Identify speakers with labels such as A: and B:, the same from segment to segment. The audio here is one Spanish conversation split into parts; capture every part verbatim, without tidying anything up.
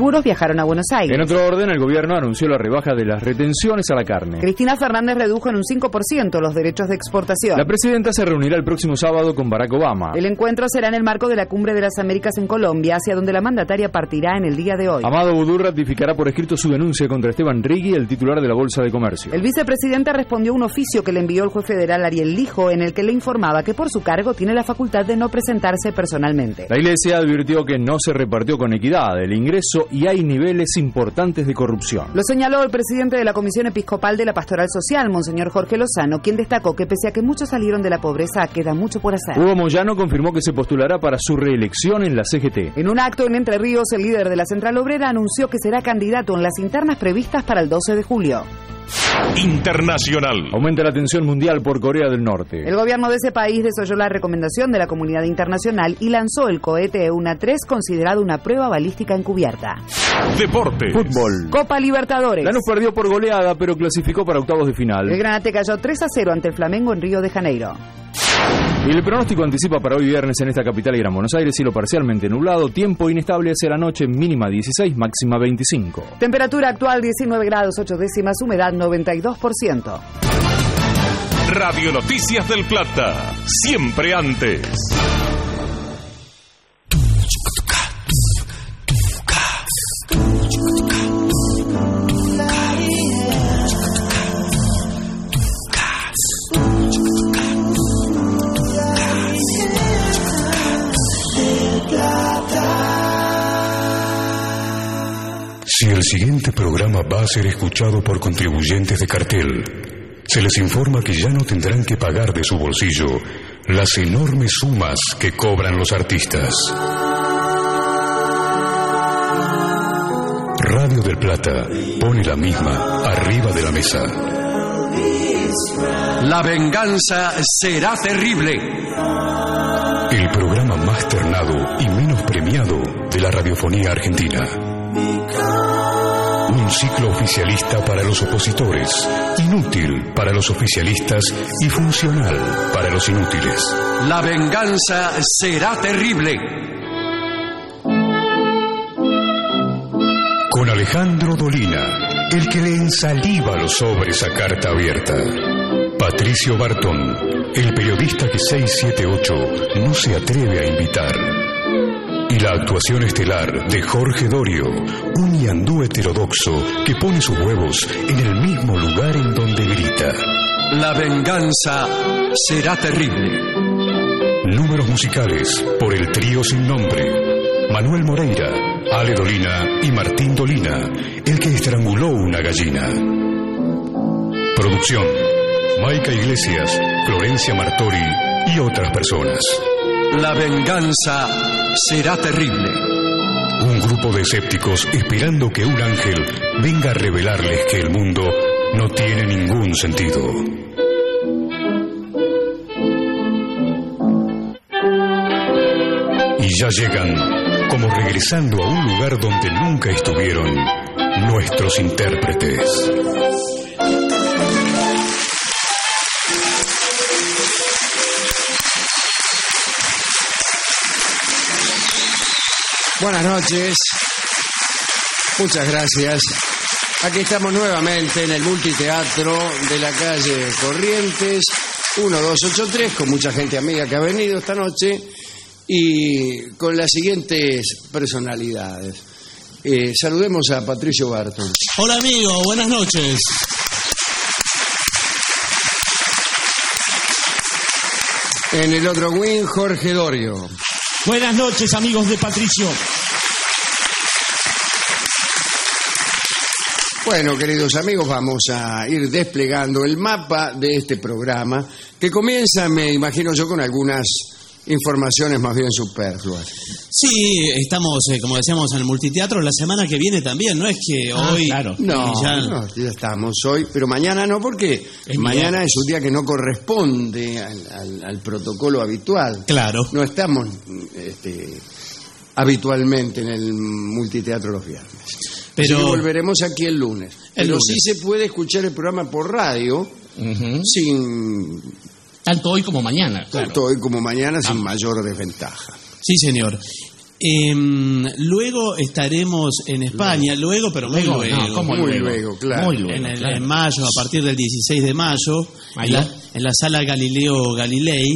A: seguros viajaron a Buenos Aires.
B: En otro orden, el gobierno anunció la rebaja de las retenciones a la carne.
A: Cristina Fernández redujo en un cinco por ciento los derechos de exportación.
B: La presidenta se reunirá el próximo sábado con Barack Obama.
A: El encuentro será en el marco de la Cumbre de las Américas en Colombia, hacia donde la mandataria partirá en el día de hoy.
B: Amado Boudou ratificará por escrito su denuncia contra Esteban Rigui, el titular de la Bolsa de Comercio.
A: El vicepresidente respondió a un oficio que le envió el juez federal Ariel Lijo, en el que le informaba que por su cargo tiene la facultad de no presentarse personalmente.
B: La Iglesia advirtió que no se repartió con equidad el ingreso y hay niveles importantes de corrupción.
A: Lo señaló el presidente de la Comisión Episcopal de la Pastoral Social, Monseñor Jorge Lozano, quien destacó que pese a que muchos salieron de la pobreza, queda mucho por hacer.
B: Hugo Moyano confirmó que se postulará para su reelección en la C G T.
A: En un acto en Entre Ríos, el líder de la Central Obrera anunció que será candidato en las internas previstas para el doce de julio.
C: Internacional.
B: Aumenta la tensión mundial por Corea del Norte.
A: El gobierno de ese país desoyó la recomendación de la comunidad internacional y lanzó el cohete EUNA tres, considerado una prueba balística encubierta.
C: Deporte.
B: Fútbol.
A: Copa Libertadores.
B: Lanús perdió por goleada, pero clasificó para octavos de final.
A: El Granate cayó tres a cero ante el Flamengo en Río de Janeiro.
B: Y el pronóstico anticipa para hoy viernes en esta capital y Gran Buenos Aires cielo parcialmente nublado, tiempo inestable hacia la noche, mínima dieciséis, máxima veinticinco.
A: Temperatura actual diecinueve grados ocho décimas, humedad noventa y dos por ciento.
C: Radio Noticias del Plata, siempre antes.
D: Si el siguiente programa va a ser escuchado por contribuyentes de cartel, se les informa que ya no tendrán que pagar de su bolsillo las enormes sumas que cobran los artistas. Radio del Plata pone la misma arriba de la mesa.
E: La venganza será terrible.
D: El programa más ternado y menos premiado de la radiofonía argentina. Un ciclo oficialista para los opositores, inútil para los oficialistas y funcional para los inútiles.
E: La venganza será terrible.
D: Con Alejandro Dolina, el que le ensaliva los sobres a carta abierta. Patricio Bartón, el periodista que seiscientos setenta y ocho no se atreve a invitar. Y la actuación estelar de Jorge Dorio, un ñandú heterodoxo que pone sus huevos en el mismo lugar en donde grita.
E: La venganza será terrible.
D: Números musicales por el trío sin nombre. Manuel Moreira, Ale Dolina y Martín Dolina, el que estranguló una gallina. Producción: Maica Iglesias, Florencia Martori y otras personas.
E: La venganza será terrible.
D: Un grupo de escépticos esperando que un ángel venga a revelarles que el mundo no tiene ningún sentido. Y ya llegan, como regresando a un lugar donde nunca estuvieron, nuestros intérpretes.
F: Buenas noches, muchas gracias. Aquí estamos nuevamente en el multiteatro de la calle Corrientes, uno dos ocho tres, con mucha gente amiga que ha venido esta noche y con las siguientes personalidades. Eh, saludemos a Patricio Bartón.
G: Hola amigo, buenas noches.
F: En el otro wing, Jorge Dorio.
G: Buenas noches, amigos de Patricio.
F: Bueno, queridos amigos, vamos a ir desplegando el mapa de este programa, que comienza, me imagino yo, con algunas informaciones más bien superfluas.
G: Sí, estamos, eh, como decíamos, en el multiteatro la semana que viene también, ¿no es que
F: Ah,
G: hoy...
F: claro. No,
G: ya...
F: no, ya estamos hoy, pero mañana no, porque
G: Es
F: mañana
G: miércoles.
F: es un día que no corresponde al, al- al protocolo habitual.
G: Claro.
F: No estamos este, habitualmente en el multiteatro los viernes.
G: Pero-
F: Así que volveremos aquí el lunes.
G: El
F: pero
G: lunes.
F: sí se puede escuchar el programa por radio,
G: Ujú.
F: sin
G: Tanto hoy como mañana, claro.
F: tanto hoy como mañana, sin mayor desventaja.
G: Sí, señor. Eh, luego estaremos en España, luego, pero muy
F: Luego,
G: luego.
F: no, ¿cómo
G: muy
F: luego? luego, claro.
G: Muy luego, en, el- en mayo, a partir del dieciséis de mayo, en la, en la sala Galileo Galilei.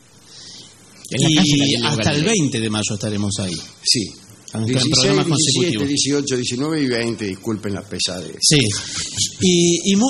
F: En la calle
G: Y
F: Galileo
G: hasta
F: Galilei.
G: el veinte de mayo estaremos ahí.
F: Sí.
G: En
F: dieciséis,
G: programas
F: diecisiete,
G: consecutivos.
F: dieciocho, diecinueve y veinte, disculpen la pesadez.
G: Sí. Y, y, mu-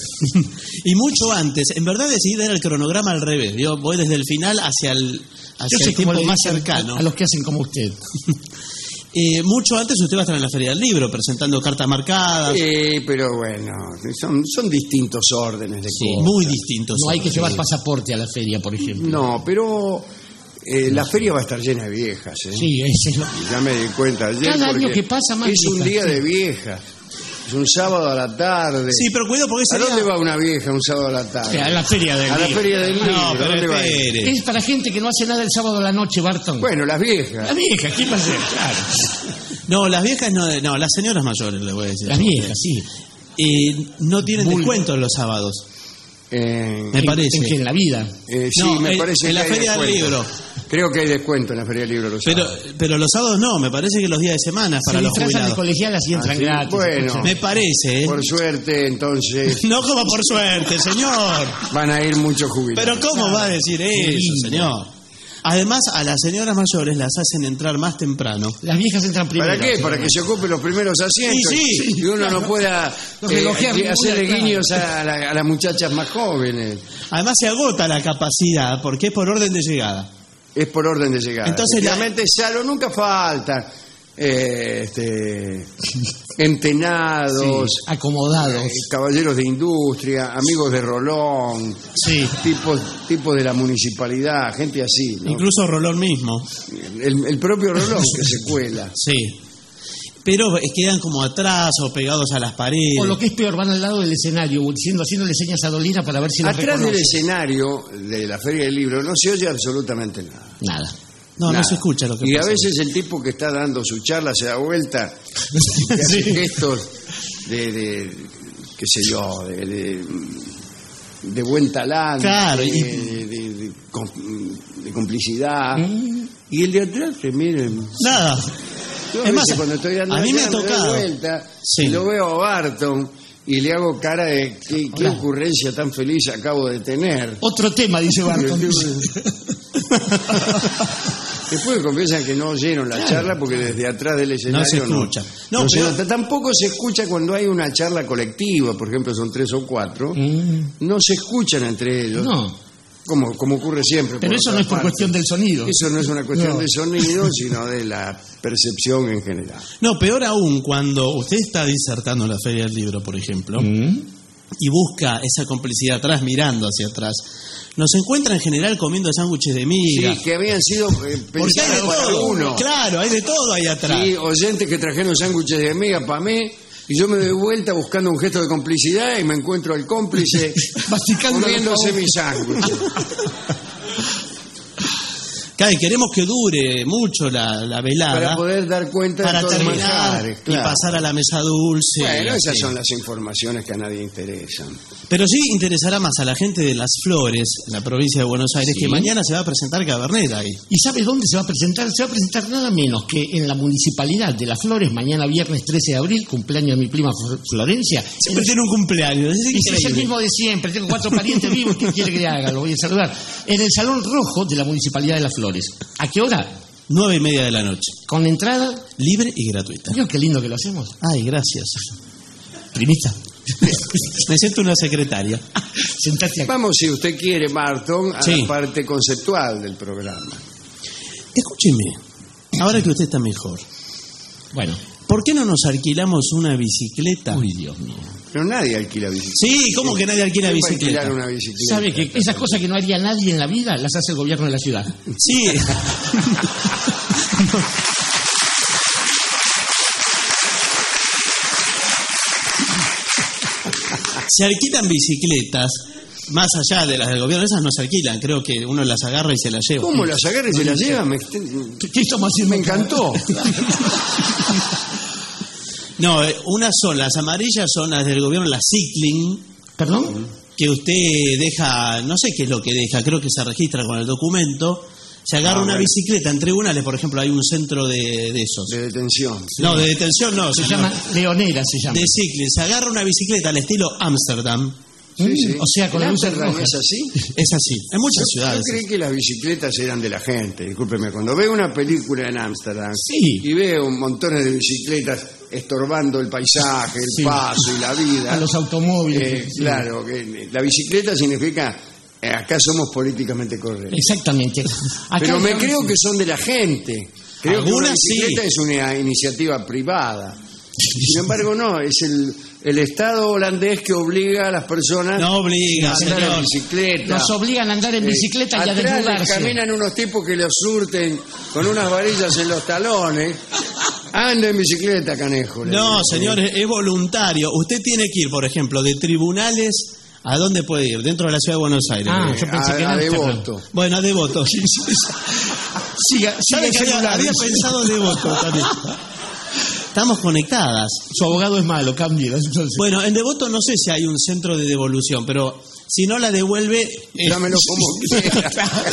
G: y mucho antes, en verdad decidí dar el cronograma al revés. Yo voy desde el final hacia el, hacia
H: Yo sé
G: el
H: cómo
G: tiempo
H: le
G: más
H: dicen
G: cercano.
H: a los que hacen como usted.
G: Eh, mucho antes usted va a estar en la Feria del Libro presentando cartas marcadas.
F: Sí, pero bueno, son, son distintos órdenes de
G: Sí,
F: cosas.
G: muy distintos.
H: No hay que
G: Sí.
H: llevar pasaporte a la feria, por ejemplo.
F: No, pero eh, la feria va a estar llena de viejas, ¿eh?
H: Sí, ese es lo
F: Ya me di cuenta ayer.
H: Cada año
F: porque
H: que pasa más
F: es un
H: viejas,
F: día
H: sí.
F: de viejas. Es un sábado a la tarde.
G: Sí, pero cuidado porque
F: ¿A
G: sería...
F: dónde va una vieja un sábado a la tarde?
H: a la feria del
F: A la
H: libro.
F: feria del libro.
G: No, pero
F: ¿Dónde va a ir?
G: espere.
H: Es para gente que no hace nada el sábado a la noche, Barton.
F: Bueno, las viejas.
H: La vieja, ¿qué va a hacer? Claro.
G: No, las viejas no, no, las señoras mayores, le voy a decir.
H: Las viejas, sí.
G: Eh, no tienen
H: Vulgo.
G: descuento los sábados,
F: Eh,
G: me parece.
H: En, que en la vida.
F: eh, sí,
G: No,
F: me
G: en-
F: parece
G: en
F: que
G: la
F: hay
G: feria del
F: descuento.
G: libro.
F: Creo que hay descuento en la feria del libro los
G: Pero,
F: sábados.
G: pero los sábados no, me parece que los días de semana es para
H: Se
G: los
H: disfrazan de
G: jubilados.
H: colegialas y entran
F: Ah, sí,
H: gratis.
F: bueno.
G: Me parece, ¿eh?
F: Por suerte, entonces,
G: No como por suerte, señor.
F: van a ir muchos jubilados.
G: Pero ¿cómo va a decir eso, señor? Además, a las señoras mayores las hacen entrar más temprano.
H: Las viejas entran primero.
F: ¿Para qué? Para que se ocupen los primeros asientos.
G: Sí, sí.
F: Y uno no pueda
H: No
F: eh,
H: relojear
F: que
H: ninguna,
F: hacerle
H: claro.
F: guiños a, la- a las muchachas más jóvenes.
G: Además, se agota la capacidad porque es por orden de llegada.
F: Es por orden de llegada.
G: Entonces, la-
F: Efectivamente, salvo nunca falta. eh, este, entenados,
H: Acomodados.
F: eh, caballeros de industria, amigos de Rolón,
G: Sí.
F: tipos, tipos de la municipalidad, gente así, ¿no?
G: Incluso Rolón mismo.
F: El, el propio Rolón que se cuela.
G: Sí. Pero eh, quedan como atrás o pegados a las paredes.
H: O lo que es peor, van al lado del escenario, diciendo, haciéndole señas a Dolina para ver si los
F: Atrás del
H: reconoce.
F: escenario de la Feria del Libro no se oye absolutamente nada.
H: Nada.
G: No,
F: Nada.
G: no se escucha lo que
F: Y a
G: pasa.
F: veces el tipo que está dando su charla se da vuelta y hace
G: Sí.
F: gestos de, de, qué sé yo, de, de, de buen talante,
G: Claro, y-
F: de, de- de com- de complicidad.
H: Mm.
F: Y el de atrás se mire.
G: Nada.
F: Yo a
G: Es más,
F: veces cuando estoy dando
G: a
F: la
G: mí me ha
F: charla, doy
G: tocado.
F: vuelta
G: Sí.
F: y lo veo a Barton y le hago cara de qué, qué
H: Hola.
F: ocurrencia tan feliz acabo de tener.
H: Otro tema, dice Barton.
F: Después confiesan que no oyeron la charla porque desde atrás del escenario
G: No se escucha.
F: no,
G: No,
F: no se
G: pero-
F: nota. Tampoco se escucha cuando hay una charla colectiva, por ejemplo son tres o cuatro,
H: Mm.
F: no se escuchan entre ellos,
H: No,
F: como, como ocurre siempre.
H: pero eso no es por cuestión del sonido.
F: Eso no es una cuestión
H: No.
F: de sonido, sino de la percepción en general.
G: No, peor aún, cuando usted está disertando en la Feria del Libro, por ejemplo,
H: Mm.
G: y busca esa complicidad atrás, mirando hacia atrás, nos encuentra en general comiendo sándwiches de miga.
F: Sí, que habían sido eh,
G: Porque hay de
F: pensados para
G: todo.
F: uno.
G: Claro, hay de todo ahí atrás.
F: Sí, oyentes que trajeron sándwiches de amiga para mí. Y yo me doy vuelta buscando un gesto de complicidad y me encuentro al cómplice
H: Masticando
F: comiéndose
H: los
F: mi sándwich.
G: Claro, y queremos que dure mucho la, la velada
F: Para poder dar cuenta
G: para
F: de todos los
G: terminar
F: manjares, claro.
G: y pasar a la mesa dulce.
F: Bueno, esas
G: Sí.
F: son las informaciones que a nadie interesan.
G: Pero sí interesará más a la gente de Las Flores, en la provincia de Buenos Aires,
H: Sí.
G: que mañana se va a presentar Cabernet ahí.
H: ¿Y sabe dónde se va a presentar? Se va a presentar nada menos que en la Municipalidad de Las Flores, mañana viernes trece de abril, cumpleaños de mi prima Fl- Florencia.
G: Siempre tiene un cumpleaños, es
H: Y si es el
G: increíble.
H: mismo de siempre, tengo cuatro parientes vivos, ¿qué quiere que le haga? Lo voy a saludar. En el Salón Rojo de la Municipalidad de Las Flores. ¿A qué hora?
G: Nueve y media de la noche.
H: Con entrada.
G: Libre y gratuita.
H: Mira qué lindo que lo hacemos.
G: Ay, gracias.
H: Primita.
G: Me siento una secretaria.
H: Sentate acá.
F: Vamos, si usted quiere, Barton, a
G: Sí.
F: la parte conceptual del programa.
G: Escúcheme, ahora que usted está mejor,
H: Bueno.
G: ¿por qué no nos alquilamos una bicicleta?
H: Uy, Dios mío.
F: Pero nadie alquila bicicleta.
G: Sí, ¿cómo que nadie alquila
F: ¿Quién va a
G: bicicleta?
F: alquilar una bicicleta?
H: ¿Sabe que esas cosas que no haría nadie en la vida las hace el gobierno de la ciudad?
G: Sí. Se alquilan bicicletas, más allá de las del gobierno, esas no se alquilan, creo que uno las agarra y se las lleva.
F: ¿Cómo las agarra y se las lleva? Me,
H: ¿Qué estamos haciendo?
F: me encantó.
G: No, eh, unas son, las amarillas son las del gobierno, las cycling,
H: ¿Perdón?
G: que usted deja, no sé qué es lo que deja, creo que se registra con el documento, se agarra
F: Ah,
G: una
F: bueno.
G: bicicleta en tribunales, por ejemplo, hay un centro de, de esos.
F: De detención.
G: No, de detención no,
H: Se
G: señor.
H: llama Leonera, se llama.
G: De cicling. Se agarra una bicicleta al estilo Ámsterdam.
F: Sí, sí.
H: O sea, con
F: ¿En
H: luces
F: Ámsterdam
H: rojas.
F: es así?
G: Es así. En muchas
F: Yo
G: ciudades.
F: creí que las bicicletas eran de la gente, discúlpeme. Cuando veo una película en Ámsterdam
H: Sí.
F: y veo montones de bicicletas estorbando el paisaje, el
H: Sí.
F: paso y la vida.
H: A los automóviles.
F: eh,
H: sí.
F: Claro, que la bicicleta significa, eh, acá somos políticamente correctos.
H: Exactamente. Acá
F: Pero me
H: digamos-
F: creo que son de la gente. Creo que una
G: Algunas sí.
F: bicicleta es una iniciativa privada. Sin embargo, no, es el, el Estado holandés que obliga a las personas
G: No obliga,
F: a andar en
G: señor.
F: bicicleta.
H: Los obligan a andar en bicicleta y a
F: Atrás les
H: desnudarse.
F: caminan unos tipos que los surten con unas varillas en los talones. Anda en bicicleta, canejo. le
G: No,
F: digo.
G: señor, es, es voluntario. Usted tiene que ir, por ejemplo, de tribunales. ¿A dónde puede ir? Dentro de la ciudad de Buenos Aires.
H: Ah,
G: Eh,
H: yo pensé que
F: a, a
H: en Ámsterdam.
F: Devoto.
G: Bueno, a Devoto.
H: Siga,
G: ¿Sabe
H: siga
G: que había,
H: celular.
G: había pensado en Devoto también? Estamos conectadas.
H: Su abogado es malo, cambie. Entonces.
G: Bueno, en Devoto no sé si hay un centro de devolución, pero si no la devuelve... eh,
F: Dámelo como quiera.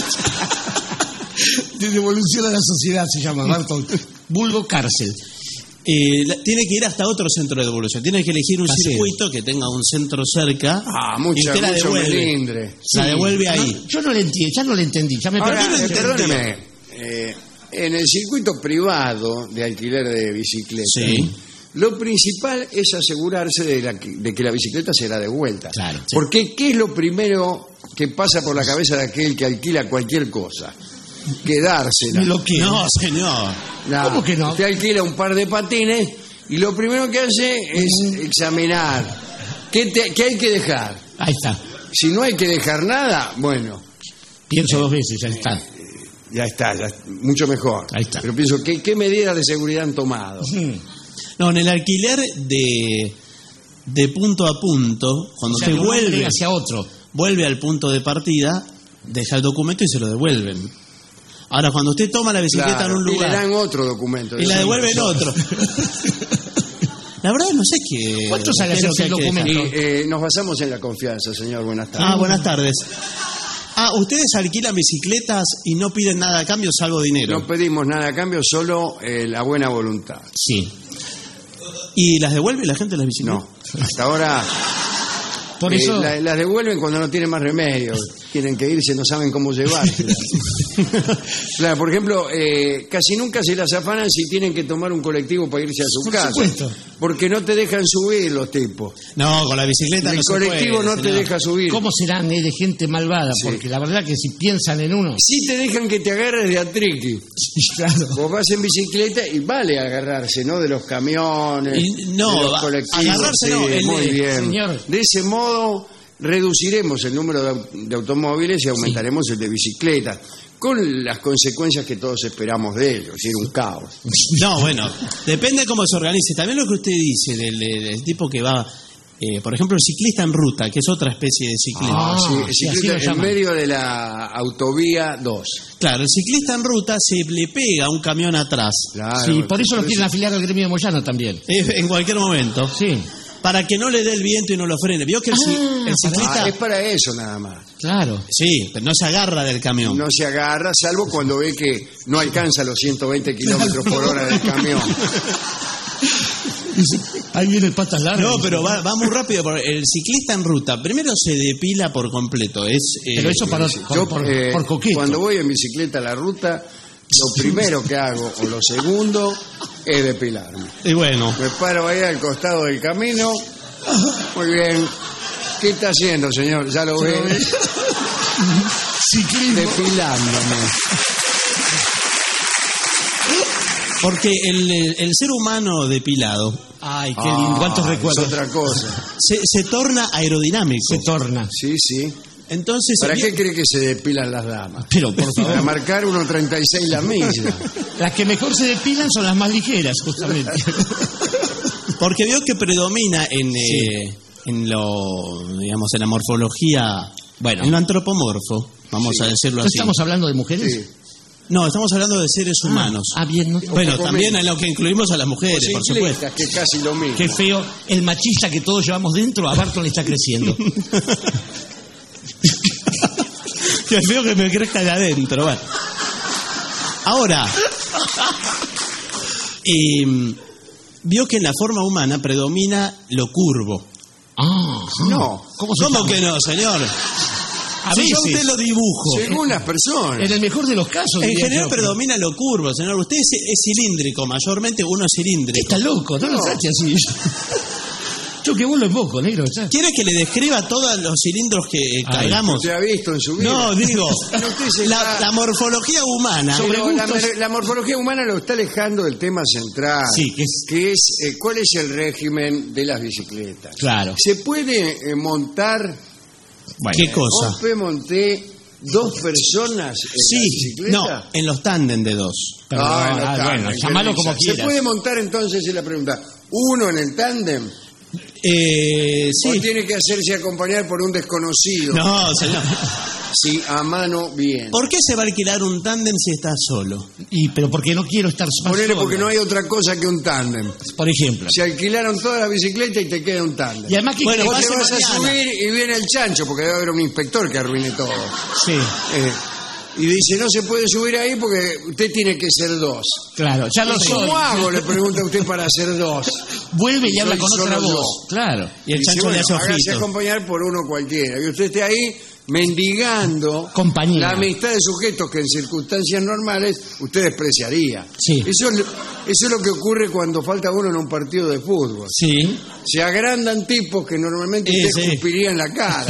H: De devolución a la sociedad se llama, Barton. Vulgo cárcel.
G: eh, la- tiene que ir hasta otro centro de devolución. Tiene que elegir un
H: Casero.
G: circuito que tenga un centro cerca.
F: Ah,
G: y
F: mucha,
G: usted la
F: mucho
G: devuelve.
F: melindre.
G: La devuelve ahí.
H: No, yo no le entiendo, ya no le entendí. Ya me
F: Ahora,
H: perdí.
F: eh,
G: entendió.
F: perdóneme, eh, en el circuito privado de alquiler de bicicletas,
G: Sí.
F: lo principal es asegurarse de, la que, de que la bicicleta será devuelta.
H: Claro, sí.
F: Porque ¿qué es lo primero que pasa por la cabeza de aquel que alquila cualquier cosa? Quedársela.
H: Me lo quiero.
G: No, señor.
F: Nah,
H: ¿Cómo que no?
F: Usted alquila un par de patines y lo primero que hace es examinar qué, te- qué hay que dejar.
H: Ahí está.
F: Si no hay que dejar nada, bueno,
H: Pienso dos veces, ya está.
F: ya está, ya, mucho mejor.
H: Ahí está.
F: Pero pienso, ¿qué, qué medidas de seguridad han tomado?
G: No, en el alquiler de, de punto a punto, cuando
H: O sea,
G: usted
H: de un hombre
G: vuelve,
H: hacia otro.
G: vuelve al punto de partida, deja el documento y se lo devuelven. Ahora, cuando usted toma la bicicleta
F: Claro,
G: en un
F: y le
G: lugar
F: dan otro documento.
G: y la devuelve en otro. La verdad no sé qué...
H: ¿Cuánto sale
G: qué es lo
H: hacerse
G: que
H: el
G: hay que dejar.
H: documento?
F: Y eh, nos basamos en la confianza, señor. Buenas tardes.
G: Ah, buenas tardes. Ah, ustedes alquilan bicicletas y no piden nada a cambio salvo dinero.
F: No pedimos nada a cambio, solo eh, la buena voluntad.
H: Sí.
G: ¿Y las devuelve la gente las bicicletas?
F: No, hasta ahora
H: Por
F: eh,
H: eso.
F: la- las devuelven cuando no tienen más remedio. Tienen que irse, no saben cómo llevárselas. Claro, por ejemplo, eh, casi nunca se las afanan si tienen que tomar un colectivo para irse a su
H: Por
F: casa.
H: supuesto.
F: Porque no te dejan subir los tipos.
G: No, con la bicicleta
F: El
G: no se
F: colectivo
G: puede,
F: no te
G: señor.
F: deja subir.
H: ¿Cómo serán eh, de gente malvada?
F: Sí.
H: Porque la verdad que si piensan en uno.
F: Sí te dejan que te agarres de atriqui.
H: Claro.
F: Vos vas en bicicleta y vale agarrarse, ¿no? De los camiones,
G: Y no,
F: de los
G: a-
F: colectivos.
G: agarrarse
F: sí,
G: no, el-
F: muy bien.
H: señor.
F: De ese modo reduciremos el número de, au- de automóviles y aumentaremos el de bicicletas, con las consecuencias que todos esperamos de ello, es decir, un caos.
G: No, bueno, depende cómo se organice. También lo que usted dice del, del tipo que va, eh, por ejemplo, el ciclista en ruta, que es otra especie de ciclismo.
H: Ah,
F: sí, el
H: sí, así
F: ciclista
H: lo
F: en
H: llaman.
F: medio de la autovía dos.
G: Claro, el ciclista en ruta se le pega a un camión atrás,
F: Claro,
H: Sí, por eso lo
F: por
H: quieren afiliar al gremio de Moyano también.
G: eh, en cualquier momento,
H: Sí,
G: para que no le dé el viento y no lo frene. ¿Vio que el, ci-
H: Ah,
G: el ciclista...
F: Ah, es para eso nada más.
H: claro.
G: Sí, pero no se agarra del camión.
F: No se agarra, salvo cuando ve que no alcanza los ciento veinte kilómetros por hora del camión.
H: Ahí viene el patas largas.
G: No, pero va, va muy rápido. porque El ciclista en ruta, primero se depila por completo. Es, eh,
H: Pero eso para, por,
F: Yo,
H: por,
F: eh,
H: por coqueto.
F: cuando voy en bicicleta a la ruta, lo primero que hago, o lo segundo, es depilarme.
G: Y bueno,
F: Me paro ahí al costado del camino. Muy bien. ¿Qué está haciendo, señor? Ya lo ve.
H: Ciclismo.
F: Depilándome.
G: porque el, el- el ser humano depilado
H: Ay, qué lindo. ¿Cuántos
F: Ah,
H: recuerdos?
F: Es otra cosa.
G: se, se torna aerodinámico.
H: Se torna.
F: Sí, sí.
G: Entonces,
F: ¿Para
G: el-
F: qué cree que se depilan las damas?
H: Pero, por
F: Para
H: favor.
F: marcar uno treinta y seis la milla.
H: Las que mejor se depilan son las más ligeras, justamente.
G: porque veo que predomina en, eh, en lo, digamos, en la morfología,
H: Bueno.
G: en lo antropomorfo, vamos
F: Sí.
G: a decirlo
H: ¿No
G: así.
H: estamos hablando de mujeres?
F: Sí.
G: No, estamos hablando de seres humanos.
H: Ah, bien. ¿no?
G: Bueno,
F: poco
G: también
F: menos.
G: en lo que incluimos a las mujeres, por supuesto.
F: Ciclistas, que es casi lo mismo.
H: Qué feo. El machista que todos llevamos dentro, a Barton le está creciendo.
G: Qué feo que me crezca de adentro. Bueno. Ahora, eh, vio que en la forma humana predomina lo curvo.
H: Ah,
F: No.
H: ¿Cómo se
G: ¿Cómo
H: llama?
G: que no, señor?
H: A
G: Si yo a
H: veces.
G: usted lo dibujo.
F: Según las personas.
H: En el mejor de los casos.
G: En
H: diría
G: general
H: yo.
G: predomina lo curvo, señor. Usted es, es cilíndrico, mayormente uno es cilíndrico.
H: Está loco, no, lo trate así. Yo que vos lo invoco, negro. Ya.
G: ¿Quiere que le describa todos los cilindros que eh, cargamos?
F: ¿Usted ha visto en su vida?
G: No, digo,
F: Pero usted se
G: la,
F: está-
G: la morfología humana.
F: Pero la, mer- la morfología humana lo está alejando del tema central,
H: Sí, que es-
F: que es eh, cuál es el régimen de las bicicletas.
H: Claro.
F: ¿Se puede eh, montar,
H: Bueno,
G: ¿Qué cosa?
F: Ope, monté dos personas en la
G: Sí,
F: bicicleta?
G: no, en los tándem de dos.
H: Perdón,
F: Ah, en los
H: ah,
F: tándem,
H: bueno, llamalo como
F: ¿Se
H: quieras.
F: puede montar entonces, es la pregunta, uno en el tándem?
G: Eh,
F: ¿O
G: sí.
F: tiene que hacerse acompañar por un desconocido?
G: No, señor.
F: Sí, a mano bien.
G: ¿Por qué se va a alquilar un tándem si está solo?
H: Y, pero porque no quiero estar más
F: Ponele
H: solo.
F: porque no hay otra cosa que un tándem.
H: Por ejemplo.
F: Se alquilaron todas las bicicletas y te queda un tándem.
H: Y además que...
G: Bueno,
F: Vos
G: pase
F: te vas a
G: mañana.
F: subir y viene el chancho, porque debe haber un inspector que arruine todo.
H: Sí,
F: Eh, y dice, no se puede subir ahí porque usted tiene que ser dos.
H: claro, ya lo soy.
F: ¿Cómo hago? Le pregunta a usted para ser dos.
H: Vuelve y habla
F: Soy
H: con otra
F: solo
H: voz.
F: yo.
H: Claro.
G: Y el
F: Dice,
G: chancho le
F: bueno,
G: hace
F: hágase
G: ojitos.
F: acompañar por uno cualquiera. Y usted esté ahí mendigando
H: Compañía.
F: la amistad de sujetos que en circunstancias normales usted despreciaría.
H: Sí.
F: Eso, es lo- eso es lo que ocurre cuando falta uno en un partido de fútbol.
H: Sí.
F: Se agrandan tipos que normalmente
G: Sí,
F: usted
G: sí.
F: escupiría en la cara.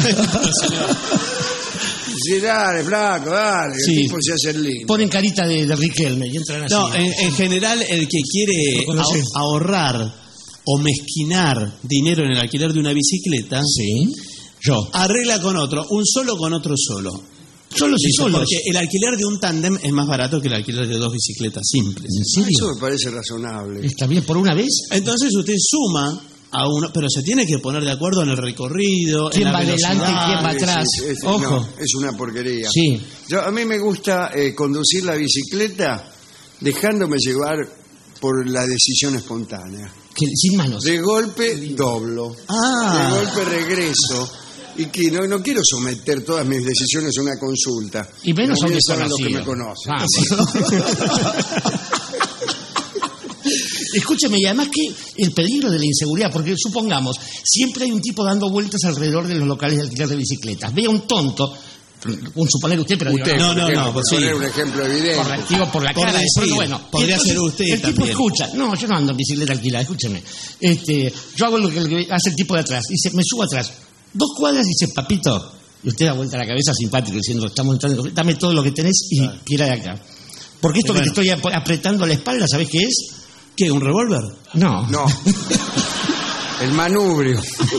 F: Dice, dale, flaco, dale.
H: Sí.
F: El tipo se hace el lindo.
H: Ponen carita de, de Riquelme y entran así.
G: No, en, en general el que quiere
H: ¿Lo conoces?
G: ahor- ahorrar o mezquinar dinero en el alquiler de una bicicleta,
H: Sí. Yo.
G: arregla con otro, un solo con otro solo.
H: Solos y
G: Dice,
H: solos.
G: porque el alquiler de un tándem es más barato que el alquiler de dos bicicletas simples.
H: ¿En
F: Eso
H: serio?
F: me parece razonable.
H: ¿Está bien por una vez?
G: Entonces usted suma a uno, pero se tiene que poner de acuerdo en el recorrido,
H: ¿Quién
G: en la
H: va adelante y
G: velocidad.
H: quién va
F: Sí,
H: atrás?
F: sí, es,
H: Ojo.
F: no, es una porquería.
H: Sí.
F: Yo, a mí me gusta eh, conducir la bicicleta dejándome llevar por la decisión espontánea.
H: Que, sin manos.
F: De golpe doblo,
G: Ah.
F: de golpe regreso. Y que no, no quiero someter todas mis decisiones a una consulta.
H: Y menos a un
F: También saben los que me
H: desconocido.
F: conocen.
H: Vamos. Escúcheme, y además que el peligro de la inseguridad, porque supongamos, siempre hay un tipo dando vueltas alrededor de los locales de alquiler de bicicletas. Ve a un tonto, un suponer usted, pero
F: Usted,
G: No, no,
F: por ejemplo,
G: no,
F: por
G: sí.
F: poner un ejemplo evidente.
H: por, digo, por la
G: Por
H: cara de
G: decir,
H: pronto, bueno,
G: podría
H: entonces,
G: ser usted
H: el tipo
G: también.
H: escucha, no, yo no ando en bicicleta alquilada, escúcheme. Este, yo hago lo que, lo que hace el tipo de atrás, dice, me subo atrás, dos cuadras, dice, papito, y usted da vuelta la cabeza simpático diciendo, estamos entrando, dame todo lo que tenés y tira de acá. Porque esto
G: Y
H: que
G: bueno.
H: te estoy ap- apretando la espalda, ¿sabés qué es?
G: ¿Qué? ¿Un revólver?
H: No.
F: No. El manubrio.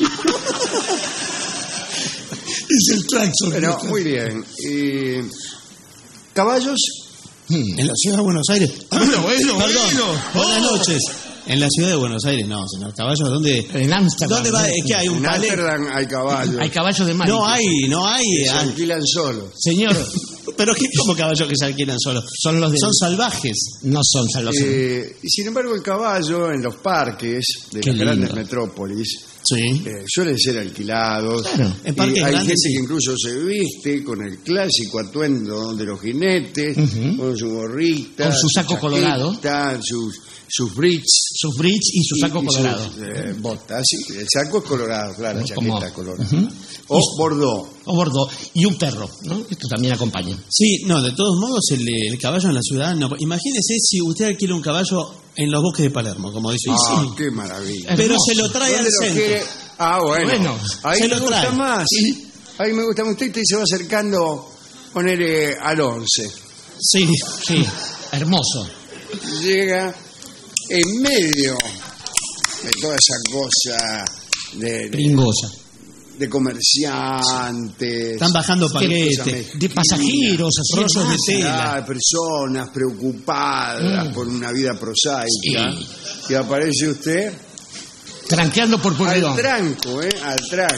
H: Es el claxon.
F: Pero muy bien. Y, ¿caballos?
G: En la ciudad de Buenos Aires.
H: Bueno, bueno,
G: Perdón.
H: bueno.
G: Buenas
H: Oh.
G: noches. En la ciudad de Buenos Aires, no, señor Caballo, ¿dónde?
H: En Ámsterdam.
G: ¿Dónde va? Es que hay un
F: En
G: palé.
F: Ámsterdam hay caballos.
H: Hay caballos de mar.
G: No hay, no hay.
F: Se
G: ah,
F: alquilan solos.
H: Señor,
G: Pero ¿qué como caballos que se alquilan solos?
H: son los de...
G: Son salvajes.
H: No son salvajes.
F: Eh, y sin embargo, el caballo en los parques de
H: Qué
F: las grandes
H: lindo.
F: metrópolis
G: Sí.
F: eh, suelen ser alquilados.
H: Claro.
G: En
F: Y
G: parques
F: hay
G: grandes,
F: gente
G: sí.
F: que incluso se viste con el clásico atuendo de los jinetes,
H: Ujú.
F: con su gorrita,
H: Con su saco
F: chaqueta,
H: colorado.
F: sus, sus brits.
H: Sus bridge y su
F: y-
H: saco
F: y sus,
H: colorado.
F: eh, botas, sí, el saco es colorado, claro, la
H: Como-
F: chaqueta colorada.
H: Ujú.
F: O bordó.
H: O bordeaux. Y un perro, ¿no? Esto también acompaña.
G: Sí, no, de todos modos el, el caballo en la ciudad, no. Imagínese si usted alquila un caballo en los bosques de Palermo, como dice.
F: Ah,
G: Sí.
F: qué maravilla.
H: Es
G: Pero
H: hermoso.
G: se lo trae al
F: ¿Dónde lo
G: centro.
F: quiere? Ah, bueno.
H: Bueno,
F: ahí
G: se
F: me
G: lo
F: gusta
G: trae.
F: más. Ahí me gusta más. Usted te se va acercando, poner eh, al once.
G: Sí.
H: Sí, hermoso.
F: Llega en medio de toda esa cosa de, de,
H: Pringosa.
F: de comerciantes.
G: Están bajando
F: cosa
G: paquetes.
F: mezquina.
H: De pasajeros, así.
G: Rollos de
H: masa.
G: tela.
F: Ah, personas preocupadas
H: Mm.
F: por una vida prosaica.
H: Sí.
F: Y aparece usted
H: Tranqueando por
F: al
H: Pueyrredón.
F: tranco, ¿eh? Al tranco.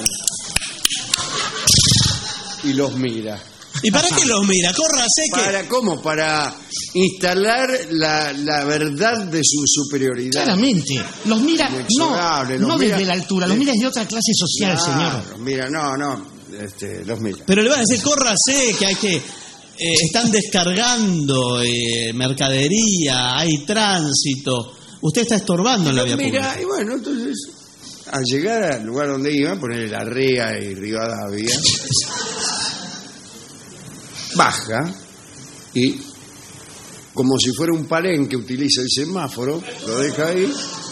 F: Y los mira.
G: ¿Y para qué los mira? Córrase que...
F: ¿Para cómo? Para instalar la, la verdad de su superioridad.
H: Claramente. Los mira,
F: Inexorable,
H: no,
F: los
H: no
F: mira-
H: desde la altura, los mira desde otra clase social,
F: Claro,
H: señor.
F: Mira, no, no, este, los mira.
G: Pero le van a decir, córrase que hay que... eh, están descargando eh, mercadería, hay tránsito. Usted está estorbando en la vía
F: Mira,
G: pública.
F: y bueno, entonces, al llegar al lugar donde iban, poner la Rea y Rivadavia, baja y, como si fuera un palenque, utiliza el semáforo, lo deja ahí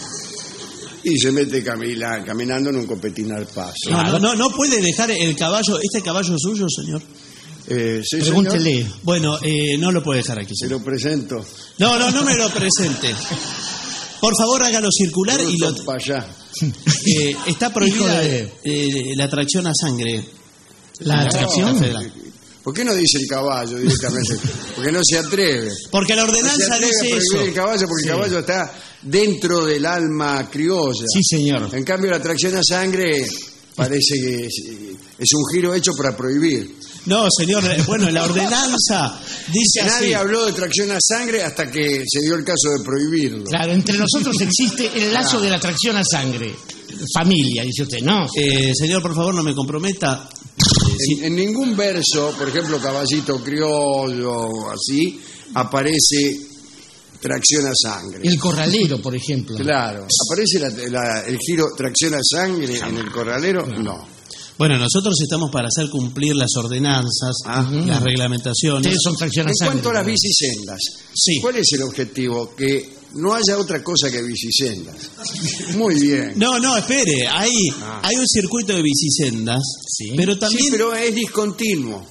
F: y se mete camila, caminando en un copetín al paso.
G: No, no, no, no puede dejar el caballo. ¿Este caballo es suyo, señor?
F: Eh, ¿sí,
H: Pregúntele.
F: señor?
G: Bueno, eh, no lo puede dejar aquí,
F: Se
G: señor.
F: lo presento.
G: No, no, no me lo presente. Por favor, hágalo circular y lo...
F: para allá.
G: Eh, está prohibida
H: Hijo de-
G: eh, la atracción a sangre.
H: ¿La atracción?
G: Federal.
F: ¿Por qué no dice el caballo directamente? Porque no se atreve.
G: Porque la
F: No se
G: ordenanza
F: atreve a
G: dice
F: prohibir
G: eso.
F: el caballo porque
H: Sí.
F: el caballo está dentro del alma criolla.
H: Sí, señor.
F: En cambio, la atracción a sangre parece que es, es un giro hecho para prohibir.
G: No, señor, eh, bueno, la ordenanza dice así.
F: Nadie habló de tracción a sangre hasta que se dio el caso de prohibirlo.
H: Claro, entre nosotros existe el lazo de la atracción a sangre. Familia, dice usted, ¿no?
G: Eh, señor, por favor, no me comprometa.
F: En, en ningún verso, por ejemplo, caballito criollo o así, aparece tracción a sangre.
H: El corralero, por ejemplo.
F: Claro. ¿Aparece la- la- el giro tracción a sangre en el corralero? No.
G: Bueno, nosotros estamos para hacer cumplir las ordenanzas,
F: Ah.
G: las reglamentaciones.
H: Ustedes son tracción a
F: En
H: sangre.
F: cuanto a las bicisendas,
G: Sí.
F: ¿cuál es el objetivo? Que no haya otra cosa que bicisendas. Muy bien.
G: No, no, espere, hay,
F: Ah.
G: hay un circuito de bicisendas,
H: Sí.
G: pero también...
F: Sí, pero es discontinuo.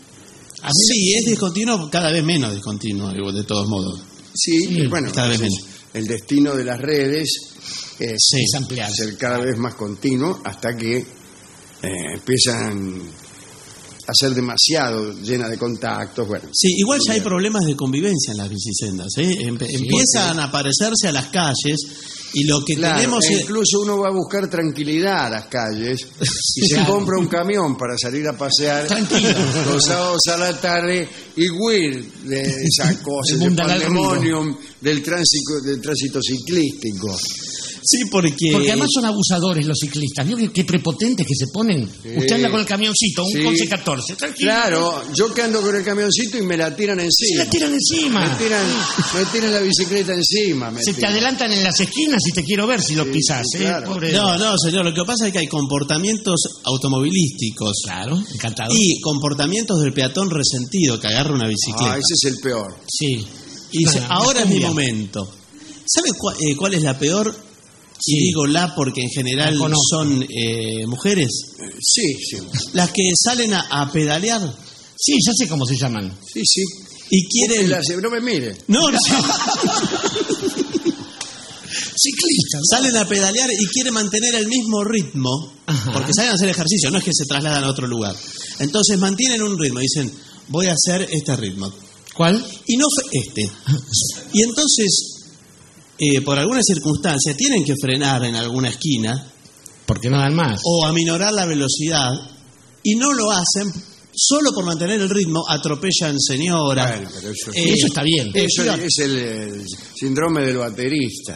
G: Sí, es discontinuo, cada vez menos discontinuo, digo, de todos modos.
F: Sí,
H: Sí,
F: bueno,
G: cada vez
F: es
G: menos.
F: el destino de las redes es
G: Sí.
H: Es ampliarse.
F: ser cada vez más continuo hasta que eh, empiezan a ser demasiado llena de contactos. Bueno,
G: Sí, igual ya hay
F: bien.
G: problemas de convivencia en las bicisendas. ¿eh? Empe- empiezan a aparecerse a las calles y lo que
F: Claro,
G: tenemos
F: e
G: es...
F: incluso uno va a buscar tranquilidad a las calles y se
H: Claro.
F: compra un camión para salir a pasear
H: Tranquilo.
F: los sábados a la tarde y huir de esa cosa,
H: El
F: de
H: mundanal
F: pandemonium del tránsito, del tránsito ciclístico.
G: Sí, porque...
H: Porque además son abusadores los ciclistas. ¿Vio qué, qué prepotentes que se ponen? Usted anda con el camioncito, un
F: Sí.
H: Conce catorce. Tranquilo.
F: Claro, yo que ando con el camioncito y me la tiran
H: Se
F: encima.
H: la tiran encima.
F: Me tiran, me tiran la bicicleta encima. me
H: Se te
F: tiran.
H: adelantan en las esquinas y te quiero ver si lo
F: Sí,
H: pisás.
F: sí,
H: ¿eh?
F: claro.
H: Pobre-
G: No, no, señor, lo que pasa es que hay comportamientos automovilísticos
H: Claro, encantado.
G: y comportamientos del peatón resentido que agarra una bicicleta.
F: Ah, ese es el peor.
H: Sí.
G: Y dice,
H: Bueno,
G: ahora es mi
H: cumbia.
G: momento. ¿Sabe cua- eh, cuál es la peor?
H: Sí.
G: Y digo la porque en general
H: La conozco.
G: son eh, mujeres.
F: Eh, Sí, sí.
G: Las que salen a, a pedalear
H: Sí, ya sé cómo se llaman.
F: Sí, sí.
G: y quieren...
F: La- no me mire.
G: No, no.
H: Ciclistas.
G: Salen a pedalear y quieren mantener el mismo ritmo,
H: Ajá.
G: porque salen a hacer ejercicio, no es que se trasladan a otro lugar. Entonces mantienen un ritmo, dicen, voy a hacer este ritmo.
H: ¿Cuál?
G: Y no fue este. Y entonces, eh, por alguna circunstancia, tienen que frenar en alguna esquina
H: Porque no dan más.
G: o aminorar la velocidad y no lo hacen. Solo por mantener el ritmo atropellan señoras.
F: Bueno, pero eso,
G: Eh,
H: Eso está bien.
F: eso
G: sí,
F: es el, eh, síndrome del baterista.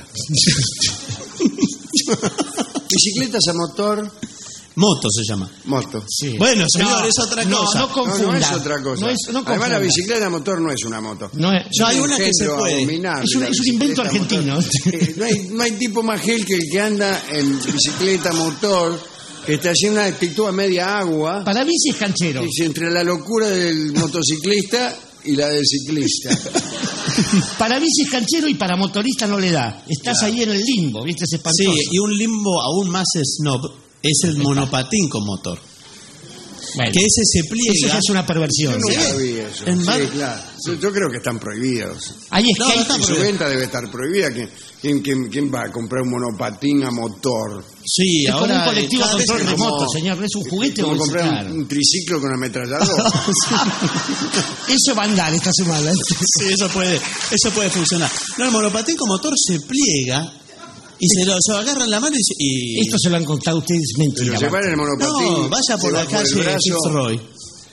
F: Bicicletas a motor,
G: Moto se llama.
F: moto.
H: Sí.
G: Bueno, señor,
H: No,
G: es otra
H: no,
G: cosa.
H: no
F: No,
H: confunda.
F: no es otra cosa.
H: No es- no
F: Además, la
H: confunda.
F: bicicleta a motor no es una moto.
H: No es-
G: No, hay
F: un
G: una que se
F: engendro
G: puede.
F: abominable,
H: Es un-
F: la
H: es un invento
F: bicicleta a motor.
H: argentino.
F: Eh, no, hay, no hay tipo más gel que el que anda en bicicleta a motor, que está haciendo una actitud a media agua,
H: Para bici es canchero.
F: dice, entre la locura del motociclista y la del ciclista.
H: Para bici es canchero y para motorista no le da. Estás ahí en el limbo, ¿viste? Es
G: Sí,
H: espantoso.
G: y un limbo aún más snob es el monopatín con motor.
H: Bueno,
G: Que ese se
H: eso
G: pliega.
H: ya es una perversión.
F: Yo
H: ¿sí?
F: nunca vi eso.
G: En
F: Sí,
G: bar-
F: claro. Yo, yo creo que están prohibidos.
H: Hay
G: No, no
H: skate.
G: está
F: Y su
G: prohibido.
F: venta debe estar prohibida. ¿Quién, quién, quién, quién va a comprar un monopatín a motor?
G: Sí,
H: es como
G: ahora
H: un colectivo
G: cada
H: a
G: vez
H: control
G: es
H: remoto,
F: como-
H: señor. No es un
F: Es
H: juguete
F: como
H: o
F: comprar
H: claro.
F: un, un triciclo con ametrallador.
H: Eso va a andar esta semana.
G: Sí, eso puede, eso puede funcionar. No, el monopatín con motor se pliega y se lo, se lo agarra en la mano y... se- y-
H: Esto se lo han contado ustedes,
F: Pero
H: mentira.
F: llevar el monopatín.
G: no, vaya por
F: se va
G: la calle
F: el brazo.
G: Fitzroy.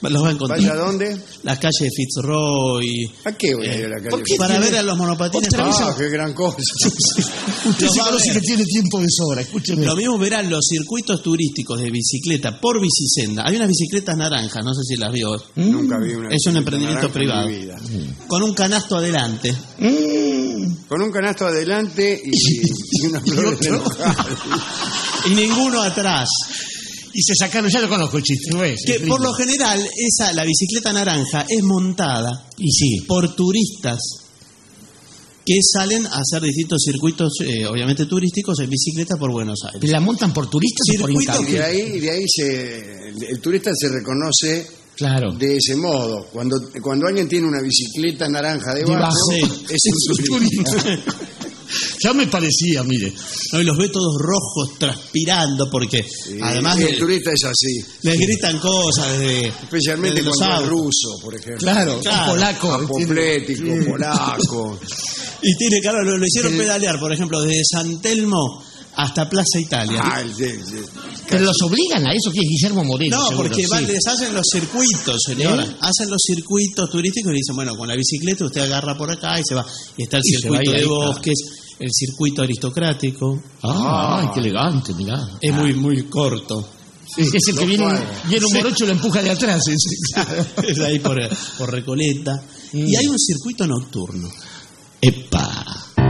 G: Los va a encontrar.
F: ¿Vaya a dónde?
G: Las calles Fitzroy.
F: ¿A qué voy a ir a la calle?
G: Para ver a los monopatines.
F: Ah, qué gran cosa.
H: Usted
G: Los
H: se
G: va a
H: conoce
G: ver.
H: que tiene tiempo de sobra, escúcheme.
G: Lo mismo verán los circuitos turísticos de bicicleta por Bicisenda. Hay unas bicicletas naranjas, no sé si las vio.
F: Nunca vi una.
G: Es un emprendimiento
F: naranja en
G: privado.
F: mi vida.
G: Con un canasto adelante.
F: Con un canasto adelante y, y una flor de nojal.
G: Y ninguno atrás.
H: Y se sacaron, ya lo conozco el chiste, ¿no ves?
G: Que
H: Es
G: por
H: lindo.
G: lo general, esa, la bicicleta naranja es montada
H: Y sí.
G: por turistas que salen a hacer distintos circuitos, eh, obviamente turísticos, en bicicleta por Buenos Aires.
H: ¿La montan por turistas o por
G: Circuito
F: Y
H: incautos?
F: de ahí, y de ahí se, el, el turista se reconoce
H: Claro.
F: de ese modo. Cuando, cuando alguien tiene una bicicleta naranja debajo,
H: Debajo.
F: es un turista.
H: Ya me parecía, mire.
G: ¿No? Y los ve todos rojos, transpirando, porque
F: Sí,
G: además
F: y el
G: le-
F: turista es así.
G: les gritan cosas desde,
F: Especialmente
G: desde los
F: cuando es
G: autos.
F: ruso, por ejemplo.
H: Claro,
G: Claro.
H: polaco.
F: Apoplético, polaco.
G: Y tiene, claro, lo, lo hicieron
H: El-
G: pedalear, por ejemplo, desde San Telmo hasta Plaza Italia.
F: Ah, el- el- el-
H: Pero los obligan a eso, que es Guillermo Moreno.
G: No,
H: seguro,
G: porque
H: sí.
G: van- les hacen los circuitos, señora.
H: ¿Eh?
G: Hacen los circuitos turísticos y dicen, bueno, con la bicicleta usted agarra por acá y se va. Y está el
H: Y se va
G: circuito
H: ahí,
G: de
H: ahí,
G: bosques, el circuito aristocrático.
H: Ah, ay, qué elegante, mirá.
G: Es muy, muy corto.
H: es el que
F: no
H: viene, un,
F: puede.
H: viene un morocho y lo empuja de atrás. ese.
G: Es ahí por, por Recoleta.
H: Mm.
G: Y hay un circuito nocturno.
H: Epa.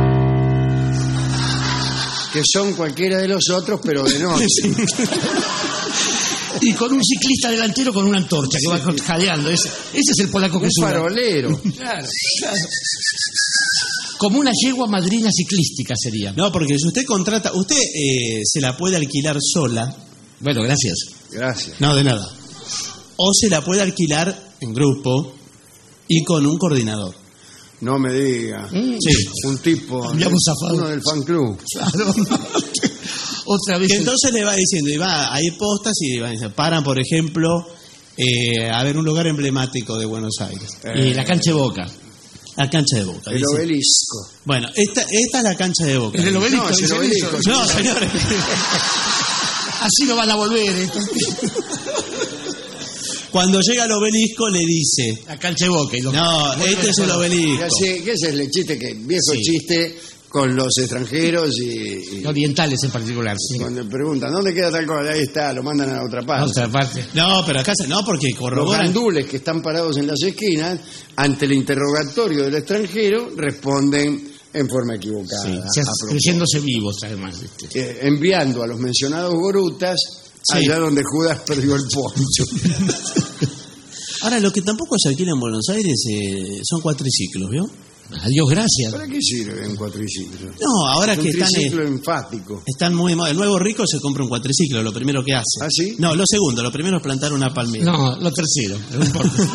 F: que son cualquiera de los otros, pero de noche.
H: Y con un ciclista delantero con una antorcha que va jadeando. Ese, ese es el polaco que
F: Un
H: sube.
F: farolero.
H: Claro, claro. Como una yegua madrina ciclística sería.
G: No, porque si usted contrata, usted eh, se la puede alquilar sola.
H: Bueno, gracias.
F: Gracias.
G: No, de nada. O se la puede alquilar en grupo y con un coordinador.
F: No me diga.
G: Sí.
F: Un tipo.
H: Habíamos zafado.
F: Uno del fan club.
H: Claro. Otra vez.
G: Que
H: el-
G: entonces le va diciendo, y va, hay postas y va diciendo, paran, por ejemplo, eh, a ver un lugar emblemático de Buenos Aires.
H: Y la cancha de Boca.
G: La cancha de Boca.
F: El
G: dice.
F: obelisco.
G: Bueno, esta, esta es la cancha de Boca.
H: El del obelisco.
F: No, es el
H: dice
F: obelisco.
H: eso.
G: No, señores.
H: Así no van a volver. ¿eh?
G: Cuando llega al obelisco le dice,
H: La cancha de Boca. Y los-
G: no, este es el obelisco.
F: Ya sé, ¿qué es el chiste? Que viejo
H: Sí.
F: chiste con los extranjeros y, y
H: Orientales en particular. Sí.
F: cuando le preguntan, ¿dónde queda tal cosa? Ahí está, lo mandan a otra
H: A
F: parte.
H: otra parte.
G: No, pero acá se- no, porque
F: Los
G: corroboran.
F: gandules que están parados en las esquinas, ante el interrogatorio del extranjero, responden en forma equivocada.
H: Sí,
F: a
H: se-
F: propósito.
H: creyéndose vivos, además. este.
F: Eh, enviando a los mencionados gorutas
G: Sí.
F: allá donde Judas perdió el poncho.
G: Ahora, lo que tampoco se alquila en Buenos Aires eh, son cuatriciclos, ¿vio?
H: Adiós, gracias.
F: ¿Para qué sirve un cuatriciclo?
G: No, ahora
F: un
G: que están, eh,
F: triciclo enfático.
G: están muy... mo- El nuevo rico se compra un cuatriciclo, lo primero que hace.
F: ¿Ah, sí?
G: No, lo segundo, lo primero es plantar una palmera.
H: No, lo tercero. pero no importa.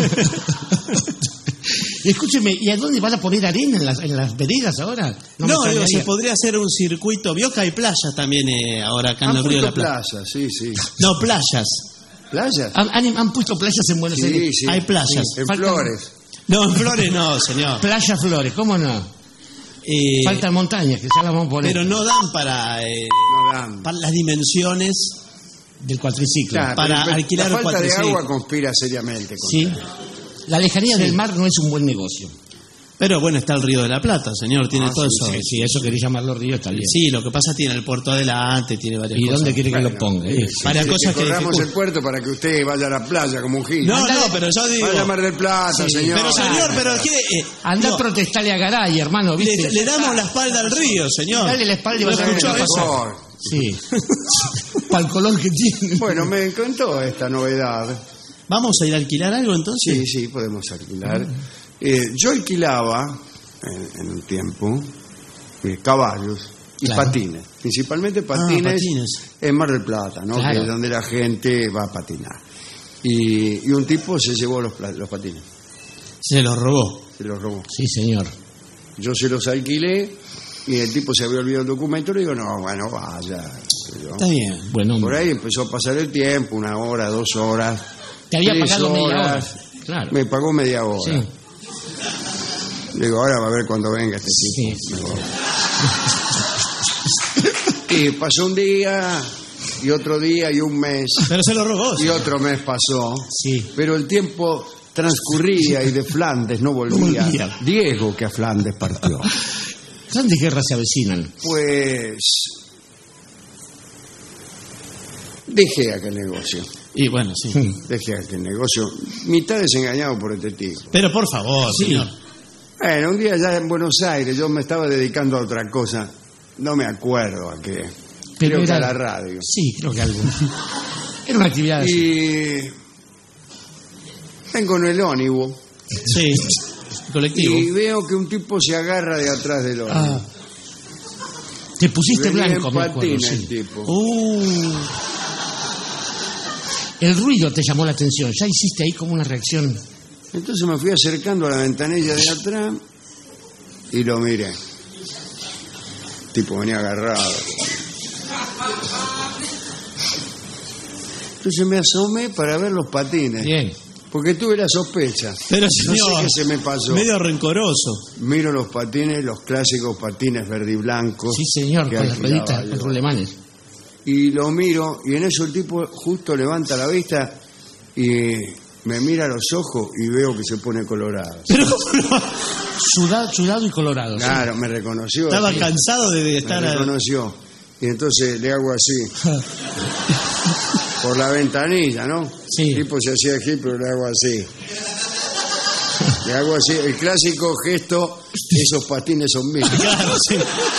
H: Escúcheme, ¿y a dónde van a poner arena? ¿En las, en las veredas ahora?
G: No,
H: me
G: digo, se
H: extrañaría.
G: podría hacer un circuito. Vio que hay playas también eh, ahora acá en
F: Han
G: el Río de la
F: puesto
G: Plata.
F: plaza, sí, sí.
G: No, playas.
F: ¿Playas?
H: ¿Han, han- han puesto playas en Buenos
F: Sí,
H: Aires?
F: sí.
G: Hay playas.
F: En
H: Faltan-
F: Flores.
G: No, en Flores no, señor.
H: Playa Flores, ¿cómo no?
G: Eh,
H: Faltan montañas, que ya las vamos a poner.
G: pero no dan para, eh,
F: No dan.
G: para las dimensiones.
H: Del cuatriciclo.
F: Claro,
G: para
F: pero
G: alquilar
F: la falta de
G: cuatriciclos.
F: agua conspira seriamente. contra
H: Sí.
F: él.
H: La lejanía
G: Sí.
H: del mar no es un buen negocio.
G: Pero bueno, está el Río de la Plata, señor, tiene
F: Ah,
G: todo
F: sí,
G: eso.
H: Sí, sí, eso quería llamarlo río, está bien.
G: Sí, lo que pasa tiene el puerto adelante, tiene varias
H: ¿Y
G: cosas.
H: dónde quiere que lo
F: Bueno,
H: ponga?
F: sí,
H: Eh,
F: sí,
G: varias
F: sí,
G: cosas
F: que
G: que
F: corramos
G: dificultan.
F: el puerto para que usted vaya a la playa como un gil.
G: No,
H: Andale.
G: no, pero yo digo...
F: Vaya a Mar del Plata,
G: Sí,
F: señor.
G: Pero señor, pero ¿qué? Eh,
H: Anda
G: digo,
H: a protestarle a Garay, hermano, ¿viste?
G: le, le damos la espalda al río, señor.
H: Dale la espalda y
G: ¿No
H: vas a ver
G: escuchó
H: qué
G: eso?
H: pasa.
F: Mejor.
H: Sí. Para el color que tiene.
F: Bueno, me encantó esta novedad.
G: ¿Vamos a ir a alquilar algo entonces?
F: Sí, sí, podemos alquilar. Eh, yo alquilaba en, en un tiempo eh, caballos y
H: Claro.
F: patines, principalmente patines,
G: Ah, patines.
F: en Mar del Plata, ¿no?
H: Claro.
F: Que es donde la gente va a patinar. Y, y un tipo se llevó los, pla- los patines,
G: Se los robó.
F: se los robó.
H: Sí, señor.
F: Yo se los alquilé y el tipo se había olvidado el documento. Le digo, no, bueno, vaya. qué sé yo.
G: Está bien.
H: Bueno,
F: Por ahí empezó a pasar el tiempo, una hora, dos horas.
H: te había
F: tres
H: pagado media hora.
F: horas.
H: Claro.
F: Me pagó media hora.
H: Sí.
F: Le digo, ahora va a ver cuando venga este tipo.
H: Sí.
F: Me voy. Y pasó un día, y otro día y un mes.
G: Pero se lo robó.
F: Y otro mes pasó.
H: Sí.
F: Pero el tiempo transcurría y de Flandes no volvía.
H: No volvía.
F: Diego, que a Flandes partió.
H: ¿Grandes guerras se avecinan?
F: Pues dejé aquel negocio.
G: Y bueno, sí.
F: Dejé aquel negocio. Mitad desengañado por este tipo.
G: Pero por favor,
H: Sí.
G: señor.
F: Bueno, un día ya en Buenos Aires yo me estaba dedicando a otra cosa. No me acuerdo a qué.
H: Pero
F: Creo que
H: era-
F: a la radio.
H: Sí, creo que algo. Era una actividad así.
F: Y vengo en el ónibus
G: Sí. Colectivo.
F: y veo que un tipo se agarra de atrás del ónibus.
H: Ah. Te pusiste
F: Venía
H: blanco,
F: en
H: me acuerdo,
F: patina el
H: sí.
F: tipo.
G: Uh,
H: El ruido te llamó la atención. Ya hiciste ahí como una reacción.
F: Entonces me fui acercando a la ventanilla de atrás y lo miré. El tipo venía agarrado. Entonces me asomé para ver los patines.
H: Bien.
F: Porque tuve la sospecha.
G: pero
F: No
G: señor.
F: sé qué se me pasó.
G: Medio rencoroso.
F: Miro los patines, los clásicos patines verde y blancos.
H: Sí, señor,
F: que
H: con las
F: alquilaba
H: rueditas,
F: yo.
H: los rulemanes.
F: Y lo miro y en eso el tipo justo levanta la vista y me mira a los ojos y veo que se pone colorado.
G: Pero ¿cómo no?
H: Sudado, sudado y colorado. sí.
F: Claro, me reconoció.
G: Estaba
F: Sí,
G: cansado de
F: me
G: estar. a-
F: reconoció. Y entonces le hago así. Por la ventanilla, ¿no?
H: Sí.
F: El tipo se hacía aquí, pero le hago así. Le hago así. El clásico gesto, esos patines son míos.
G: Claro, sí.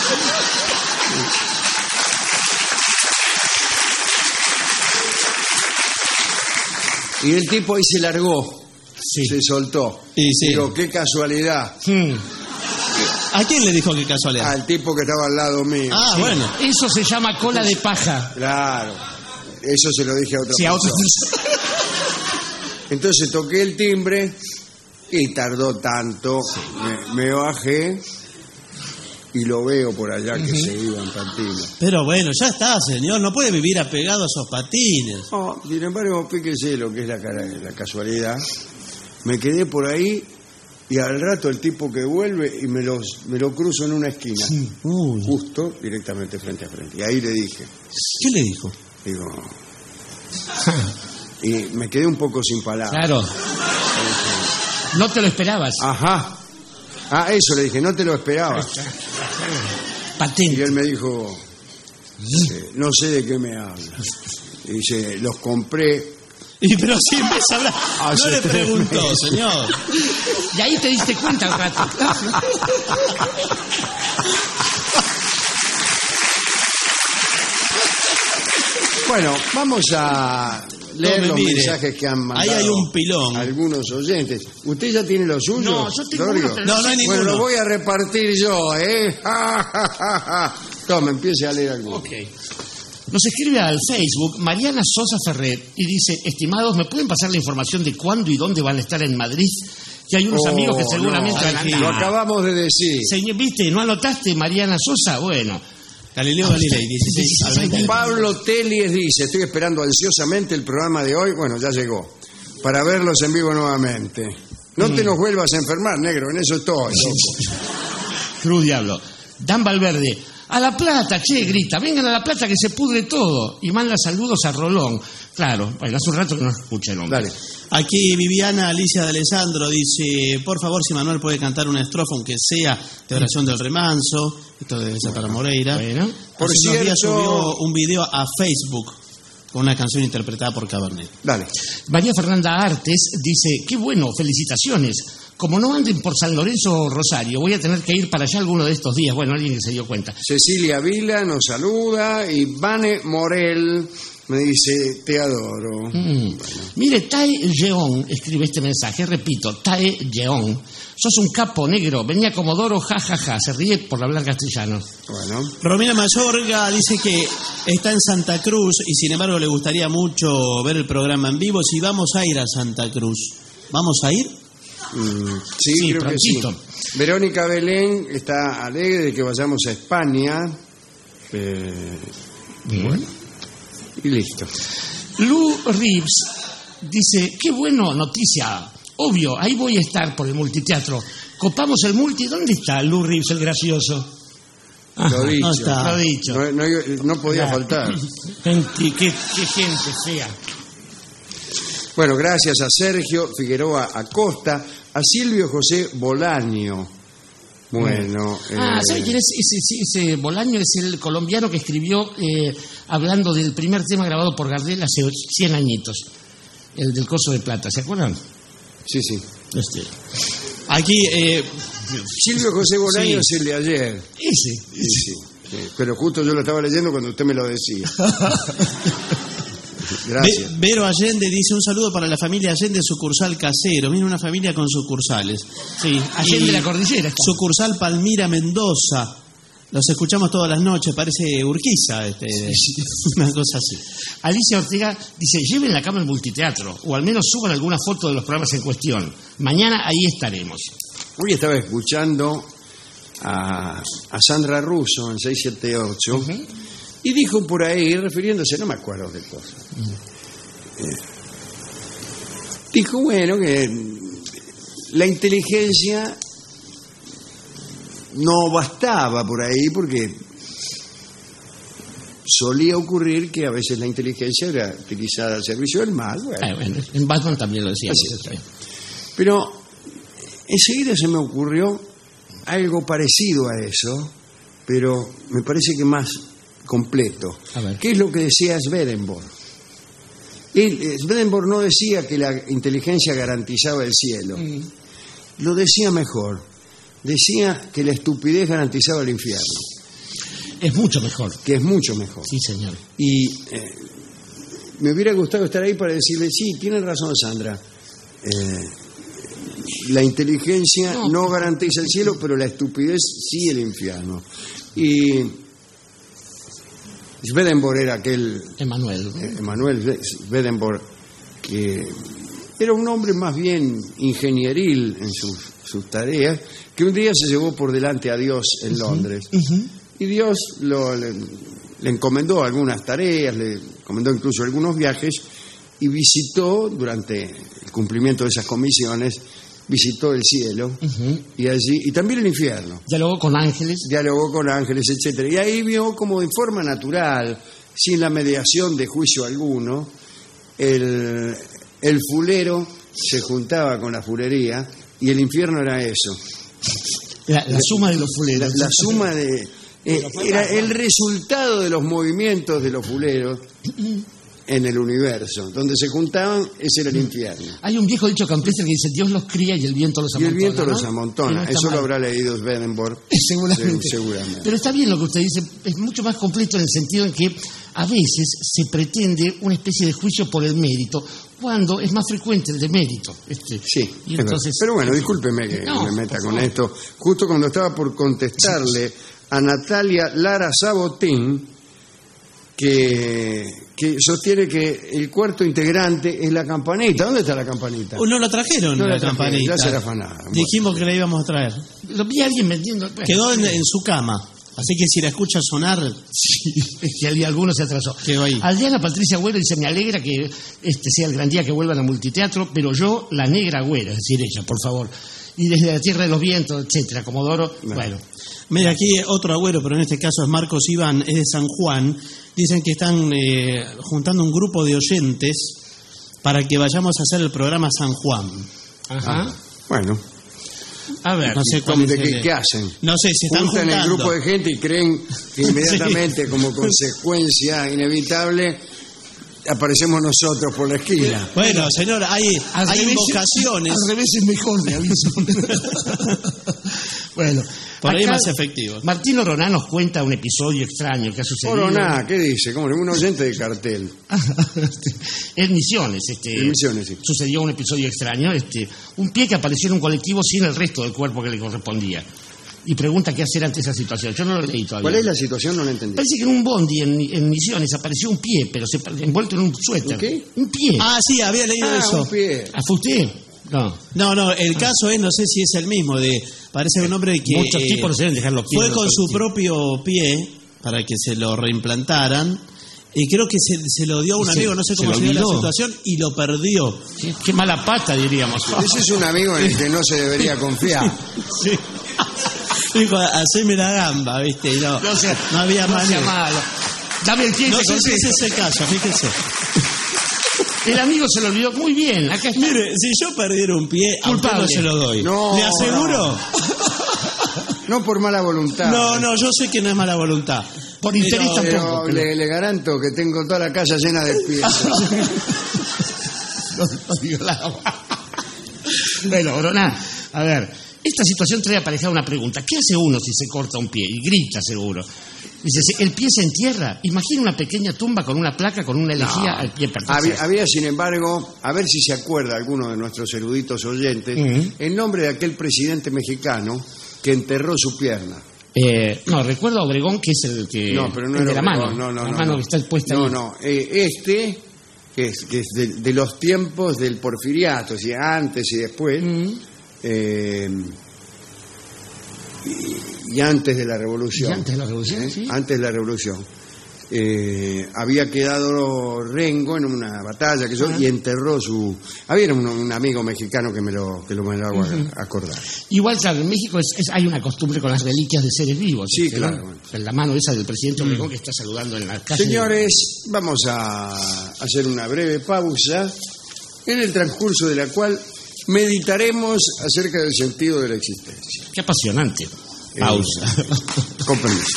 F: Y el tipo ahí se largó.
H: Sí.
F: Se soltó.
G: Y sí.
F: Digo, qué casualidad.
H: Hmm.
G: ¿A quién le dijo que casualidad?
F: Al tipo que estaba al lado mío.
G: Ah, bueno.
H: Eso se llama cola de paja.
F: Claro. Eso se lo dije a otra
H: Sí, a
F: persona.
H: otros-
F: Entonces toqué el timbre y tardó tanto. Me, me bajé y lo veo por allá que se iba en patina.
G: Pero bueno, ya está, señor. No puede vivir apegado a esos patines.
F: No, sin embargo, fíjese lo que es la, cara- la casualidad. Me quedé por ahí y al rato el tipo que vuelve y me, los, me lo cruzo en una esquina.
G: Uy.
F: Justo, directamente frente a frente. Y ahí le dije,
G: ¿Qué le dijo?
F: digo... Y me quedé un poco sin palabras.
H: Claro. No te lo esperabas.
F: Ajá. Ah, eso le dije, no te lo esperaba. Y
H: Patente.
F: él me dijo, eh, no sé de qué me hablas. Y dice, los compré.
G: Y pero si empieza a hablar.
F: Hace
G: No le
F: tres
G: preguntó,
F: meses.
G: señor.
H: Y ahí te diste cuenta al rato.
F: Bueno, vamos a leer
G: Tome,
F: los
G: mire.
F: mensajes que han mandado.
G: Ahí hay un pilón.
F: Algunos oyentes. ¿Usted ya tiene los suyos?
H: No, yo tengo
F: Dorio?
H: uno, pero
G: No, no hay
F: Bueno,
G: ninguno.
F: lo voy a repartir yo, ¿eh? Toma, empiece a leer alguno.
H: Ok. Nos escribe al Facebook Mariana Sosa Ferret y dice, estimados, ¿me pueden pasar la información de cuándo y dónde van a estar en Madrid? Que hay unos
F: Oh,
H: amigos que
F: no,
H: seguramente van a
F: Lo
H: andar.
F: acabamos de decir.
H: Señor, ¿viste? ¿No anotaste Mariana Sosa? Bueno.
G: Galileo Galilei, dieciséis al veinte.
F: Pablo Telies dice, estoy esperando ansiosamente el programa de hoy, bueno, ya llegó, para verlos en vivo nuevamente. No
H: Mm.
F: te nos vuelvas a enfermar, negro, en eso estoy.
H: Cruz Diablo. Dan Valverde. A La Plata, che, grita. Vengan a La Plata que se pudre todo. Y manda saludos a Rolón. Claro, bueno, hace un rato que no escucha el hombre.
F: Dale.
G: Aquí Viviana Alicia de Alessandro dice, por favor, si Manuel puede cantar una estrofa, aunque sea de oración del remanso. Esto debe ser para Moreira.
H: Bueno.
F: Por
G: Hace unos días
F: cierto-
G: subió un video a Facebook con una canción interpretada por Cabernet.
F: Dale.
H: María Fernanda Artes dice, qué bueno, felicitaciones. Como no anden por San Lorenzo o Rosario, voy a tener que ir para allá alguno de estos días. Bueno, alguien que se dio cuenta.
F: Cecilia Vila nos saluda y Vane Morel me dice, te adoro.
H: Mm. Mire, Tae Yeon escribe este mensaje, repito, Tae Yeon. Sos un capo negro, venía Comodoro, ja, ja, ja. Se ríe por hablar castellano.
F: Bueno,
G: Romina Mayorga dice que está en Santa Cruz y sin embargo le gustaría mucho ver el programa en vivo. Si vamos a ir a Santa Cruz, ¿vamos a ir?
F: mm, sí,
H: Sí,
F: creo
H: prontito.
F: que sí. Verónica Belén está alegre de que vayamos a España. Eh,
H: Bueno.
F: y listo.
H: Lou Reeves dice, qué bueno, noticia. Obvio, ahí voy a estar por el multiteatro. Copamos el multi. ¿Dónde está Lou Reeves, el gracioso?
F: Lo dicho.
G: no está.
H: Lo dicho.
F: No, no, no podía
H: Claro.
F: faltar.
H: Gente, qué, qué gente fea.
F: Bueno, gracias a Sergio Figueroa Acosta, a Silvio José Bolaño. Bueno.
H: Ah,
F: eh,
H: ¿sabe quién es? Ese, ese, ese Bolaño es el colombiano que escribió eh, hablando del primer tema grabado por Gardel hace cien añitos. El del Coso de Plata, ¿se acuerdan?
F: Sí, sí.
H: Este,
G: Aquí, eh,
F: Silvio José Bolaño
G: Sí.
F: es el de ayer.
H: ese.
F: Sí, sí, sí. Pero justo yo lo estaba leyendo cuando usted me lo decía. Gracias.
G: Ve- Vero Allende dice un saludo para la familia Allende, sucursal Casero. Mira, una familia con sucursales.
H: Sí, Allende
G: Y
H: la Cordillera.
G: Sucursal Palmira Mendoza. Los escuchamos todas las noches, parece Urquiza, este, una cosa así.
H: Alicia Ortega dice, lleven la cámara al multiteatro, o al menos suban alguna foto de los programas en cuestión. Mañana ahí estaremos.
F: Hoy estaba escuchando a, a Sandra Russo en seiscientos setenta y ocho
H: Ujú.
F: y dijo por ahí, refiriéndose, no me acuerdo qué cosa, eh, dijo, bueno, que la inteligencia no bastaba por ahí porque solía ocurrir que a veces la inteligencia era utilizada al servicio del mal. Bueno,
H: Ah, bueno, en Batman también lo decíamos.
F: Así es.
H: está bien.
F: pero enseguida se me ocurrió algo parecido a eso, pero me parece que más completo.
H: A ver.
F: ¿Qué es lo que decía Swedenborg? Él, eh, Swedenborg no decía que la inteligencia garantizaba el cielo,
H: Mm.
F: lo decía mejor. Decía que la estupidez garantizaba el infierno,
H: Es mucho mejor.
F: que es mucho mejor.
H: Sí, señor.
F: Y eh, me hubiera gustado estar ahí para decirle, sí, tiene razón Sandra, eh, la inteligencia
H: No.
F: no garantiza el cielo, pero la estupidez sí el infierno. Y Swedenborg era aquel,
H: Emanuel.
F: eh, Emanuel Swedenborg, que era un hombre más bien ingenieril en sus, sus tareas, que un día se llevó por delante a Dios en Londres. Y Dios lo, le, le encomendó algunas tareas, le encomendó incluso algunos viajes, y visitó, durante el cumplimiento de esas comisiones, visitó el cielo,
H: Ujú.
F: y allí y también el infierno.
H: Dialogó con ángeles.
F: Dialogó con ángeles, etcétera. Y ahí vio como de forma natural, sin la mediación de juicio alguno, el, el fulero se juntaba con la fulería, y el infierno era eso.
H: La, la suma de los
F: La,
H: fuleros.
F: la suma de... eh, era el resultado de los movimientos de los fuleros en el universo. Donde se juntaban, ese era el infierno.
H: Hay un viejo dicho campestre que dice, Dios los cría y el viento los
F: Y
H: amontona.
F: el viento
H: ¿no?
F: los
H: Que
F: amontona.
H: no está
F: Eso lo
H: mal.
F: habrá leído Swedenborg.
H: Seguramente.
F: Se- seguramente.
H: Pero está bien lo que usted dice, es mucho más completo en el sentido en que a veces se pretende una especie de juicio por el mérito, cuando es más frecuente el de mérito. Este,
F: Sí,
H: y
F: es verdad.
H: entonces,
F: Pero bueno, discúlpeme que
H: No,
F: me meta
H: por
F: con
H: favor.
F: esto. Justo cuando estaba por contestarle a Natalia Lara Sabotín, que, que sostiene que el cuarto integrante es la campanita. ¿Dónde está la campanita?
G: Oh, no la trajeron,
F: No
G: la,
F: la trajeron,
G: campanita.
F: ya será afanada. Bueno.
G: Dijimos que la íbamos a traer.
H: lo vi a alguien vendiendo. bueno,
G: Quedó en, en su cama. Así que si la escucha sonar,
H: es que al- alguno se atrasó.
G: Quedó ahí.
H: Aldeana Patricia Güero dice, me alegra que este sea el gran día que vuelvan al multiteatro, pero yo, la negra güera, es decir, ella, por favor. Y desde la Tierra de los Vientos, etcétera, Comodoro, bueno.
G: mira, aquí otro agüero, pero en este caso es Marcos Iván, es de San Juan. Dicen que están eh, juntando un grupo de oyentes para que vayamos a hacer el programa San Juan.
H: Ajá.
F: Ah, bueno,
H: A ver,
G: No sé cuál
F: ¿cómo- ¿de
G: es
F: qué,
G: el-
F: qué hacen?
G: No sé, se están
F: Juntan el
G: juntando.
F: grupo de gente y creen que inmediatamente, como consecuencia inevitable, aparecemos nosotros por la esquina.
G: Bueno, señor, hay,
H: al
G: hay
H: revés-
G: invocaciones.
H: Al revés es mejor, le aviso. Bueno,
G: Por ahí
H: acá
G: más efectivo.
H: Martino Roná nos cuenta un episodio extraño que ha sucedido.
F: Oroná, ¿qué dice? Como un oyente de cartel.
H: En Misiones, este,
F: En Misiones, sí.
H: sucedió un episodio extraño, este, un pie que apareció en un colectivo sin el resto del cuerpo que le correspondía. Y pregunta qué hacer ante esa situación. Yo no lo leí todavía.
F: ¿Cuál es la situación? No la entendí.
H: Parece que en un bondi en, en Misiones apareció un pie, pero se, envuelto en un suéter.
F: ¿Un qué?
H: Un pie.
G: Ah, sí, había leído
F: Ah,
G: eso.
F: un pie.
H: ¿Ah, fue usted? No.
G: No, no, el caso es, no sé si es el mismo, de parece un hombre que
H: Muchos
G: eh,
H: tipos no se deben dejar los pies.
G: fue
H: en
G: con
H: los
G: su
H: colectivos.
G: propio pie para que se lo reimplantaran y creo que se, se lo dio a un
H: Y se-
G: amigo, no sé
H: se
G: cómo
H: lo
G: se dio la
H: olvidó.
G: situación y lo perdió.
H: Qué, qué mala pata, diríamos.
F: Ese es un amigo en el que no se debería confiar.
H: Sí.
G: Dijo, haceme la gamba, ¿viste? Y no,
H: No sea,
G: no había
H: no sea
G: manera.
H: malo. Dame el quince
G: No sé si
H: consejo.
G: es ese caso, fíjese.
H: El amigo se lo olvidó muy bien. Acá está.
G: Mire, si yo perdiera un pie, a usted
H: Culpable.
G: no se lo doy.
F: No,
G: ¿Le aseguro?
F: No por mala voluntad.
G: No, no, yo sé que no es mala voluntad.
H: Por
G: Pero-
H: interés tampoco.
F: Pero le, le garanto que tengo toda la casa llena de piezas.
H: No, no digo nada. Bueno, Oroná, a ver, esta situación trae aparejada una pregunta. ¿Qué hace uno si se corta un pie? Y grita seguro. Dice, si el pie se entierra. Imagina una pequeña tumba con una placa con una elegía al pie pertenece.
F: Había, había, sin embargo, a ver si se acuerda alguno de nuestros eruditos oyentes,
H: Ujú.
F: el nombre de aquel presidente mexicano que enterró su pierna.
H: Eh, no, recuerdo a Obregón, que es el que...
F: No, pero no
H: el
F: era
H: de la
F: Obregón,
H: mano.
F: no, no,
H: la
F: no,
H: mano
F: no.
H: que está puesta
F: No,
H: ahí.
F: no, eh, este, que es, que es de, de los tiempos del porfiriato, es decir, antes y después,
H: Mm.
F: eh, y, y antes de la revolución.
H: Y antes de la revolución,
F: ¿eh?
H: sí.
F: Antes de la revolución. Eh, había quedado rengo en una batalla que yo,
H: Ah.
F: y enterró su... Había un, un amigo mexicano que me lo, que lo me lo hago a- acordar.
H: Igual, claro, en México es, es- hay una costumbre con las reliquias de seres vivos.
F: Sí,
H: ¿no?
F: claro.
H: La mano esa del presidente Obregón que está saludando en la calle.
F: Señores, vamos a hacer una breve pausa en el transcurso de la cual meditaremos acerca del sentido de la existencia.
H: Qué apasionante.
F: Eh,
H: Pausa.
F: Con permiso.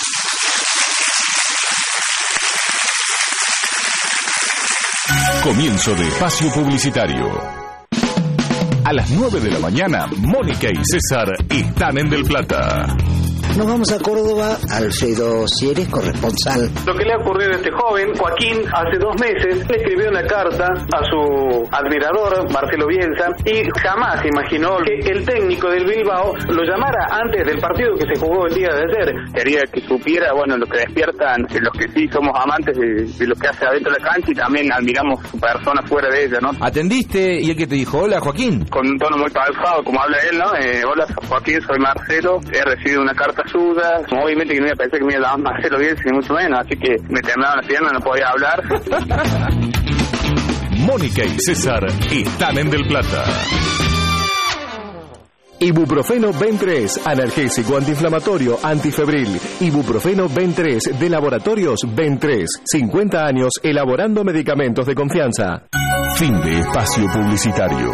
C: Comienzo de espacio publicitario. A las nueve de la mañana, Mónica y César están en Del Plata.
I: Nos vamos a Córdoba, Alfredo Sieres, corresponsal.
J: Lo que le ha ocurrido a este joven, Joaquín, hace dos meses, le escribió una carta a su admirador, Marcelo Bielsa, y jamás imaginó que el técnico del Bilbao lo llamara antes del partido que se jugó el día de ayer.
K: Quería que supiera, bueno, lo que despiertan los que sí somos amantes de, de lo que hace adentro de la cancha y también admiramos su persona fuera de ella, ¿no?
B: ¿Atendiste y el que te dijo hola, Joaquín?
K: Con un tono muy pausado, como habla él, ¿no? Eh, hola, Joaquín, soy Marcelo, he recibido una carta suya. Obviamente que no iba a pensar que me iba a llamar Marcelo Bielsa, ni mucho menos, así que me temblaban las piernas, no podía hablar.
C: Mónica y César están en Del Plata.
L: Ibuprofeno Ben tres, analgésico, antiinflamatorio, antifebril. Ibuprofeno Ben tres, de Laboratorios Ben tres. cincuenta años elaborando medicamentos de confianza.
C: Fin de espacio publicitario.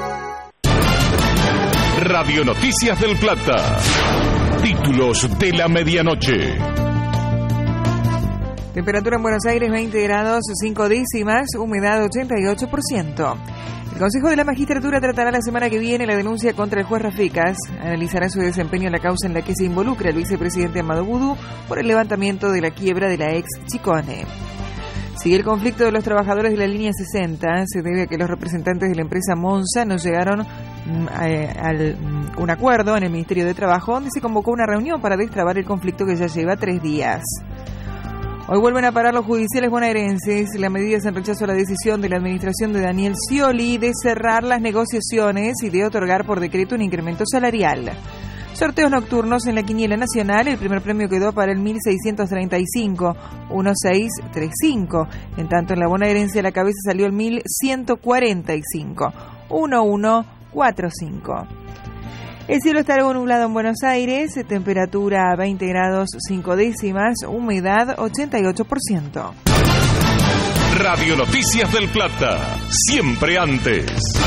C: Radio Noticias del Plata. Títulos de la medianoche.
M: Temperatura en Buenos Aires veinte grados cinco décimas, humedad ochenta y ocho por ciento. El Consejo de la Magistratura tratará la semana que viene la denuncia contra el juez Rafecas. Analizará su desempeño en la causa en la que se involucra el vicepresidente Amado Boudou por el levantamiento de la quiebra de la ex Chicone. Sigue el conflicto de los trabajadores de la línea sesenta. Se debe a que los representantes de la empresa Monza no llegaron mm, a, a mm, un acuerdo en el Ministerio de Trabajo, donde se convocó una reunión para destrabar el conflicto que ya lleva tres días. Hoy vuelven a parar los judiciales bonaerenses. La medida es en rechazo a la decisión de la administración de Daniel Scioli de cerrar las negociaciones y de otorgar por decreto un incremento salarial. Sorteos nocturnos en la quiniela nacional. El primer premio quedó para el mil seiscientos treinta y cinco, dieciséis treinta y cinco. En tanto, en la bonaerense a la cabeza salió el mil ciento cuarenta y cinco, dieciuno cuarenta y cinco. El cielo está algo nublado en Buenos Aires, temperatura veinte grados cinco décimas, humedad ochenta y ocho por ciento.
C: Radio Noticias del Plata. Siempre antes.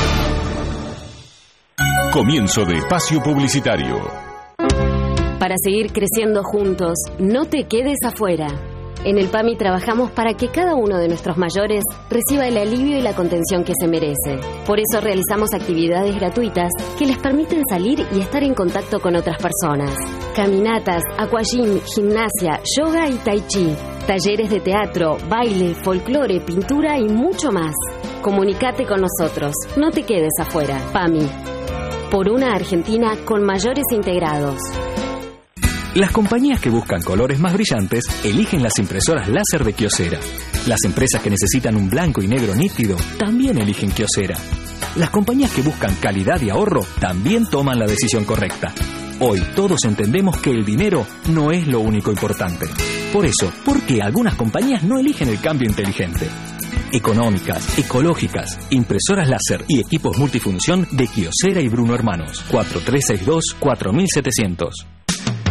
C: Comienzo de espacio publicitario.
N: Para seguir creciendo juntos, no te quedes afuera. En el PAMI trabajamos para que cada uno de nuestros mayores reciba el alivio y la contención que se merece. Por eso realizamos actividades gratuitas que les permiten salir y estar en contacto con otras personas. Caminatas, aquagym, gimnasia, yoga y tai chi. Talleres de teatro, baile, folclore, pintura y mucho más. Comunicate con nosotros. No te quedes afuera. PAMI. Por una Argentina con mayores integrados.
O: Las compañías que buscan colores más brillantes eligen las impresoras láser de Kyocera. Las empresas que necesitan un blanco y negro nítido también eligen Kyocera. Las compañías que buscan calidad y ahorro también toman la decisión correcta. Hoy todos entendemos que el dinero no es lo único importante. Por eso, ¿por qué algunas compañías no eligen el cambio inteligente? Económicas, ecológicas, impresoras láser y equipos multifunción de Kyocera y Bruno Hermanos. cuatro tres seis dos cuatro siete cero cero.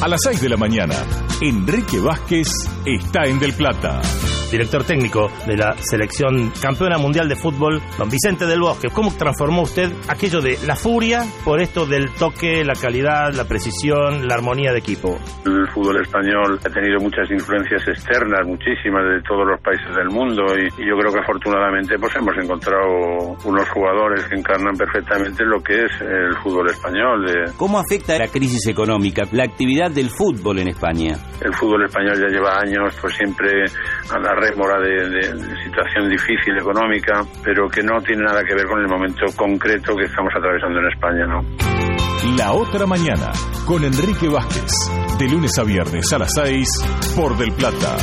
C: A las seis de la mañana, Enrique Vázquez está en Del Plata.
P: Director técnico de la selección campeona mundial de fútbol, don Vicente del Bosque. ¿Cómo transformó usted aquello de la furia por esto del toque, la calidad, la precisión, la armonía de equipo?
Q: El fútbol español ha tenido muchas influencias externas, muchísimas, de todos los países del mundo, y, y yo creo que afortunadamente pues hemos encontrado unos jugadores que encarnan perfectamente lo que es el fútbol español. De...
R: ¿Cómo afecta la crisis económica la actividad del fútbol en España?
Q: El fútbol español ya lleva años pues siempre a la rémora de, de, de situación difícil económica, pero que no tiene nada que ver con el momento concreto que estamos atravesando en España, ¿no?
C: La otra mañana, con Enrique Vázquez, de lunes a viernes a las seis, por Del Plata.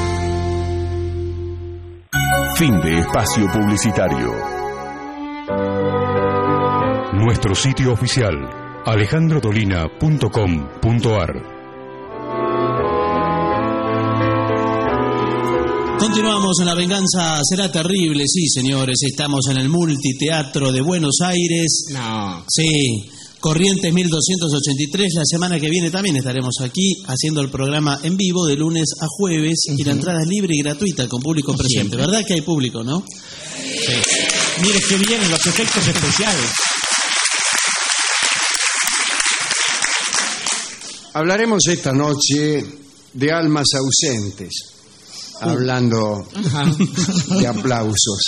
C: Fin de espacio publicitario.
D: Nuestro sitio oficial, alejandro dolina punto com punto ar.
G: Continuamos en La Venganza Será Terrible. Sí, señores, estamos en el Multiteatro de Buenos Aires.
H: No.
G: Sí, Corrientes mil doscientos ochenta y tres. La semana que viene también estaremos aquí haciendo el programa en vivo de lunes a jueves. Uh-huh. Y la entrada es libre y gratuita con público presente. Siempre. ¿Verdad que hay público, no?
H: Sí. Mire qué bien los efectos especiales.
F: Hablaremos esta noche de almas ausentes. Hablando de aplausos.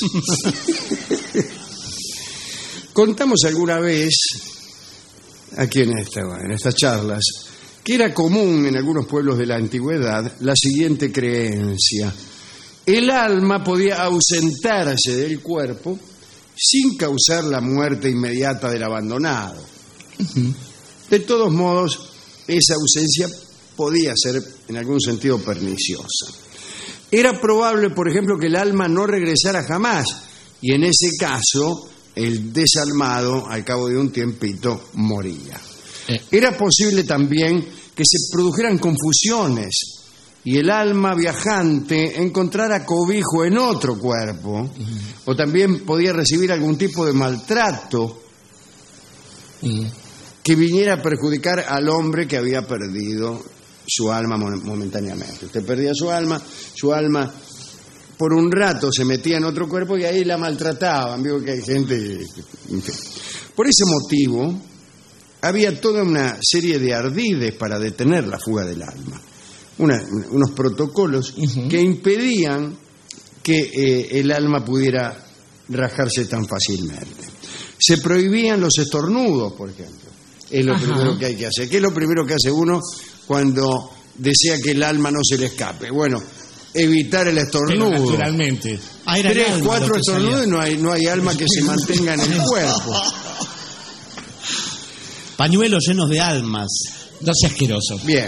F: Contamos alguna vez, aquí en, esta, en estas charlas, que era común en algunos pueblos de la antigüedad la siguiente creencia. El alma podía ausentarse del cuerpo sin causar la muerte inmediata del abandonado. De todos modos, esa ausencia podía ser en algún sentido perniciosa. Era probable, por ejemplo, que el alma no regresara jamás, y en ese caso, el desalmado, al cabo de un tiempito, moría. Era posible también que se produjeran confusiones, y el alma viajante encontrara cobijo en otro cuerpo, uh-huh. o también podía recibir algún tipo de maltrato uh-huh. que viniera a perjudicar al hombre que había perdido su alma momentáneamente. Usted perdía su alma, su alma por un rato se metía en otro cuerpo y ahí la maltrataban. Veo que hay gente... Por ese motivo, había toda una serie de ardides para detener la fuga del alma. Una, unos protocolos uh-huh. que impedían que eh, el alma pudiera rajarse tan fácilmente. Se prohibían los estornudos, por ejemplo. Es lo Ajá. primero que hay que hacer. ¿Qué es lo primero que hace uno cuando desea que el alma no se le escape? Bueno, evitar el estornudo.
H: Pero naturalmente.
F: Tres, cuatro estornudos y no hay, no hay alma que se mantenga en el cuerpo.
G: Pañuelos llenos de almas.
H: No sea asqueroso.
F: Bien.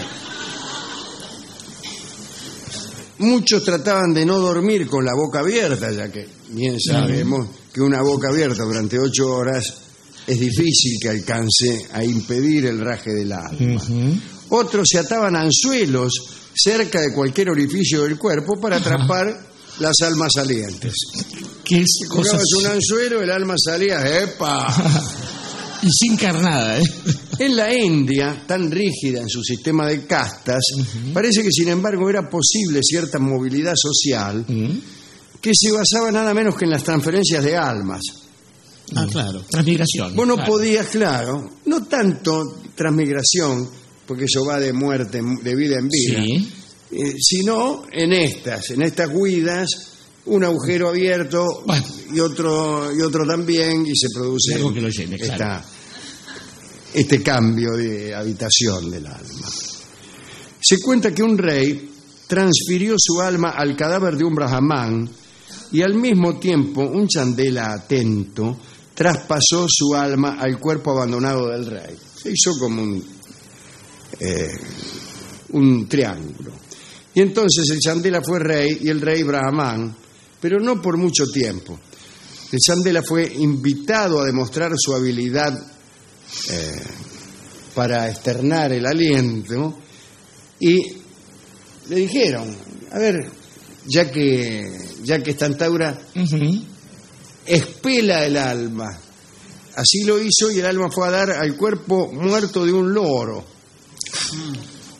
F: Muchos trataban de no dormir con la boca abierta, ya que bien sabemos que una boca abierta durante ocho horas es difícil que alcance a impedir el raje del alma. Uh-huh. Otros se ataban anzuelos cerca de cualquier orificio del cuerpo para atrapar las almas salientes.
H: ¿Qué es?
F: Si colgabas un anzuelo, el alma salía, ¡epa!
H: Y sin carnada, ¿eh?
F: En la India, tan rígida en su sistema de castas, uh-huh. parece que sin embargo era posible cierta movilidad social uh-huh. que se basaba nada menos que en las transferencias de almas.
H: Ah, claro, transmigración.
F: Vos no
H: claro.
F: podías, claro, no tanto transmigración, porque eso va de muerte, de vida en vida, sí. eh, sino en estas, en estas huidas, un agujero abierto bueno. y otro y otro también, y se produce
H: algo que lo llene,
F: esta,
H: claro.
F: este cambio de habitación del alma. Se cuenta que un rey transfirió su alma al cadáver de un brahmán y al mismo tiempo un chandela atento traspasó su alma al cuerpo abandonado del rey. Se hizo como un, eh, un triángulo. Y entonces el chandela fue rey y el rey brahmán, pero no por mucho tiempo. El chandela fue invitado a demostrar su habilidad eh, para externar el aliento y le dijeron, a ver, ya que ya que Estantaura uh-huh. expela el alma. Así lo hizo y el alma fue a dar al cuerpo muerto de un loro.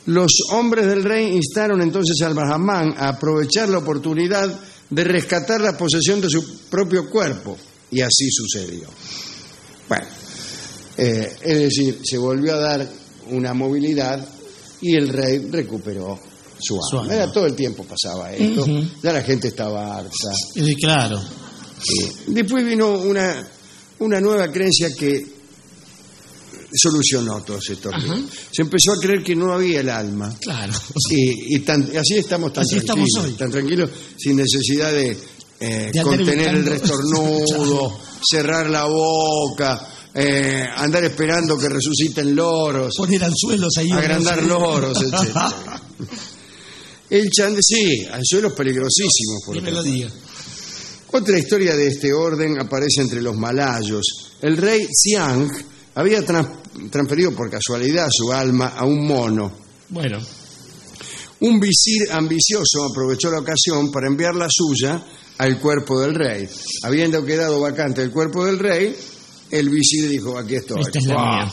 F: Los hombres del rey instaron entonces al Brahman a aprovechar la oportunidad de rescatar la posesión de su propio cuerpo. Y así sucedió. Bueno, eh, es decir, se volvió a dar una movilidad y el rey recuperó su alma. Su alma. Era, todo el tiempo pasaba esto. Uh-huh. Ya la gente estaba harta.
G: Sí, claro.
F: Sí. Después vino una, una nueva creencia que solucionó todos estos líos. Se empezó a creer que no había el alma.
G: Claro.
F: Y, y, tan, y así estamos tan
G: así
F: tranquilos.
G: Estamos hoy.
F: Tan tranquilos, sin necesidad de, eh, de contener el restornudo, cerrar la boca, eh, andar esperando que resuciten loros.
G: Poner anzuelos ahí.
F: Agrandar loros, etcétera. El chande, sí, anzuelos peligrosísimos. Por
G: me lo diga.
F: Otra historia de este orden aparece entre los malayos. El rey Xiang había trans, transferido por casualidad su alma a un mono.
G: Bueno.
F: Un visir ambicioso aprovechó la ocasión para enviar la suya al cuerpo del rey. Habiendo quedado vacante el cuerpo del rey, el visir dijo, aquí estoy.
G: Esta es la mía.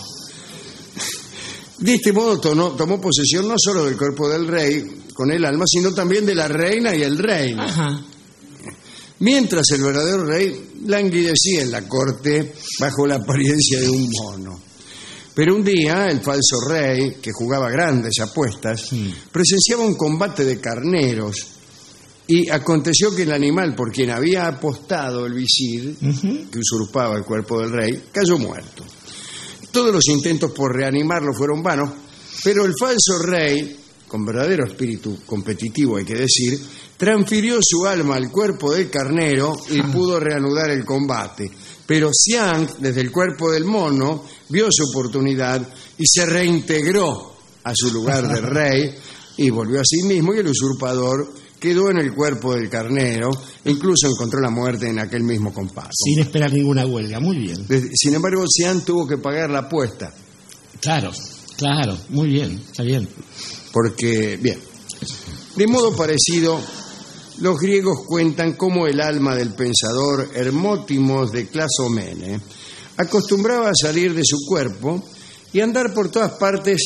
F: De este modo tomó, tomó posesión no solo del cuerpo del rey con el alma, sino también de la reina y el reino.
G: Ajá.
F: Mientras el verdadero rey languidecía en la corte bajo la apariencia de un mono. Pero un día el falso rey, que jugaba grandes apuestas, sí. presenciaba un combate de carneros y aconteció que el animal por quien había apostado el visir, uh-huh. que usurpaba el cuerpo del rey, cayó muerto. Todos los intentos por reanimarlo fueron vanos, pero el falso rey, con verdadero espíritu competitivo hay que decir, transfirió su alma al cuerpo del carnero y ah. pudo reanudar el combate. Pero Xiang, desde el cuerpo del mono, vio su oportunidad y se reintegró a su lugar de rey y volvió a sí mismo, y el usurpador quedó en el cuerpo del carnero, incluso encontró la muerte en aquel mismo combate.
H: Sin esperar ninguna huelga, muy bien.
F: Sin embargo, Xiang tuvo que pagar la apuesta.
H: Claro, claro, muy bien, está bien.
F: Porque, bien, de modo parecido, los griegos cuentan cómo el alma del pensador Hermótimos de Clasomene acostumbraba a salir de su cuerpo y andar por todas partes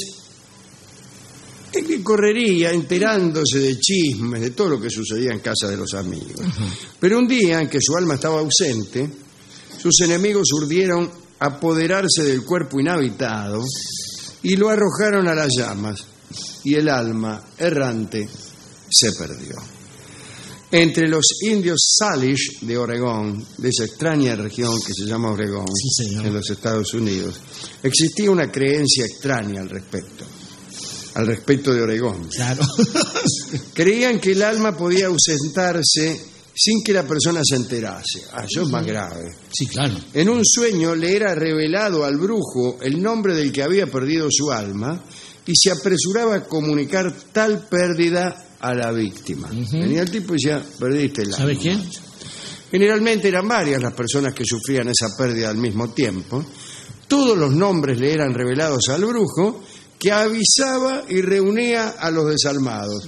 F: en que correría enterándose de chismes, de todo lo que sucedía en casa de los amigos. Uh-huh. Pero un día en que su alma estaba ausente, sus enemigos urdieron apoderarse del cuerpo inhabitado y lo arrojaron a las llamas. Y el alma errante se perdió. Entre los indios Salish de Oregón, de esa extraña región que se llama Oregón,
H: sí,
F: en los Estados Unidos, existía una creencia extraña al respecto, al respecto de Oregón.
H: Claro.
F: Creían que el alma podía ausentarse sin que la persona se enterase. Ah, eso es más grave.
H: Sí, claro.
F: En un sueño le era revelado al brujo el nombre del que había perdido su alma y se apresuraba a comunicar tal pérdida a la víctima. Uh-huh. Venía el tipo y decía, perdiste el alma.
H: ¿Sabe qué?
F: Generalmente eran varias las personas que sufrían esa pérdida al mismo tiempo. Todos los nombres le eran revelados al brujo, que avisaba y reunía a los desalmados.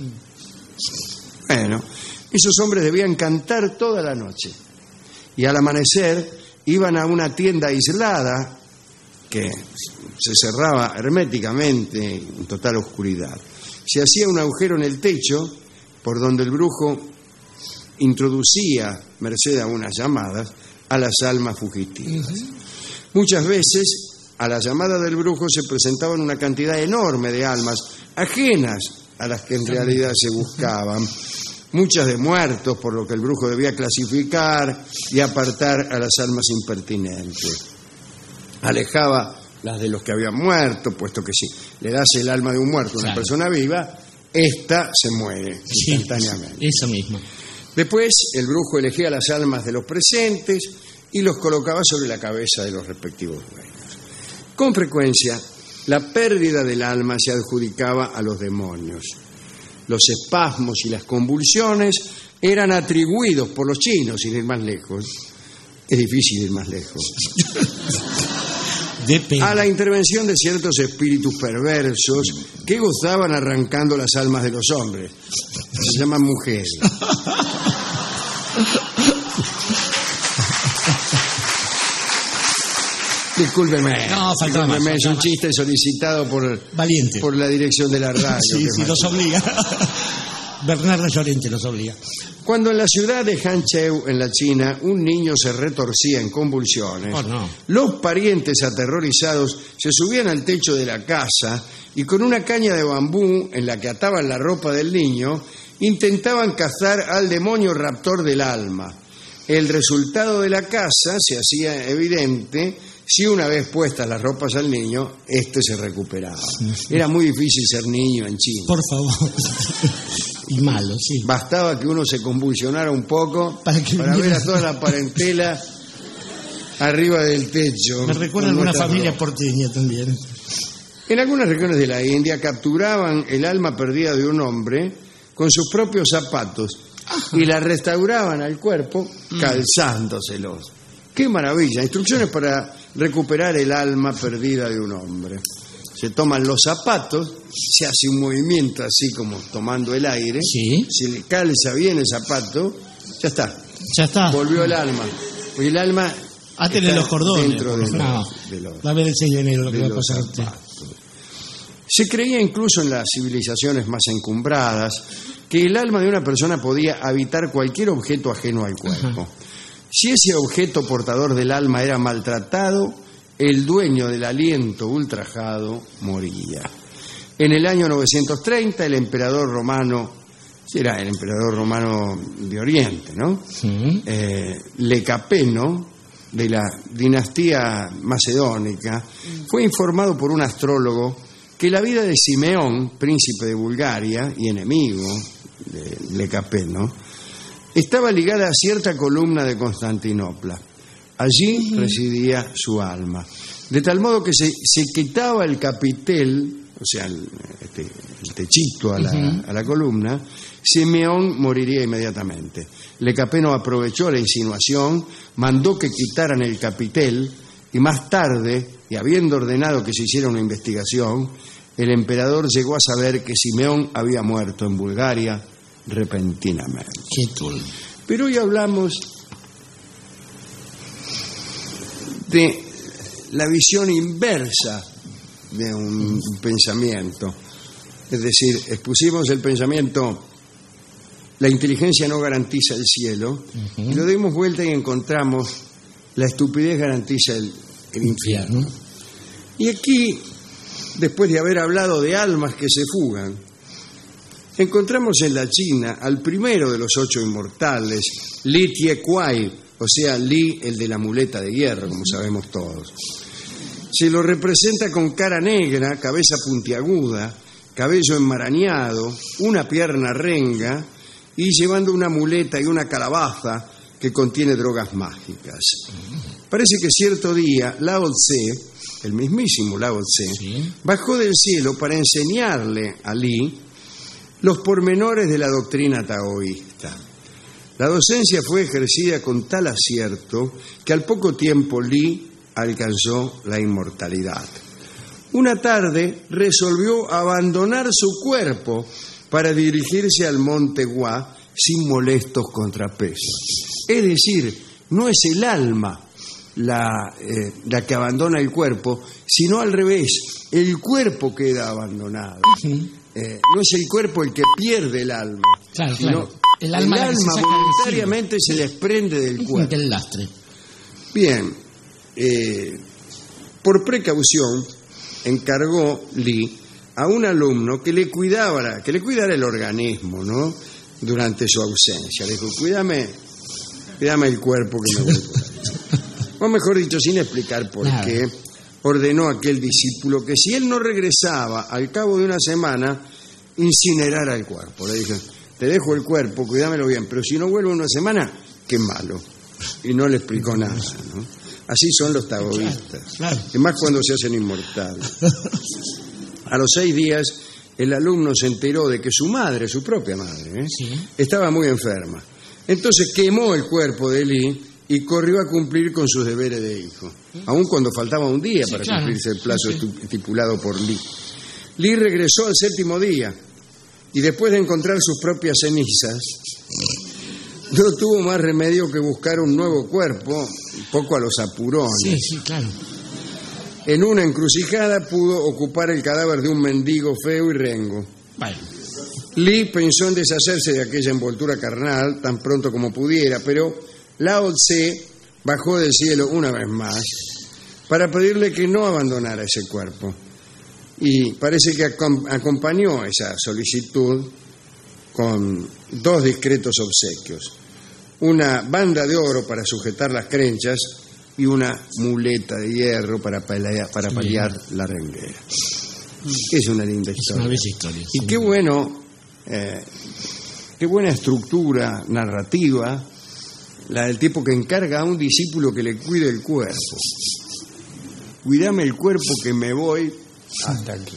F: Bueno, esos hombres debían cantar toda la noche. Y al amanecer iban a una tienda aislada que se cerraba herméticamente en total oscuridad. Se hacía un agujero en el techo por donde el brujo introducía, merced a unas llamadas, a las almas fugitivas. Uh-huh. Muchas veces a la llamada del brujo se presentaban una cantidad enorme de almas ajenas a las que en realidad se buscaban, muchas de muertos, por lo que el brujo debía clasificar y apartar a las almas impertinentes. Alejaba las de los que habían muerto, puesto que si le das el alma de un muerto a una claro. persona viva, ésta se muere sí, instantáneamente.
H: Eso mismo.
F: Después el brujo elegía las almas de los presentes y los colocaba sobre la cabeza de los respectivos dueños. Con frecuencia, la pérdida del alma se adjudicaba a los demonios. Los espasmos y las convulsiones eran atribuidos por los chinos, sin ir más lejos. Es difícil ir más lejos. A la intervención de ciertos espíritus perversos que gozaban arrancando las almas de los hombres. Se llaman mujeres. Discúlpeme.
H: No, faltaba más,
F: Discúlpeme, es
H: faltaba
F: un chiste solicitado por,
H: Valiente.
F: por la dirección de la radio.
H: Sí,
F: que
H: sí,
F: me-
H: nos obliga. Bernardo Llorente nos obliga.
F: Cuando en la ciudad de Hancheu, en la China, un niño se retorcía en convulsiones,
H: Oh, no.
F: los parientes aterrorizados se subían al techo de la casa y con una caña de bambú en la que ataban la ropa del niño, intentaban cazar al demonio raptor del alma. El resultado de la caza se hacía evidente si una vez puestas las ropas al niño, éste se recuperaba. Era muy difícil ser niño en China.
H: Por favor. Y malo, sí.
F: Bastaba que uno se convulsionara un poco
H: Para que
F: para ver
H: viniera-
F: a toda la parentela arriba del techo.
H: Me recuerda a
F: con
H: alguna
F: nuestra
H: familia
F: ropa.
H: porteña también.
F: En algunas regiones de la India capturaban el alma perdida de un hombre con sus propios zapatos y la restauraban al cuerpo calzándoselos. ¡Qué maravilla! Instrucciones para recuperar el alma perdida de un hombre. Se toman los zapatos, se hace un movimiento así como tomando el aire, se le calza bien el zapato, ya está.
H: Ya está.
F: Volvió el alma. Y el alma
H: Átele
F: está
H: los cordones.
F: dentro de
H: No.
F: los- de los-
H: Va a ver el seis de enero lo que
F: de
H: va a
F: los
H: pasar a usted.
F: Se creía incluso en las civilizaciones más encumbradas que el alma de una persona podía habitar cualquier objeto ajeno al cuerpo. Si ese objeto portador del alma era maltratado, el dueño del aliento ultrajado moría. En el año novecientos treinta, el emperador romano, era el emperador romano de Oriente, ¿no? Eh, Lecapeno, de la dinastía macedónica, fue informado por un astrólogo que la vida de Simeón, príncipe de Bulgaria y enemigo de Lecapeno, estaba ligada a cierta columna de Constantinopla. Allí residía su alma. De tal modo que se, se quitaba el capitel, o sea, el, este, el techito a la,
H: Ujú.
F: a la columna, Simeón moriría inmediatamente. Lecapeno aprovechó la insinuación, mandó que quitaran el capitel y más tarde, y habiendo ordenado que se hiciera una investigación, el emperador llegó a saber que Simeón había muerto en Bulgaria repentinamente. Pero hoy hablamos de la visión inversa de un pensamiento. Es decir, expusimos el pensamiento, la inteligencia no garantiza el cielo, y lo dimos vuelta y encontramos, la estupidez garantiza el, el infierno. Y aquí, después de haber hablado de almas que se fugan, encontramos en la China al primero de los ocho inmortales, Li Tie-Kuai, o sea, Li, el de la muleta de hierro, como sabemos todos. Se lo representa con cara negra, cabeza puntiaguda, cabello enmarañado, una pierna renga y llevando una muleta y una calabaza que contiene drogas mágicas. Parece que cierto día Lao Tse, el mismísimo Lao Tse, bajó del cielo para enseñarle a Li los pormenores de la doctrina taoísta. La docencia fue ejercida con tal acierto que al poco tiempo Li alcanzó la inmortalidad. Una tarde resolvió abandonar su cuerpo para dirigirse al monte Hua sin molestos contrapesos. Es decir, no es el alma la, eh, la que abandona el cuerpo, sino al revés, el cuerpo queda abandonado. Eh, no es el cuerpo el que pierde el alma,
H: Claro,
F: sino
H: claro. El alma la que se saca de
F: voluntariamente se desprende del cuerpo.
H: Del lastre.
F: Bien, eh, por precaución encargó Li a un alumno que le cuidara, que le cuidara el organismo, ¿no? Durante su ausencia. Le dijo, cuídame, cuídame el cuerpo que me voy por ahí. O mejor dicho, sin explicar por
H: Nada.
F: qué, ordenó a aquel discípulo que si él no regresaba al cabo de una semana, incinerara el cuerpo. Le dijo, te dejo el cuerpo, cuídamelo bien, pero si no vuelvo en una semana, qué malo. Y no le explicó nada, ¿no? Así son los taoístas. Y más cuando se hacen inmortales. A los seis días, el alumno se enteró de que su madre, su propia madre, ¿eh? estaba muy enferma. Entonces quemó el cuerpo de Li y corrió a cumplir con sus deberes de hijo, aun cuando faltaba un día
H: Sí,
F: para
H: claro.
F: cumplirse el plazo
H: Sí, sí.
F: estu- estipulado por Li. Li regresó al séptimo día y después de encontrar sus propias cenizas, no tuvo más remedio que buscar un nuevo cuerpo, un poco a los apurones.
H: Sí, sí, claro.
F: En una encrucijada pudo ocupar el cadáver de un mendigo feo y rengo.
H: Vale.
F: Li pensó en deshacerse de aquella envoltura carnal tan pronto como pudiera, pero Lao Tse bajó del cielo una vez más para pedirle que no abandonara ese cuerpo. Y parece que acompañó esa solicitud con dos discretos obsequios: una banda de oro para sujetar las crenchas y una muleta de hierro para paliar, para paliar la renguera. Es una linda historia.
H: Es una bella historia.
F: Y qué bueno, eh, qué buena estructura narrativa la del tipo que encarga a un discípulo que le cuide el cuerpo. Cuídame el cuerpo que me voy hasta aquí.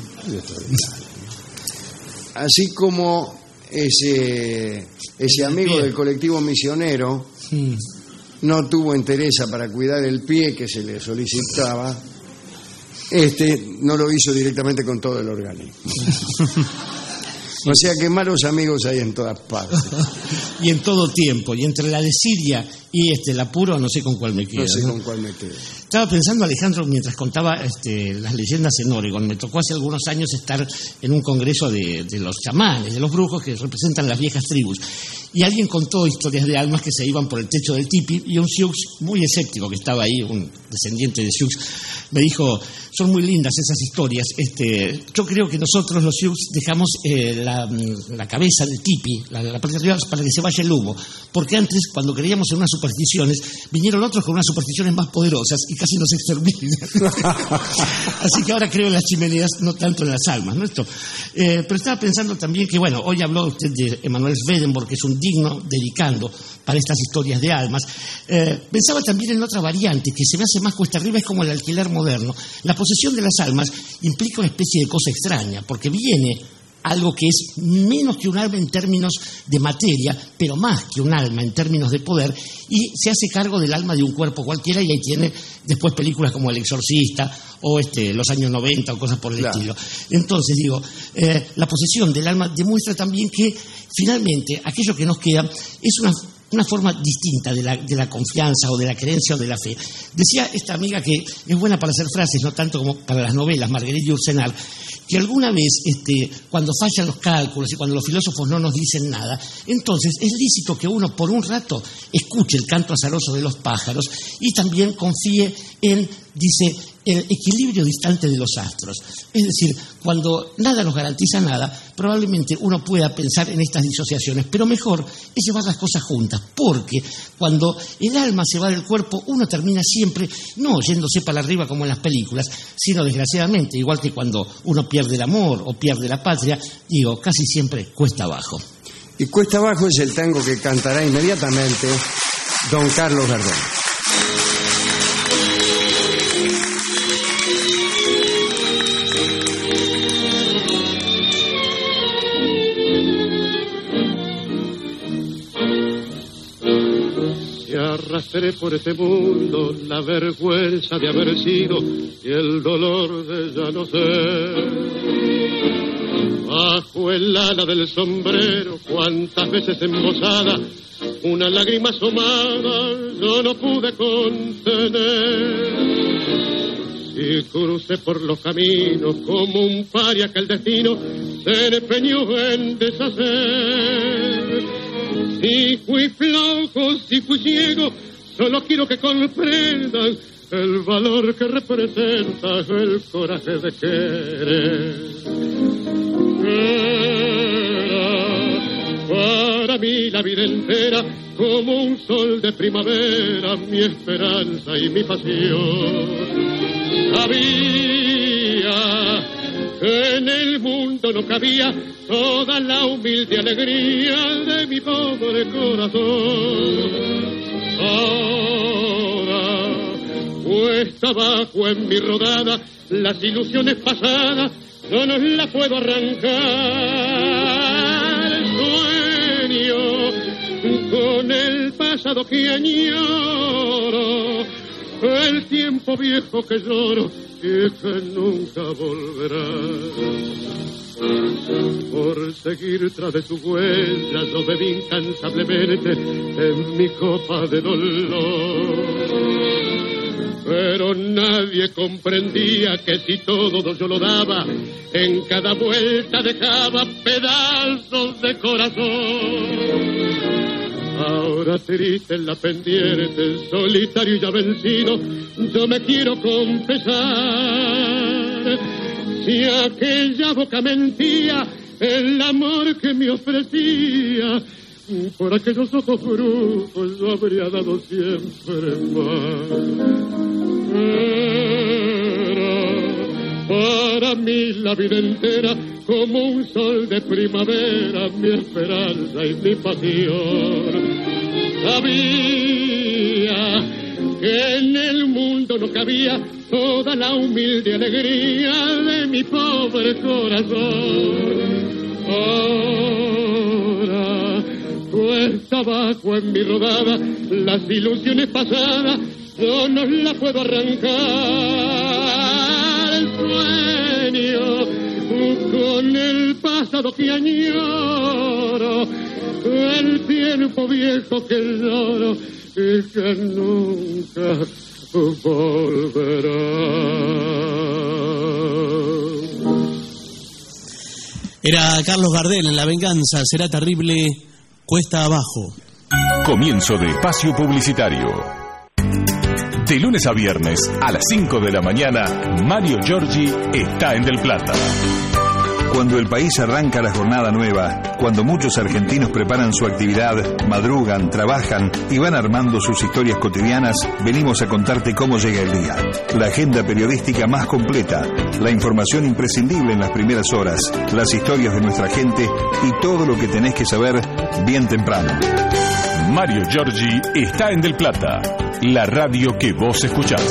F: Así como ese, ese amigo del colectivo misionero no tuvo interés para cuidar el pie que se le solicitaba, este no lo hizo directamente con todo el organismo. O sea que malos amigos hay en todas partes.
H: Y en todo tiempo. Y entre la desidia y este, el apuro, no sé con cuál me quedo.
F: No sé
H: ¿no?
F: con cuál me quedo.
H: Estaba pensando, Alejandro, mientras contaba este, las leyendas en Oregon. Me tocó hace algunos años estar en un congreso de, de los chamanes, de los brujos que representan las viejas tribus. Y alguien contó historias de almas que se iban por el techo del tipi, y un Sioux muy escéptico que estaba ahí, un descendiente de Sioux, me dijo: son muy lindas esas historias. Este, yo creo que nosotros los Sioux dejamos eh, la, la cabeza del tipi, la, la parte de arriba, para que se vaya el humo. Porque antes, cuando creíamos en unas supersticiones, vinieron otros con unas supersticiones más poderosas y casi nos exterminan. Así que ahora creo en las chimeneas, no tanto en las almas, ¿no? Esto. Eh, pero estaba pensando también que, bueno, hoy habló usted de Emanuel Swedenborg, que es un digno dedicando para estas historias de almas. Eh, pensaba también en otra variante que se me hace más cuesta arriba, es como el alquiler moderno. La posesión de las almas implica una especie de cosa extraña, porque viene algo que es menos que un alma en términos de materia, pero más que un alma en términos de poder, y se hace cargo del alma de un cuerpo cualquiera, y ahí tiene después películas como El Exorcista o este, Los Años noventa o cosas por el claro. estilo. Entonces, digo, eh, la posesión del alma demuestra también que finalmente aquello que nos queda es una una forma distinta de la, de la confianza o de la creencia o de la fe. Decía esta amiga que es buena para hacer frases, no tanto como para las novelas, Marguerite Yourcenar, que alguna vez este, cuando fallan los cálculos y cuando los filósofos no nos dicen nada, entonces es lícito que uno por un rato escuche el canto azaroso de los pájaros y también confíe en, dice, el equilibrio distante de los astros. Es decir, cuando nada nos garantiza nada, probablemente uno pueda pensar en estas disociaciones, pero mejor es llevar las cosas juntas, porque cuando el alma se va del cuerpo, uno termina siempre no yéndose para arriba como en las películas, sino desgraciadamente, igual que cuando uno pierde el amor o pierde la patria, digo, casi siempre cuesta abajo.
F: Y cuesta abajo es el tango que cantará inmediatamente don Carlos Gardel.
S: Arrastré por este mundo la vergüenza de haber sido y el dolor de ya no ser. Bajo el ala del sombrero, cuántas veces embosada, una lágrima asomada yo no pude contener. Y crucé por los caminos como un paria que el destino se empeñó en deshacer. Si fui flojo, si fui ciego, solo quiero que comprendan el valor que representa el coraje de querer. Era para mí la vida entera como un sol de primavera, mi esperanza y mi pasión. Sabía que en el mundo no cabía toda la humilde alegría de mi pobre corazón. Ahora, cuesta abajo en mi rodada, las ilusiones pasadas no nos las puedo arrancar. Sueño con el pasado que añoro, el tiempo viejo que lloro y que nunca volverá. Por seguir tras de su huella yo bebí incansablemente en mi copa de dolor. pero nadie comprendía que si todo yo lo daba, en cada vuelta dejaba pedazos de corazón. Ahora triste en la pendiente, solitario y ya vencido, yo me quiero confesar. Si aquella boca mentía el amor que me ofrecía, por aquellos ojos brujos yo habría dado siempre más. Era para mí la vida entera como un sol de primavera, mi esperanza y mi pasión. Sabía que en el mundo no cabía toda la humilde alegría de mi pobre corazón. Ahora cuesta abajo en mi rodada, las ilusiones pasadas yo no las puedo arrancar. El sueño con el pasado que añoro, el tiempo viejo que lloro y que nunca volverá.
G: Era Carlos Gardel en La venganza será terrible, cuesta abajo.
C: Comienzo de espacio publicitario. De lunes a viernes a las cinco de la mañana, Mario Giorgi está en Del Plata.
T: Cuando el país arranca la jornada nueva, cuando muchos argentinos preparan su actividad, madrugan, trabajan y van armando sus historias cotidianas, venimos a contarte cómo llega el día. La agenda periodística más completa, la información imprescindible en las primeras horas, las historias de nuestra gente y todo lo que tenés que saber bien temprano.
C: Mario Giorgi está en Del Plata, la radio que vos escuchás.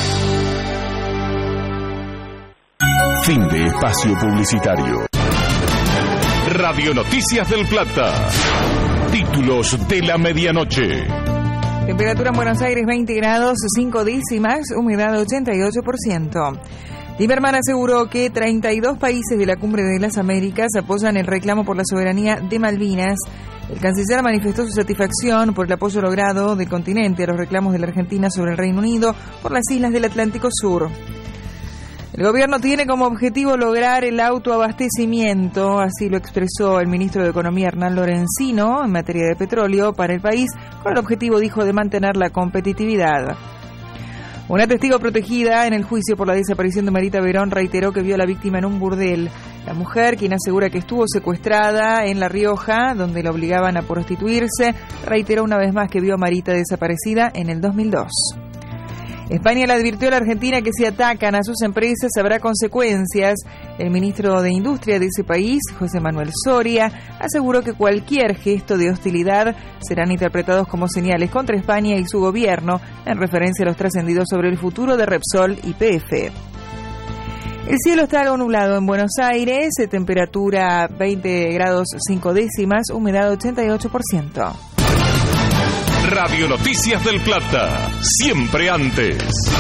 C: Fin de espacio publicitario. Radio Noticias del Plata. Títulos de la medianoche.
M: Temperatura en Buenos Aires veinte grados, cinco décimas, humedad ochenta y ocho por ciento. Timerman aseguró que treinta y dos países de la Cumbre de las Américas apoyan el reclamo por la soberanía de Malvinas. El canciller manifestó su satisfacción por el apoyo logrado del continente a los reclamos de la Argentina sobre el Reino Unido por las islas del Atlántico Sur. El gobierno tiene como objetivo lograr el autoabastecimiento, así lo expresó el ministro de Economía Hernán Lorenzino en materia de petróleo para el país, con el objetivo, dijo, de mantener la competitividad. Una testigo protegida en el juicio por la desaparición de Marita Verón reiteró que vio a la víctima en un burdel. La mujer, quien asegura que estuvo secuestrada en La Rioja, donde la obligaban a prostituirse, reiteró una vez más que vio a Marita desaparecida en el dos mil dos. España le advirtió a la Argentina que si atacan a sus empresas habrá consecuencias. El ministro de Industria de ese país, José Manuel Soria, aseguró que cualquier gesto de hostilidad serán interpretados como señales contra España y su gobierno, en referencia a los trascendidos sobre el futuro de Repsol y P F. El cielo está algo nublado en Buenos Aires, temperatura veinte grados cinco décimas, humedad ochenta y ocho por ciento.
C: Radio Noticias del Plata, siempre antes.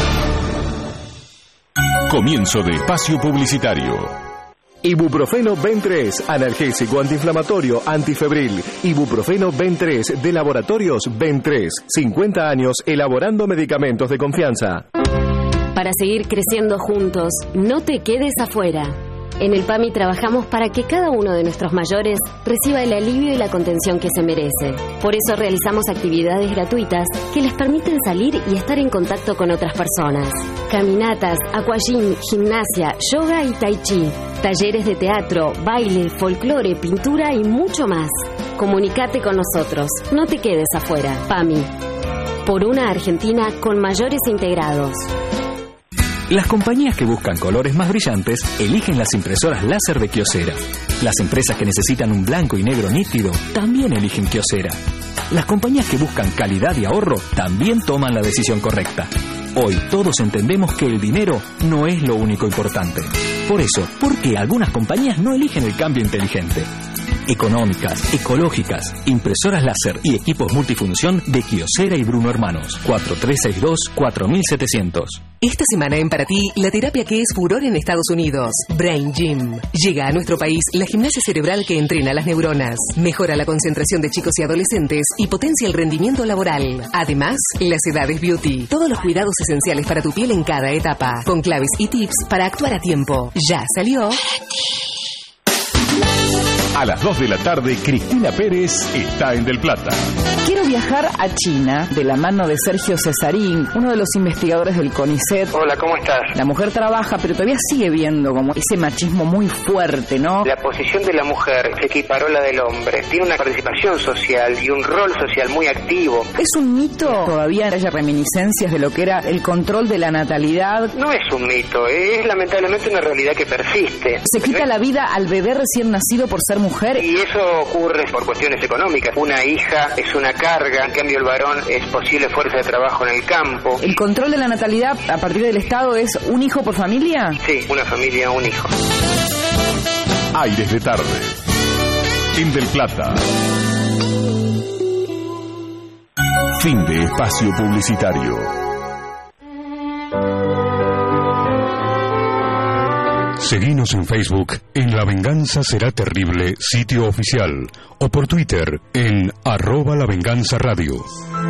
C: Comienzo de espacio publicitario.
L: Ibuprofeno Ben tres, analgésico antiinflamatorio antifebril. Ibuprofeno Ben tres de Laboratorios Ben tres. cincuenta años elaborando medicamentos de confianza.
N: Para seguir creciendo juntos, no te quedes afuera. En el PAMI trabajamos para que cada uno de nuestros mayores reciba el alivio y la contención que se merece. Por eso realizamos actividades gratuitas que les permiten salir y estar en contacto con otras personas. Caminatas, aquagym, gimnasia, yoga y tai chi. Talleres de teatro, baile, folclore, pintura y mucho más. Comunicate con nosotros. No te quedes afuera. PAMI. Por una Argentina con mayores integrados.
O: Las compañías que buscan colores más brillantes eligen las impresoras láser de Kyocera. Las empresas que necesitan un blanco y negro nítido también eligen Kyocera. Las compañías que buscan calidad y ahorro también toman la decisión correcta. Hoy todos entendemos que el dinero no es lo único importante. Por eso, ¿por qué algunas compañías no eligen el cambio inteligente? económicas, ecológicas, impresoras láser y equipos multifunción de Kyocera y Bruno Hermanos. cuatro tres seis dos, cuatro mil setecientos.
U: Esta semana en Para Ti, la terapia que es furor en Estados Unidos, Brain Gym. Llega a nuestro país la gimnasia cerebral que entrena las neuronas, mejora la concentración de chicos y adolescentes y potencia el rendimiento laboral. Además, las edades beauty. Todos los cuidados esenciales para tu piel en cada etapa, con claves y tips para actuar a tiempo. Ya salió.
C: A las dos de la tarde, Cristina Pérez está en Del Plata.
V: Quiero viajar a China de la mano de Sergio Cesarín, uno de los investigadores del CONICET.
J: Hola, ¿cómo estás?
V: La mujer trabaja, pero todavía sigue viendo como ese machismo muy fuerte, ¿no?
J: La posición de la mujer se equiparó a la del hombre. Tiene una participación social y un rol social muy activo.
V: ¿Es un mito? Todavía haya reminiscencias de lo que era el control de la natalidad.
J: No es un mito, es lamentablemente una realidad que persiste.
V: Se quita la vida al bebé recién nacido por ser mujer.
J: Y eso ocurre por cuestiones económicas. Una hija es una carga, en cambio el varón es posible fuerza de trabajo en el campo.
V: ¿El control de la natalidad a partir del Estado es un hijo por familia?
J: Sí, una familia, un hijo.
C: Aires de tarde. En Del Plata. Fin de espacio publicitario.
D: Seguinos en Facebook en La Venganza Será Terrible, sitio oficial, o por Twitter en arroba La Venganza Radio.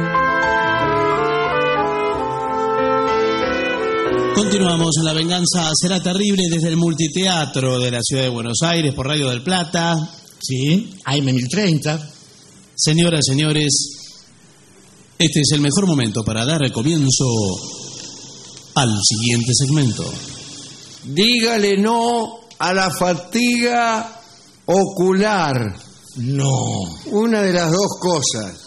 G: Continuamos en La Venganza Será Terrible desde el multiteatro de la ciudad de Buenos Aires por Radio del Plata.
H: Sí, A M mil treinta.
G: Señoras, señores, este es el mejor momento para dar comienzo al siguiente segmento.
F: Dígale no a la fatiga ocular.
H: No.
F: Una de las dos cosas.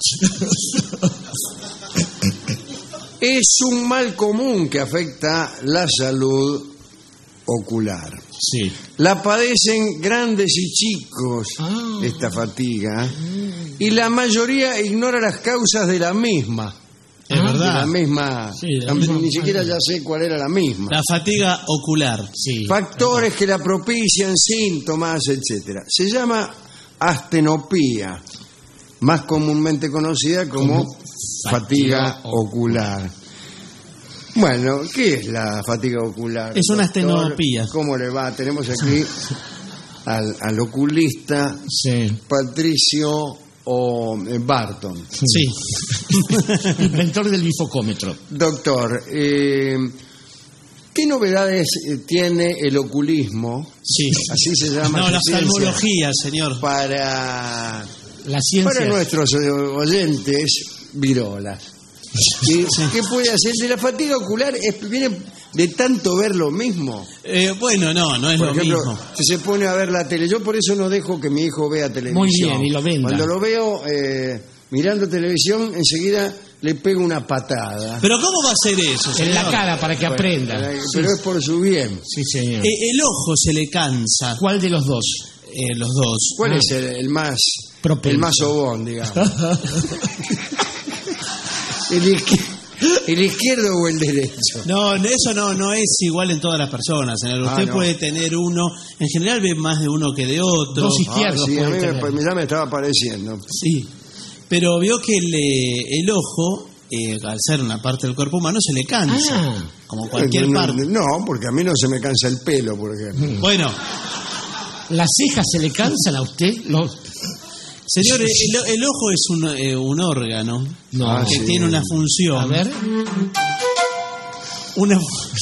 F: Es un mal común que afecta la salud ocular.
G: Sí.
F: La padecen grandes y chicos, ah. esta fatiga, y la mayoría ignora las causas de la misma.
G: Es ah, verdad.
F: La misma,
G: sí, la
F: la,
G: misma
F: ni siquiera ya sé cuál era la misma.
G: La fatiga ocular, sí.
F: Factores que la propician, síntomas, etcétera. Se llama astenopía, más comúnmente conocida como, como fatiga, fatiga ocular. Bueno, ¿qué es la fatiga ocular?
G: Es una astenopía.
F: ¿Cómo le va? Tenemos aquí al, al oculista
H: sí.
F: Patricio o Barton.
H: Sí. Inventor del bifocómetro.
F: Doctor, eh, ¿qué novedades tiene el oculismo?
G: Sí.
F: Así se llama.
G: No, la oftalmología, señor.
F: Para,
H: la ciencia.
F: Para nuestros oyentes virolas. ¿Qué, ¿Qué puede hacer? De la fatiga ocular es, viene de tanto ver lo mismo.
G: Eh, bueno, no, no es
F: por
G: lo
F: ejemplo,
G: mismo.
F: Si se pone a ver la tele, yo por eso no dejo que mi hijo vea televisión.
H: Muy bien, y lo venda.
F: Cuando lo veo eh, mirando televisión, enseguida le pego una patada.
G: ¿Pero cómo va a ser eso, señor?
H: En la cara, para que
F: bueno,
H: aprenda.
F: Pero, pero es por su bien.
H: Sí, señor.
G: Eh, el ojo se le cansa.
H: ¿Cuál de los dos?
G: Eh, los dos.
F: ¿Cuál
H: ah.
F: es el, el más
H: propenso?
F: El más sobón, digamos. el, izquier ¿El izquierdo o el derecho?
G: No, eso no no es igual en todas las personas, señor. Usted ah, no. puede tener uno, en general ve más de uno que de otro.
H: Dos izquierdos.
F: Ah, sí, a mí
H: tener.
F: me, ya me estaba pareciendo.
G: Sí, pero vio que el, el ojo, eh, al ser una parte del cuerpo humano, se le cansa.
H: Ah.
G: Como cualquier
F: no,
G: parte.
F: No, porque a mí no se me cansa el pelo, por ejemplo.
G: Bueno.
H: ¿Las cejas se le cansan a usted? Los...
G: Señores, el, el ojo es un, eh, un órgano
H: no,
G: que
F: sí.
G: tiene una función.
H: A ver.
G: Una,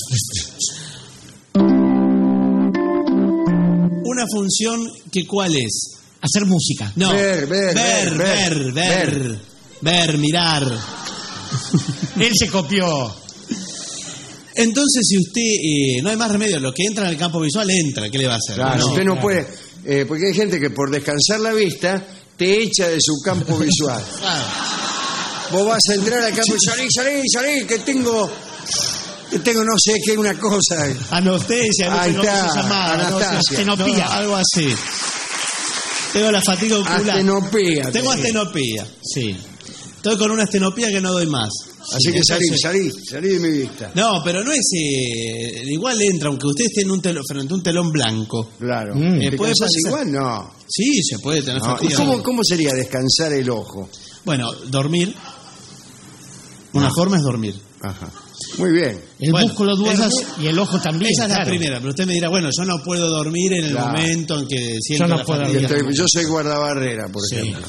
G: una función que ¿cuál es?
H: Hacer música.
G: No.
F: Ver, ver,
G: ver, ver, ver, ver, ver, ver mirar.
H: Él se copió.
G: Entonces, si usted, eh, no hay más remedio, lo que entra en el campo visual entra, ¿qué le va a hacer?
F: Claro,
G: no,
F: usted no
G: claro.
F: puede, eh, porque hay gente que por descansar la vista te echa de su campo visual.
G: Claro.
F: Vos vas a entrar al campo y salí, salí, salí, que tengo, que tengo no sé qué, una cosa.
G: Anestesia, no
F: Ahí
G: sé cómo
F: está,
G: se llamaba,
F: Anastasia.
G: no, no, algo así. Tengo la fatiga ocular.
F: Astenopía.
G: Tengo astenopía, sí. Estoy con una astenopía que no doy más.
F: Así que salí,
G: entonces-
F: salí, salí de mi vista.
G: No, pero no es... eh, igual entra, aunque usted esté en un telón, frente a un telón blanco.
F: Claro.
G: Mm.
F: ¿Te
G: Eh, puede
F: cansás
G: pasar-
F: igual? No.
G: Sí, se puede tener
F: No, ¿y
G: fatiga.
F: cómo, cómo sería descansar el ojo?
G: Bueno, dormir. Una forma es dormir.
F: Ajá. Muy bien.
H: El
G: Bueno,
H: músculo duerme
G: esas-
H: y el ojo también.
G: Esa es la
H: claro.
G: primera, pero usted me dirá, bueno, yo no puedo dormir en el
F: Claro.
G: momento en que siento
H: no
G: la
H: puedo
G: fatiga.
F: Estoy- yo soy guardabarrera, por
G: Sí.
F: ejemplo.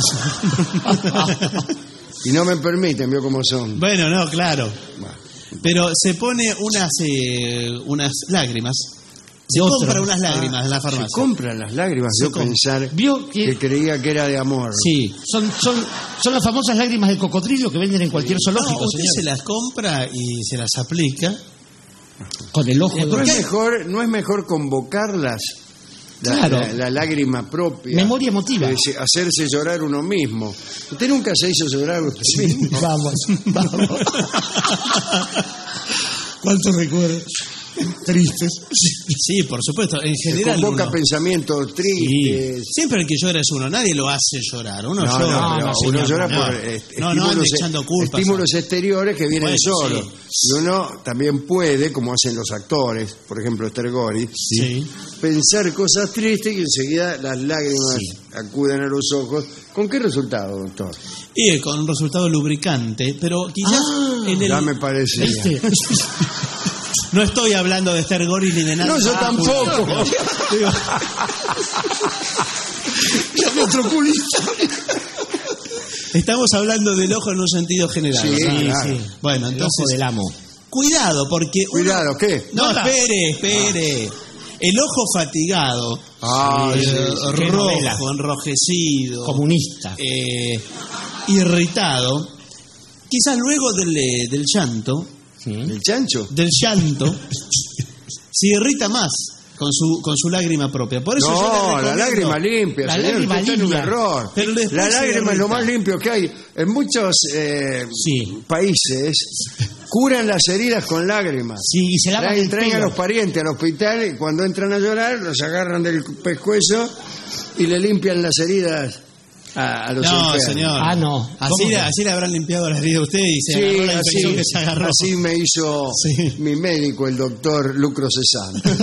F: Y no me permiten, vio cómo son.
G: Bueno, no, claro.
F: Bueno.
G: Pero se pone unas eh, unas lágrimas. Se
H: De otro.
G: compra unas lágrimas en la
F: Se
G: farmacia.
F: compran las lágrimas,
G: Se
F: yo
G: compra.
F: pensar
H: Vio que-
F: que creía que era de amor.
H: Sí, son, son, son las famosas lágrimas de cocodrilo que venden en cualquier
G: No,
H: zoológico,
G: usted
H: señor.
G: se las compra y se las aplica.
H: Con el ojo.
F: ¿No
H: de-
F: es mejor, no es mejor convocarlas? La,
H: Claro.
F: la- la lágrima propia.
H: Memoria emotiva.
F: Eh, se- hacerse llorar uno mismo. ¿Usted nunca se hizo llorar usted mismo?
H: Vamos, vamos. ¿Cuántos recuerdos tristes?
G: Sí, por supuesto. En
F: Se
G: general.
F: convoca
G: uno-
F: pensamientos tristes.
G: Siempre el que llora es uno. Nadie lo hace llorar. Uno
F: No,
G: llora.
F: no, pero
G: no,
F: uno
G: señor,
F: llora
G: no.
F: por eh,
G: No, no ande
F: estímulos,
G: echando culpas.
F: estímulos exteriores que vienen
G: Bueno,
F: solos.
G: sí.
F: Y uno también puede, como hacen los actores, por ejemplo Esther Gori,
G: Sí.
F: pensar cosas tristes y enseguida las lágrimas
G: Sí.
F: acuden a los ojos. ¿Con qué resultado, doctor?
G: Y con un resultado lubricante, pero quizás en el...
F: Ya me parecía.
H: ¿Viste?
G: No estoy hablando de Esther Gori ni de nada.
F: No, yo
G: Ah,
F: tampoco.
G: digo,
H: Llame a otro oculista.
G: estamos hablando del ojo en un sentido general.
F: Sí,
G: ¿verdad?
F: claro.
G: Bueno,
H: El
G: entonces...
H: ojo del amo.
G: Cuidado, porque... uno-
F: Cuidado, ¿qué?
G: No,
H: Nota.
G: espere, espere. El ojo fatigado,
F: Ah,
G: eh,
F: sí, sí.
H: Qué novela.
G: rojo, enrojecido,
H: Comunista.
G: eh, irritado, quizás luego del, eh, del llanto,
F: ¿El chancho?
G: del llanto, se irrita más con su con su lágrima propia. Por eso yo le
F: No, la
G: recomiendo-
F: lágrima limpia,
H: La
F: señor,
H: lágrima
F: usted está en un
H: limpia.
F: error.
G: Pero después
F: La
G: se
F: lágrima es lo
G: irrita.
F: más limpio que hay. En muchos eh,
H: Sí.
F: países curan las heridas con lágrimas.
H: Sí, y se lavan
F: Traen,
H: el
F: traen a
H: pelo.
F: los parientes al hospital y cuando entran a llorar los agarran del pescuezo y le limpian las heridas a, a los
G: No,
F: enfermos.
G: señor.
H: Ah, no.
G: Así,
H: ¿Cómo
G: le,
H: que?
G: así le habrán limpiado las heridas a usted y se
F: Sí,
G: agarró la infección
F: así,
G: que se agarró.
F: así me hizo
G: Sí.
F: mi médico, el doctor Lucro Cesante.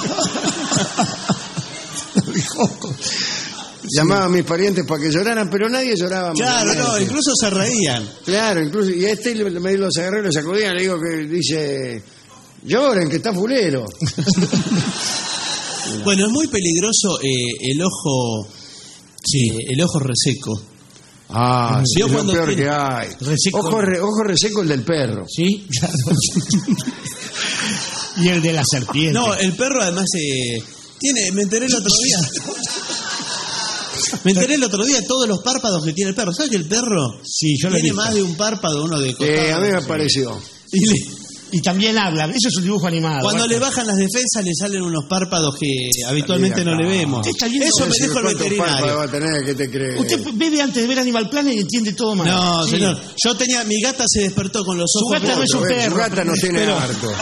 F: Llamaba a mis parientes para que lloraran, pero nadie lloraba.
G: Claro, no,
F: malamente.
G: incluso se reían.
F: Claro, incluso. Y a este le- me los agarré, los sacudían, le digo que dice: lloren, que está fulero.
G: Bueno, es muy peligroso eh, el ojo eh, el ojo reseco.
F: Ah, sí,
G: ¿Vio
F: es lo
G: cuando
F: peor
G: tiene-
F: que hay.
H: Reseco.
F: Ojo, re- ojo reseco el del perro.
H: Sí, claro. Y el de la serpiente.
G: No, el perro además eh, tiene, me enteré el otro día. Me enteré el otro día todos los párpados que tiene el perro. ¿Sabes que el perro
H: Sí, yo lo he
G: tiene
H: visto.
G: más de un párpado, uno de costado?
F: Eh, a mí me pareció.
G: Y le-
H: Y también hablan. Eso es un dibujo animado.
G: cuando
H: Basta.
G: le bajan las defensas le salen unos párpados que habitualmente no le vemos.
H: Usted está viendo-
G: Eso me
F: Sí,
G: dijo el
F: ¿cuántos párpados
G: veterinario.
F: va a tener? ¿Qué te crees?
H: Usted bebe antes de ver Animal Planet y entiende todo mal.
G: No,
H: Sí.
G: señor. Yo tenía, mi gata se despertó con los
H: Su
G: ojos.
H: gata no es un
F: Su
H: perro.
F: gata no tiene
G: Pero-
F: harto.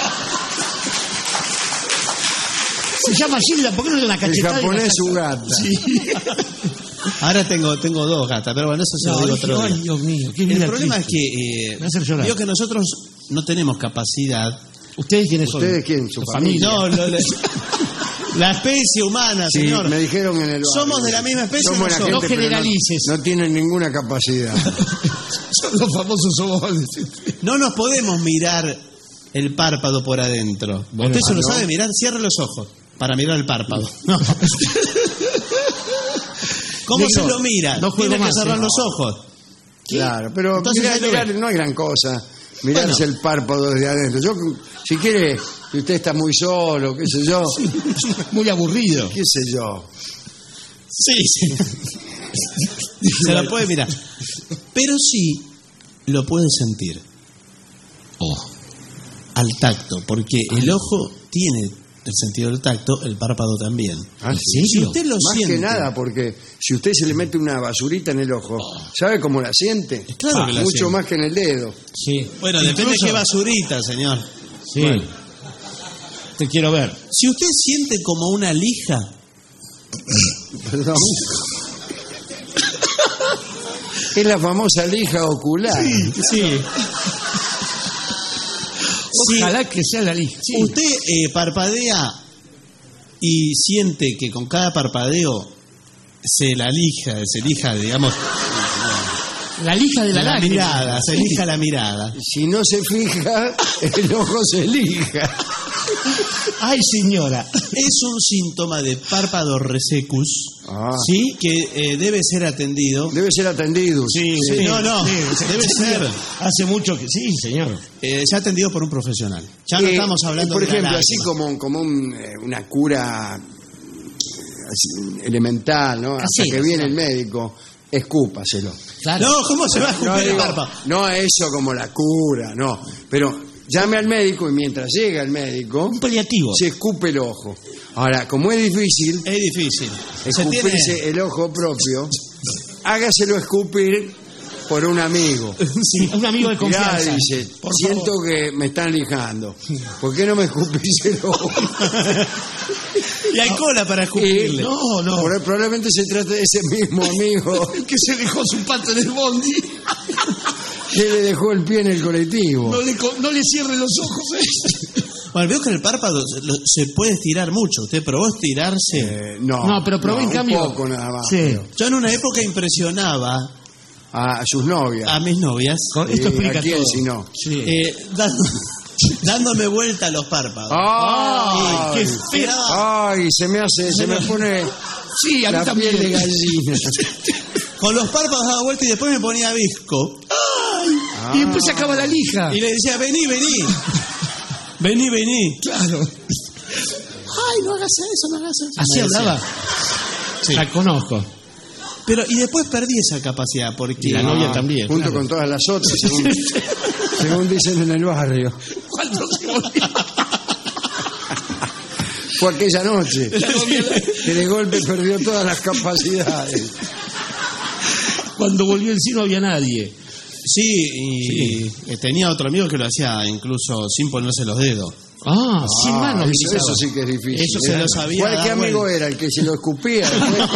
H: Se llama Gilda, ¿por qué no le da una
F: El
H: cachetada? y
F: japonés
H: una
F: su gata.
H: Sí.
G: Ahora tengo, tengo dos gatas, pero bueno, eso se lo
H: No,
G: digo
H: dije,
G: otro día.
H: ay, Dios mío, qué
G: El
H: vida
G: problema
H: triste.
G: es que eh,
H: Me hace llorar.
G: vio que nosotros no tenemos capacidad.
H: ¿Ustedes quiénes son?
F: ¿Ustedes quién? ¿Su
H: Su
F: familia?
G: No, lo- lo- la especie humana,
F: Sí,
G: señor.
F: me dijeron en el barrio.
G: Somos de la misma especie,
F: Somos
G: no
F: la
G: somos.
F: gente,
H: No
F: pero
H: generalices.
F: No, no tienen ninguna capacidad.
H: Son los famosos ovales.
G: No nos podemos mirar el párpado por adentro.
H: Bueno,
G: ¿Usted se lo
F: ¿no?
G: sabe mirar? Cierre los ojos para mirar el párpado. No. ¿Cómo
H: Negro,
G: se lo mira?
H: no juego
G: Tiene que
H: más,
G: cerrar
H: ¿eh?
G: los ojos.
F: Claro, pero
G: Entonces,
F: mirar,
G: ahí lo
F: mirar
G: ve.
F: no hay gran cosa. Mirarse
G: Bueno.
F: el párpado desde adentro. Yo, si quiere, si usted está muy solo, qué sé yo,
H: Muy aburrido.
F: qué sé yo.
G: Sí, sí. Se lo puede mirar. Pero sí lo puede sentir.
H: Oh.
G: Al tacto, porque el ojo tiene el sentido del tacto, el párpado también.
F: ¿Ah,
G: Si
F: sí?
G: usted lo
F: Más
G: siente.
F: que nada, porque si usted se le mete una basurita en el ojo, ¿sabe cómo la siente?
G: Claro
F: Ah,
G: que la
F: mucho
G: siente.
F: más que en el dedo.
H: Sí.
G: Bueno, depende de
H: Incluso-
G: qué basurita, señor.
H: Sí. Te quiero ver.
G: Si usted siente como una lija,
F: Perdón. Es la famosa lija ocular.
G: Sí, sí.
H: Ojalá
G: Sí.
H: que sea la lija. Sí.
G: Usted eh, parpadea y siente que con cada parpadeo se la lija, se lija, digamos,
H: La lija de la,
G: la
H: lágrima.
G: mirada, se lija la mirada.
F: Si no se fija, el ojo se lija.
H: Ay, señora.
G: Es un síntoma de párpado resecus,
F: Ah.
G: ¿sí? Que eh, debe ser atendido.
F: Debe ser atendido.
G: Sí, sí, no, no,
H: sí,
G: debe
H: sí,
G: ser
H: Hace mucho que sí, señor.
G: eh, ya atendido por un profesional. Ya no
F: Eh,
G: estamos hablando
F: por
G: de una
F: ejemplo, así
G: lágrima.
F: como, como un, eh, una cura eh, así, elemental, ¿no? Hasta
H: Casera,
F: que viene
H: claro.
F: el médico, escúpaselo.
H: Claro.
G: No, ¿cómo se va a escupir
F: No,
G: el
F: digo,
G: párpado?
F: no eso como la cura, no. Pero llame al médico y mientras llega el médico,
H: Un paliativo.
F: se escupe el ojo. Ahora, como es difícil
G: Es difícil. Se
F: escupirse
G: tiene...
F: el ojo propio, hágaselo escupir por un amigo.
H: Sí, un amigo de
F: Mirá,
H: confianza.
F: dice,
H: Por
F: siento
H: favor.
F: que me están lijando. ¿Por qué no me escupís el ojo?
G: Y hay cola para escupirle.
H: No, no.
F: Por- probablemente se trate de ese mismo amigo
H: Que se dejó su pato en el bondi.
F: que le dejó el pie en el colectivo.
H: No le, co- no le cierre los ojos. ¿eh?
G: Bueno, veo que el párpado se, lo- se puede estirar mucho. ¿Usted probó estirarse?
F: Eh, no,
H: No, pero probé en
F: un
H: cambio-
F: poco nada más.
H: Sí.
F: pero
G: Yo en una época impresionaba
F: A, a sus novias.
G: a mis novias
H: Con- Esto
F: Eh,
H: explica
F: ¿a quién
H: todo.
F: si no?
H: Sí.
G: eh, dando- dándome vuelta a los párpados.
F: ¡Ay!
H: qué feo.
F: ¡Ay! Se me hace, se me pone
H: Sí, a mí
F: la
H: también.
F: piel de gallina.
G: Con los párpados daba vuelta y después me ponía visco.
H: Y después se acaba la lija.
G: Y le decía, vení, vení. Vení, vení.
H: Claro.
G: Ay, no hagas eso, no hagas eso.
H: Así
G: Me decía.
H: hablaba.
G: Sí.
H: La conozco.
G: Pero, y después perdí esa capacidad porque...
H: Y la novia también.
F: Junto
H: claro.
F: con todas las otras, según, según dicen en el barrio.
H: Cuando se volvió.
F: Fue aquella noche
H: La novia-
F: que de golpe perdió todas las capacidades.
H: Cuando volvió en sí no había nadie.
G: Sí, y eh, tenía otro amigo que lo hacía incluso sin ponerse los dedos.
H: Ah, sin
F: Ah,
H: manos.
F: eso,
H: quizás.
F: eso sí que es difícil.
G: Eso se
F: ¿eh?
G: lo sabía
F: ¿Cuál, ¿Qué
G: dar
F: amigo
G: vuelta.
F: era? ¿El que se lo escupía?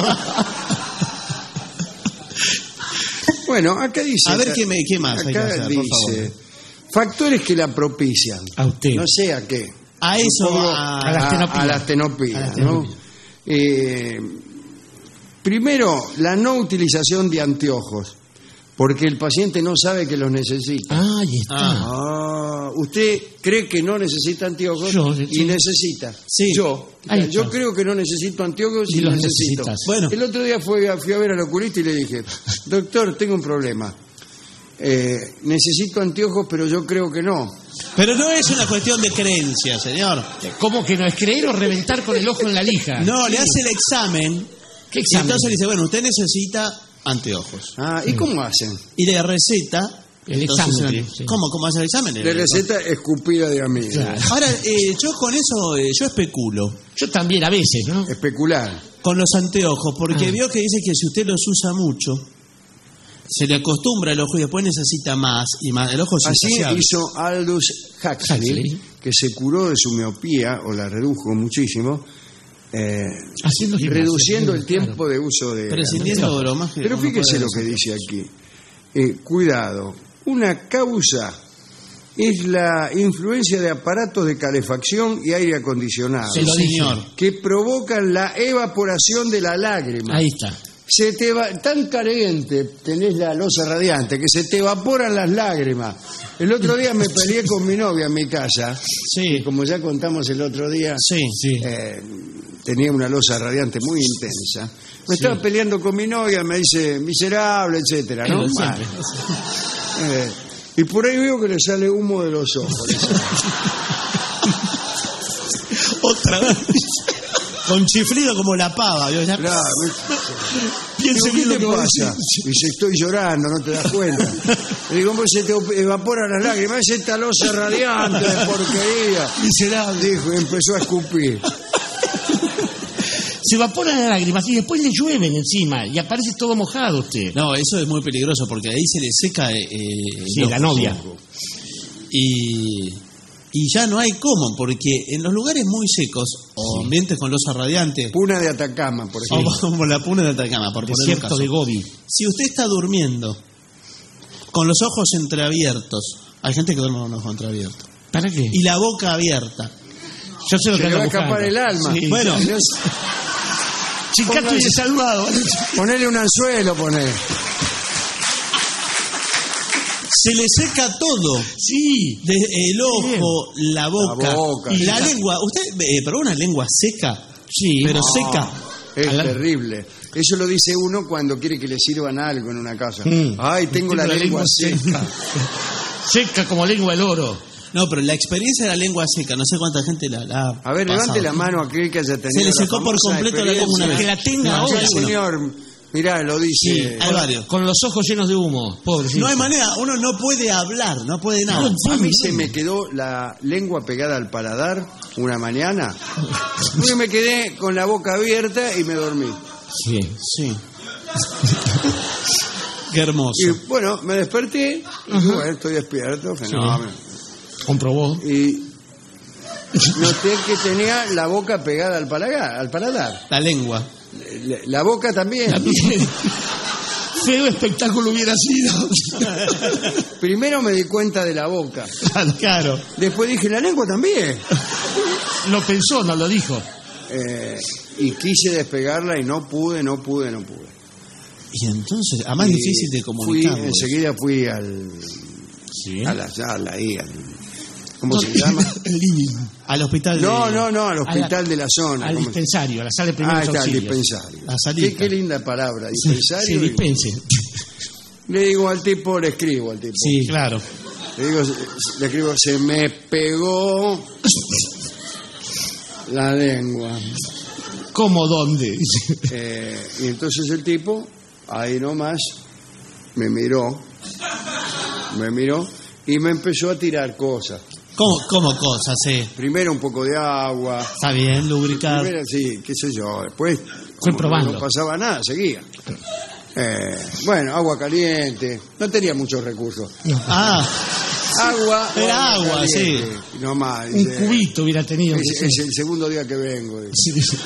F: Bueno, acá dice...
G: A ver qué, me, qué más hay que
F: Acá
G: hacer, por
F: dice...
G: favor.
F: Factores que la propician.
H: A usted.
F: No sé a qué.
G: A eso,
F: Supongo
G: a,
H: a la astenopía.
F: a la astenopía,
H: A la
F: ¿no?
H: astenopía.
F: Eh, primero, la no utilización de anteojos, porque el paciente no sabe que los necesita.
H: Ah, ahí está.
F: Ah, usted cree que no necesita anteojos
H: Yo, sí.
F: y necesita.
G: Sí.
F: Yo,
H: Ahí está.
F: yo creo que no necesito anteojos y,
H: Y los
F: necesito.
H: necesitas.
G: Bueno.
F: El otro día fui a, fui a ver al oculista y le dije, doctor, tengo un problema. Eh, necesito anteojos, pero yo creo que no.
G: Pero no es una cuestión de creencia, señor.
H: ¿Cómo que no es creer o reventar con el ojo en la lija?
G: No,
H: Sí.
G: le hace el examen.
H: ¿Qué
G: Y
H: examen?
G: entonces le dice, bueno, usted necesita anteojos.
F: Ah, ¿y cómo hacen?
G: Y le receta...
H: El
G: entonces,
H: examen,
G: el-
H: sí.
G: ¿Cómo? ¿Cómo hace el examen?
F: Le receta escupida de amigo.
H: Claro.
G: Ahora, eh, yo con eso, eh, yo especulo.
H: Yo también, a veces, ¿no?
F: Especular.
G: Con los anteojos, porque
H: Ah.
G: vio que dice que si usted los usa mucho, se le acostumbra el ojo y después necesita más y más. El ojo es
F: Así
G: insaciable.
F: hizo Aldous Huxley,
H: Huxley.
F: que se curó de su miopía, o la redujo muchísimo, eh,
H: Haciendo gimnasia,
F: reduciendo el
H: claro.
F: tiempo de uso de...
G: Prescindiendo de lo más que
F: Pero
G: uno
F: fíjese
G: puede
F: lo que
G: hacer.
F: dice aquí. Eh, cuidado, una causa es la influencia de aparatos de calefacción y aire acondicionado,
H: Se lo dije.
G: señor.
F: que provocan la evaporación de la lágrima.
H: Ahí está.
F: Se te va, tan caliente tenés la losa radiante que se te evaporan las lágrimas. El otro día me peleé con mi novia en mi casa.
G: Sí.
F: Y como ya contamos el otro día,
G: Sí, sí.
F: eh, tenía una losa radiante muy intensa. Me estaba peleando con mi novia, me dice miserable, etcétera, ¿no?
H: Pero siempre.
F: Eh, y por ahí veo que le sale humo de los ojos.
G: Otra vez. Con chiflido como la pava. ¿vio? Ya-
F: Claro, me-
G: Piense
F: Digo,
G: bien
F: ¿qué
G: lo
F: te
G: que va a
F: pasa?
G: decir.
F: Dice, estoy llorando, no te das cuenta. Le digo, ¿cómo se te evaporan las lágrimas? Es esta losa radiante de porquería.
G: Miserable.
F: Dijo y empezó a escupir.
H: Se evaporan las lágrimas y después le llueven encima y aparece todo mojado usted.
G: No, eso es muy peligroso porque ahí se le seca eh,
H: Sí,
G: el
H: la
G: ojo.
H: novia.
G: Y, y ya no hay cómo, porque en los lugares muy secos o ambientes con losa radiante,
F: Puna de Atacama, por ejemplo.
G: o como la puna de Atacama, por poner un
H: Desierto
G: caso,
H: de Gobi.
G: si usted está durmiendo con los ojos entreabiertos. Hay gente que duerme con los ojos entreabiertos.
H: ¿Para qué?
G: Y la boca abierta.
H: Yo sé lo
F: Se
H: que
F: le va a
H: ando
F: escapar
H: buscando.
F: el alma.
H: Sí.
G: Bueno,
H: Chicato y salvado.
F: Ponele un anzuelo, ponele.
G: se le seca todo.
H: Sí.
G: De, el ojo, la boca,
F: La boca,
G: y
F: sí.
G: la lengua. ¿Usted eh, probó una lengua seca?
H: Sí.
G: Pero
F: No,
G: seca.
F: Es terrible. Eso lo dice uno cuando quiere que le sirvan algo en una casa.
H: Mm.
F: Ay, tengo, la, lengua seca.
H: Seca como lengua del oro.
G: No, pero la experiencia de la lengua seca, no sé cuánta gente la, la ha
F: A ver,
G: pasado.
F: levante la mano aquel que haya tenido.
G: Se le
F: la
G: secó por
F: famosa
G: completo la lengua una vez.
H: Que la tenga
G: No,
H: ahora.
G: sí,
F: Sí, señor, mirá, lo dice.
G: Sí, hay varios.
H: Con los ojos llenos de humo. Pobre.
G: No hay manera, uno no puede hablar, no puede nada.
F: A mí se me quedó la lengua pegada al paladar una mañana. Yo me quedé con la boca abierta y me dormí.
H: Sí.
G: Sí. Qué hermoso.
F: Y bueno, me desperté. Y dije, bueno, estoy despierto, fenómeno.
H: Comprobó.
F: Y noté que tenía la boca pegada al paladar. Al paladar.
G: La lengua.
F: La, la boca también.
H: Feo espectáculo hubiera sido.
F: Primero me di cuenta de la boca.
G: Claro.
F: Después dije, la lengua también.
H: Lo pensó, no lo dijo.
F: Eh, y quise despegarla y no pude, no pude, no pude.
G: Y entonces, a más
F: Y
G: difícil de
F: fui,
G: comunicar.
F: enseguida fui al,
H: Sí.
F: a la sala ahí, al, ¿cómo se llama?
G: Al hospital.
F: No,
G: de...
F: no, no, al hospital
H: A la-
F: de la zona.
H: Al
F: ¿cómo se-
H: dispensario, a la sala de
F: Ah,
H: primeros
F: está, el
H: auxilios.
F: dispensario.
G: La salita.
F: Qué, qué linda palabra,
H: Sí,
F: dispensario.
H: sí,
F: y-
H: dispense.
F: Le digo al tipo, le escribo al tipo.
G: Sí, claro.
F: Le digo, le escribo, se me pegó la lengua.
H: ¿Cómo dónde?
F: Eh, y entonces el tipo, ahí nomás, me miró, me miró y me empezó a tirar cosas.
G: ¿Cómo, cómo cosas, sí?
F: Primero un poco de agua.
G: Está bien, lubricar.
F: Primero, sí, qué sé yo. Después,
H: Fue
F: como
H: probando.
F: no pasaba nada, seguía. Eh, bueno, agua caliente. No tenía muchos recursos.
G: Ah,
F: Agua. o
G: Era agua,
F: caliente. No más.
H: Un
F: dice,
H: cubito hubiera tenido.
F: Es,
H: que ser.
F: es el segundo día que vengo. dice.
H: Sí.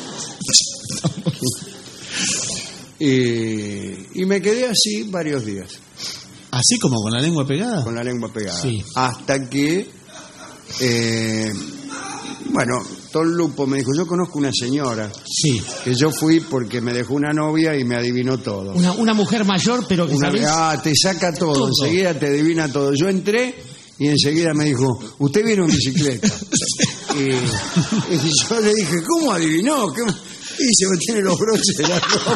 F: Y, y me quedé así varios días,
G: así como con la lengua pegada.
F: con la lengua pegada.
H: Sí.
F: Hasta que, eh, bueno, Don Lupo me dijo, yo conozco una señora
H: Sí.
F: que yo fui porque me dejó una novia y me adivinó todo.
H: Una, una mujer mayor, pero que
F: Una-
H: ¿sabes?
F: ah, te saca todo,
H: Todo.
F: enseguida te adivina todo. Yo entré y enseguida me dijo, usted vino en bicicleta. y, y yo le dije, ¿cómo adivinó? ¿Qué? Y se me tiene los broches de la ropa.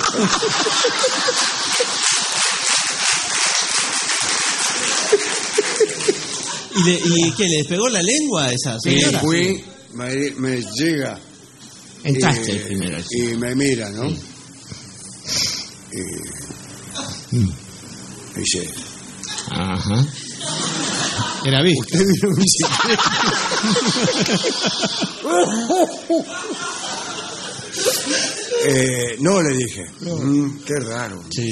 G: ¿Y, le, ¿Y qué? ¿Le despegó la lengua a esa
F: Y
G: señora?
F: fui, me, me llega.
H: Entraste
F: y,
H: primero. sí.
F: y me mira, ¿no?
H: Sí.
F: Y dice,
H: Ajá.
G: Era visto.
F: ¿usted vino en bicicleta? Eh, no, le dije. "Mm, qué raro.
G: Sí.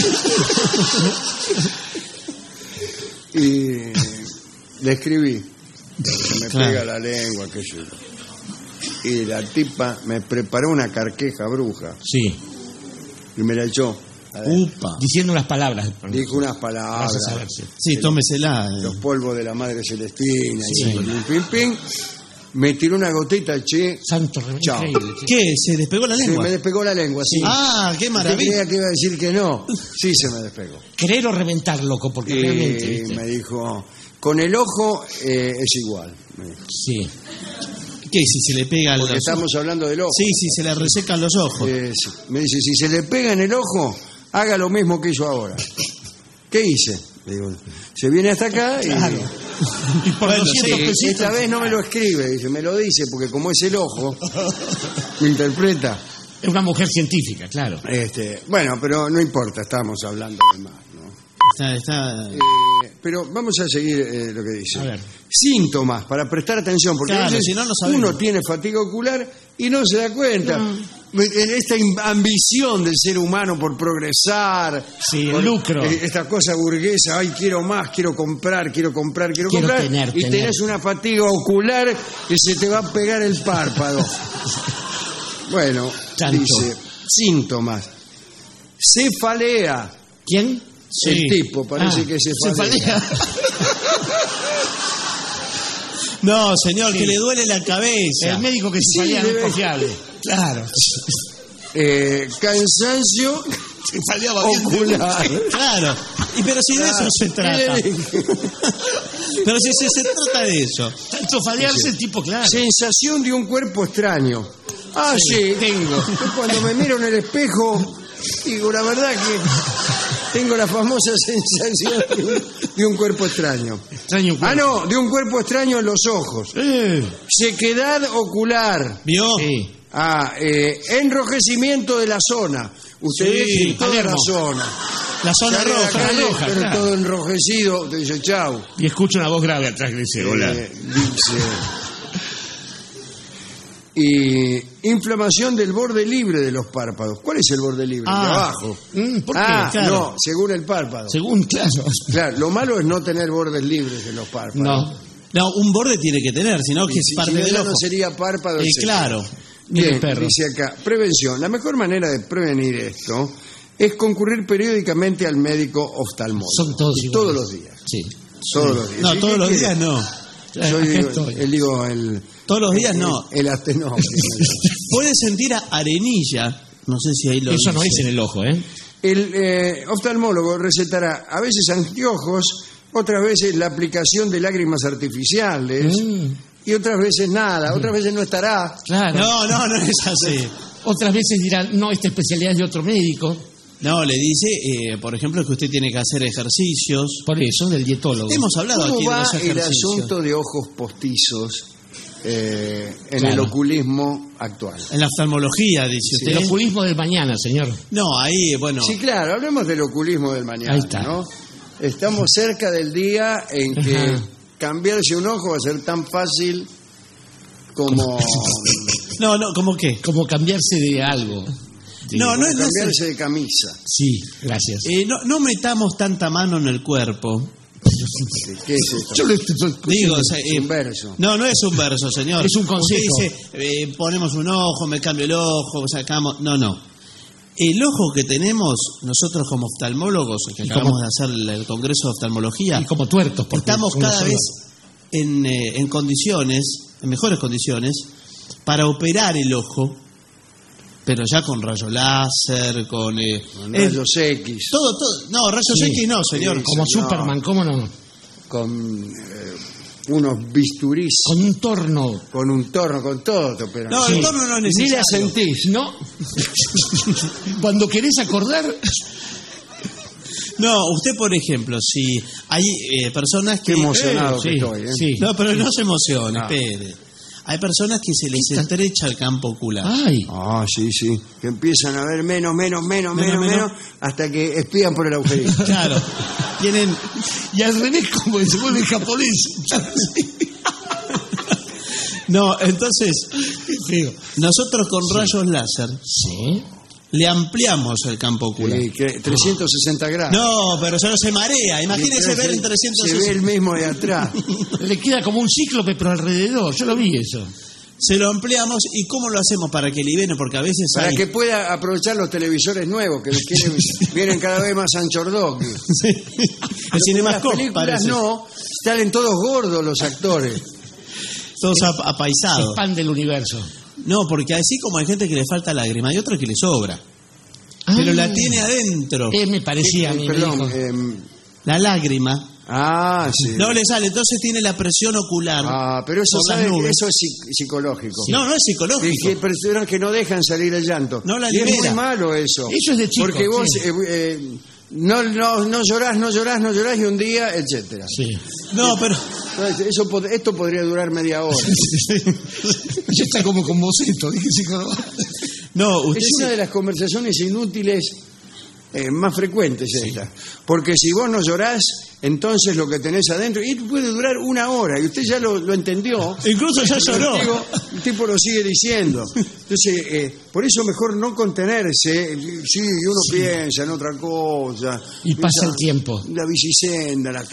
F: Y le escribí. Me
G: Claro.
F: pega la lengua, qué sé yo. Y la tipa me preparó una carqueja bruja
H: Sí.
F: y me la echó.
G: Upa.
H: Diciendo unas palabras.
F: Dijo unas
H: Vas a
F: palabras.
H: saber, sí.
G: Sí, tómesela. eh.
F: Los polvos de la Madre Celestina.
H: Sí.
F: Y pim, pim, pim. Me tiró una gotita, che.
H: Santo remedio.
F: Chao.
H: Increíble. sí.
G: ¿Qué? ¿Se despegó la
F: Se
G: lengua?
F: me despegó la lengua, sí.
G: Ah, qué
F: Usted
G: maravilla.
F: creía que iba a decir que no. Sí, se me despegó.
H: Querer o reventar, loco, porque realmente.
F: Y
H: ¿viste?
F: me dijo, con el ojo eh, es igual. Me dijo.
H: Sí.
G: ¿Qué? Si se le pega los
F: Porque estamos hablando del ojo.
G: Sí, sí, se le resecan los ojos.
F: Eh, sí. Me dice, si se le pega en el ojo, haga lo mismo que hizo ahora. ¿Qué hice? Le digo, se viene hasta acá y...
H: Y por
G: Bueno,
H: doscientos
G: sí,
H: pesitos.
F: Esta vez no me lo escribe, dice, me lo dice, porque como es el ojo, me interpreta.
H: Es una mujer científica, claro.
F: Este, bueno, pero no importa, estamos hablando de más, ¿no?
G: Está, está...
F: Eh, pero vamos a seguir eh, lo que dice.
H: A ver.
F: Síntomas, para prestar atención, porque
G: Claro,
F: a veces
G: si no, no sabemos.
F: uno tiene fatiga ocular y no se da cuenta. En esta im- ambición del ser humano por progresar,
H: Sí, el
F: por,
H: lucro.
F: eh, esta cosa burguesa, ay, quiero más, quiero comprar, quiero comprar, quiero,
H: Quiero
F: comprar,
H: tener,
F: y
H: tener.
F: tenés una fatiga ocular que se te va a pegar el párpado. Bueno,
H: Tanto.
F: dice, síntomas. Cefalea.
H: ¿Quién?
G: Sí.
F: El tipo, parece
H: Ah,
F: que se
H: se
F: falea.
G: No, señor,
H: Sí.
G: que le duele la cabeza.
H: El médico que se
F: Sí,
H: falea no es
F: debe-
H: confiable. Claro.
F: Eh, cansancio
H: Se faleaba bien.
F: ocular.
G: Claro. Y pero si de eso se trata.
F: ¿Qué le dije?
G: Pero si se, se trata de eso.
H: Tanto falearse el tipo, claro.
F: Sensación de un cuerpo extraño. Ah, sí,
H: Sí, tengo.
F: Yo cuando me miro en el espejo, digo, la verdad que tengo la famosa sensación de un, de un cuerpo extraño.
H: Extraño
F: Ah,
H: cuerpo.
F: no, de un cuerpo extraño en los ojos.
H: Eh,
F: Sequedad ocular.
G: ¿Vio?
H: sí.
F: Ah, eh, enrojecimiento de la zona. Usted
G: Sí,
F: ve que en toda
H: Palermo.
F: la zona.
G: La zona
F: Sale a la
G: roja.
F: calle,
H: roja,
F: pero
H: claro.
F: todo enrojecido. Te dice, chau.
H: Y escucho una voz grave atrás que dice, hola.
F: Eh, dice. Y inflamación del borde libre de los párpados. ¿Cuál es el borde libre?
H: Ah.
F: De abajo.
H: Mm, ¿por qué?
F: Ah,
H: Claro.
F: no, según el párpado.
H: Según, claro.
F: Claro, lo malo es no tener bordes libres de los párpados.
H: No.
G: No, un borde tiene que tener, sino que
F: Y
G: es
F: si,
G: parte
F: si no,
G: del
F: ya
G: ojo.
F: no sería párpado.
G: Eh,
F: etcétera.
G: claro.
H: Mire
F: Bien,
H: el perro.
F: dice acá, prevención. La mejor manera de prevenir esto es concurrir periódicamente al médico oftalmólogo.
H: Son todos
F: Y
H: iguales.
F: todos los días.
H: Sí.
F: Todos los días.
G: No,
F: ¿Sí?
G: todos
F: ¿Qué
G: los
F: quiere?
G: días no.
F: Yo
H: Acá
F: digo,
H: estoy.
F: el, digo, el,
G: Todos los días no.
F: el, el astenómetro.
G: Puede sentir a arenilla. No sé si ahí lo
H: Eso no
G: dice.
H: es en el ojo, ¿eh?
F: El eh, oftalmólogo recetará a veces anteojos, otras veces la aplicación de lágrimas artificiales
H: Mm.
F: y otras veces nada, otras veces no estará.
H: Claro.
G: No, no, no es así.
H: Otras veces dirán, no, esta especialidad es de otro médico.
G: No, le dice, eh, por ejemplo, que usted tiene que hacer ejercicios.
H: Por eso, del dietólogo.
G: Hemos hablado
F: ¿Cómo
G: aquí de
F: va
G: los
F: el
G: ejercicios.
F: asunto de ojos postizos eh, en
H: Claro.
F: el oculismo actual?
G: En la oftalmología, dice
H: El
G: usted.
H: oculismo del mañana, señor.
G: No, ahí, bueno.
F: Sí, claro, hablemos del oculismo del mañana.
H: Ahí está.
F: ¿no? Estamos cerca del día en que
H: Ajá.
F: cambiarse un ojo va a ser tan fácil como,
G: No, no, ¿cómo qué?
H: Como cambiarse de algo. De-
G: No, no
F: como
G: es- no es-
F: cambiarse de camisa.
H: Sí, gracias.
G: Eh, no, no metamos tanta mano en el cuerpo.
F: ¿Qué es esto?
H: Yo lo estoy-
G: Digo, o sea,
F: Es
G: eh,
F: un verso.
G: no, no es un verso, señor.
H: Es un consejo.
G: Usted dice, eh, ponemos un ojo, me cambio el ojo, sacamos... No, no. El ojo que tenemos nosotros como oftalmólogos, que
H: Y
G: acabamos
H: como-
G: de hacer el, el Congreso de Oftalmología,
H: Y como tuertos, porque
G: estamos
H: uno
G: cada
H: solo.
G: vez en, eh, en condiciones, en mejores condiciones, para operar el ojo, pero ya con rayo láser, con... eh,
F: Con
G: eh,
F: rayos X,
G: todo, todo. No, rayos
H: Sí.
G: X no, señor.
F: Sí,
H: Como
F: señor.
H: Superman, ¿cómo no?
F: con eh, unos bisturís,
H: Con un torno.
F: con un torno, con todo te operan.
G: No,
H: Sí.
G: el torno no es
F: Ni
G: necesario.
F: la sentís.
H: No. Cuando querés acordar,
G: No, usted, por ejemplo, si hay eh, personas que...
F: Qué emocionado
H: Eh,
F: que
H: sí,
F: estoy. ¿eh?
H: sí.
G: No, pero no se emocione,
F: Ah.
G: espere. Hay personas que se les estrecha el campo ocular.
H: ay,
F: Ah, sí, sí. Que empiezan a ver menos, menos, menos,
G: Menos,
F: menos, menos,
G: menos.
F: hasta que espían por el agujerito.
G: Claro. Tienen...
H: y al revés, como se vuelve japonés.
G: No, entonces,
H: Qué feo.
G: nosotros con rayos láser
H: Sí.
G: le ampliamos el campo ocular.
F: Sí, que trescientos sesenta grados.
G: No, pero ya no se marea. Imagínese
F: Y
G: ver en
F: se-
G: trescientos
F: Se ve el
G: sesenta.
F: mismo de atrás.
H: Le queda como un cíclope, pero alrededor. Yo lo vi eso.
G: Se lo ampliamos. ¿Y cómo lo hacemos para que libere? Porque a veces
F: Para
G: hay...
F: que pueda aprovechar los televisores nuevos, que quieren- vienen cada vez más anchordoque.
G: El
F: Las
G: Cinemascope,
F: películas
G: parece.
F: no, salen todos gordos los actores.
G: Todos ap- apaisados.
H: Expande el universo.
G: No, porque así como hay gente que le falta lágrima, hay otra que le sobra.
H: Ah.
G: Pero la tiene adentro.
H: Eh, me parecía a mí,
F: Eh, Perdón,
H: me dijo.
F: eh,
G: La lágrima
F: ah, sí.
G: no le sale. Entonces tiene la presión ocular.
F: Ah, pero eso,
G: por las
F: sabe que
G: nubes.
F: eso es psic- psicológico.
G: No, no es
F: Y
G: psicológico.
F: que personas que no dejan salir el llanto.
G: No la
F: y es muy
G: libera.
F: malo eso.
H: Eso es de chico,
F: Porque vos
H: sí.
F: eh, eh, no, no, no llorás, no llorás, no llorás y un día, etcétera.
H: Sí.
G: No, pero...
F: Entonces, eso, pod- esto podría durar media hora.
H: Ya está como con boceto. Dije, sí, como-
G: No, usted
F: Es
G: se-
F: una de las conversaciones inútiles eh, más frecuentes esta. Porque si vos no llorás, entonces lo que tenés adentro, y puede durar una hora, y usted ya lo, lo entendió.
G: Incluso ya lloró.
F: El tipo, el tipo lo sigue diciendo. Entonces, eh, por eso mejor no contenerse. Sí, y uno piensa en otra cosa.
H: Y pasa
F: Esa-
H: el tiempo.
F: La bicicenda, la...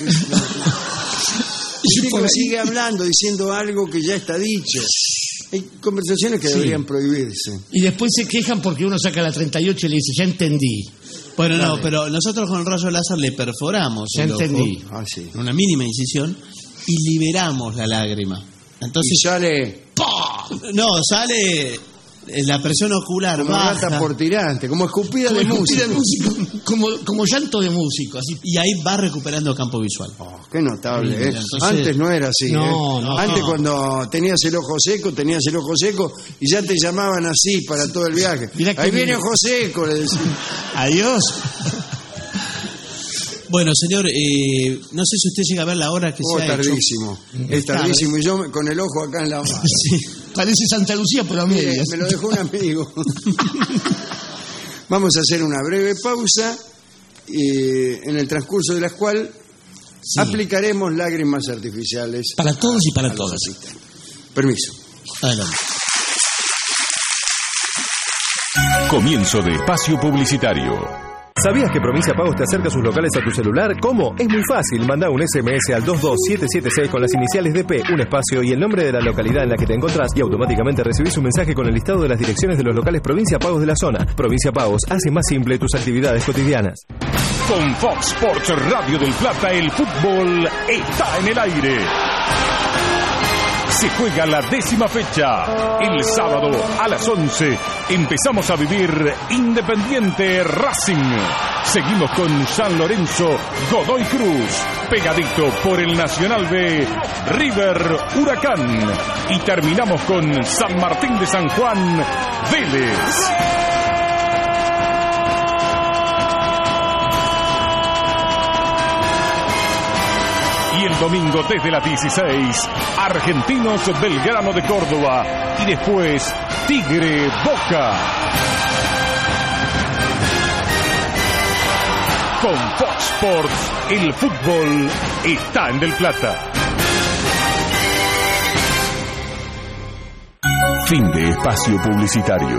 H: Y
F: El tipo
H: por ahí-
F: sigue hablando, diciendo algo que ya está dicho. Hay conversaciones que
H: Sí.
F: deberían prohibirse.
H: Y después se quejan porque uno saca la treinta y ocho y le dice, ya entendí.
G: Bueno,
F: Dale.
G: no, pero nosotros con el rayo láser le perforamos
H: Ya
G: el
H: entendí.
G: ojo,
F: Ah, sí.
G: una mínima incisión, y liberamos la lágrima. Entonces,
F: Y sale
G: no, sale eh, la presión ocular
F: como
G: baja.
F: rata por tirante, como escupida
H: Como
F: de
H: escupida
F: música.
H: de músico, como, como llanto de músico, así.
G: Y ahí va recuperando campo visual.
F: Oh, qué notable,
G: Sí,
F: ¿eh?
G: entonces-
F: Antes no era así,
G: No,
F: ¿eh?
G: no,
F: Antes
G: no.
F: cuando tenías el ojo seco, tenías el ojo seco y ya te llamaban así para todo el viaje.
G: Mirá que
F: Ahí viene
G: bien.
F: ojo seco, le decían.
G: Adiós. Bueno, señor, eh, no sé si usted llega a ver la hora que
F: Oh,
G: se ha hecho.
F: tardísimo. Es tardísimo. Y yo me- con el ojo acá en la mano.
G: Sí.
H: Parece Santa Lucía, pero a
F: Mire,
H: medias.
F: me lo dejó un amigo. Vamos a hacer una breve pausa y, en el transcurso de la cual
H: Sí.
F: aplicaremos lágrimas artificiales
H: Para todos y para
F: a los
H: todas.
F: asistentes. Permiso.
G: Adelante.
C: Comienzo de espacio publicitario.
L: ¿Sabías que Provincia Pagos te acerca sus locales a tu celular? ¿Cómo? Es muy fácil. Manda un S M S al dos dos siete siete seis con las iniciales D P, un espacio y el nombre de la localidad en la que te encontrás y automáticamente recibís un mensaje con el listado de las direcciones de los locales Provincia Pagos de la zona. Provincia Pagos hace más simple tus actividades cotidianas.
C: Con Fox Sports Radio del Plata, el fútbol está en el aire. Se juega la décima fecha. El sábado a las once empezamos a vivir Independiente Racing. Seguimos con San Lorenzo Godoy Cruz. Pegadito por el Nacional B, River Huracán. Y terminamos con San Martín de San Juan, Vélez. Y el domingo desde las dieciséis, Argentinos Belgrano de Córdoba. Y después, Tigre Boca. Con Fox Sports, el fútbol está en Del Plata. Fin de espacio publicitario.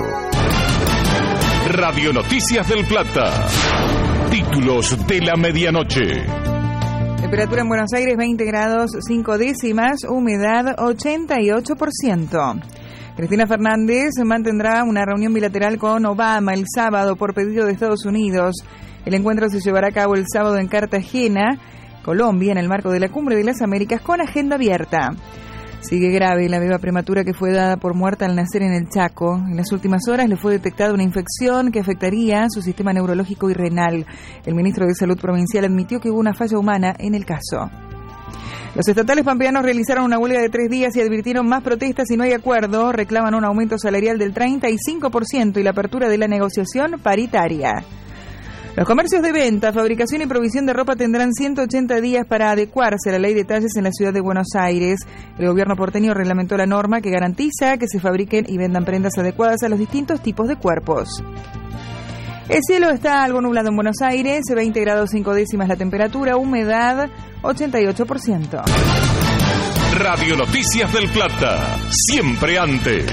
C: Radio Noticias del Plata. Títulos de la medianoche.
M: Temperatura en Buenos Aires veinte grados cinco décimas, humedad ochenta y ocho por ciento. Cristina Fernández mantendrá una reunión bilateral con Obama el sábado por pedido de Estados Unidos. El encuentro se llevará a cabo el sábado en Cartagena, Colombia, en el marco de la Cumbre de las Américas con agenda abierta. Sigue grave la beba prematura que fue dada por muerta al nacer en el Chaco. En las últimas horas le fue detectada una infección que afectaría su sistema neurológico y renal. El ministro de Salud provincial admitió que hubo una falla humana en el caso. Los estatales pampeanos realizaron una huelga de tres días y advirtieron más protestas si no hay acuerdo. Reclaman un aumento salarial del treinta y cinco por ciento y la apertura de la negociación paritaria. Los comercios de venta, fabricación y provisión de ropa tendrán ciento ochenta días para adecuarse a la ley de talles en la ciudad de Buenos Aires. El gobierno porteño reglamentó la norma que garantiza que se fabriquen y vendan prendas adecuadas a los distintos tipos de cuerpos. El cielo está algo nublado en Buenos Aires, veinte grados cinco décimas la temperatura, humedad ochenta y ocho por ciento.
C: Radio Noticias del Plata, siempre antes.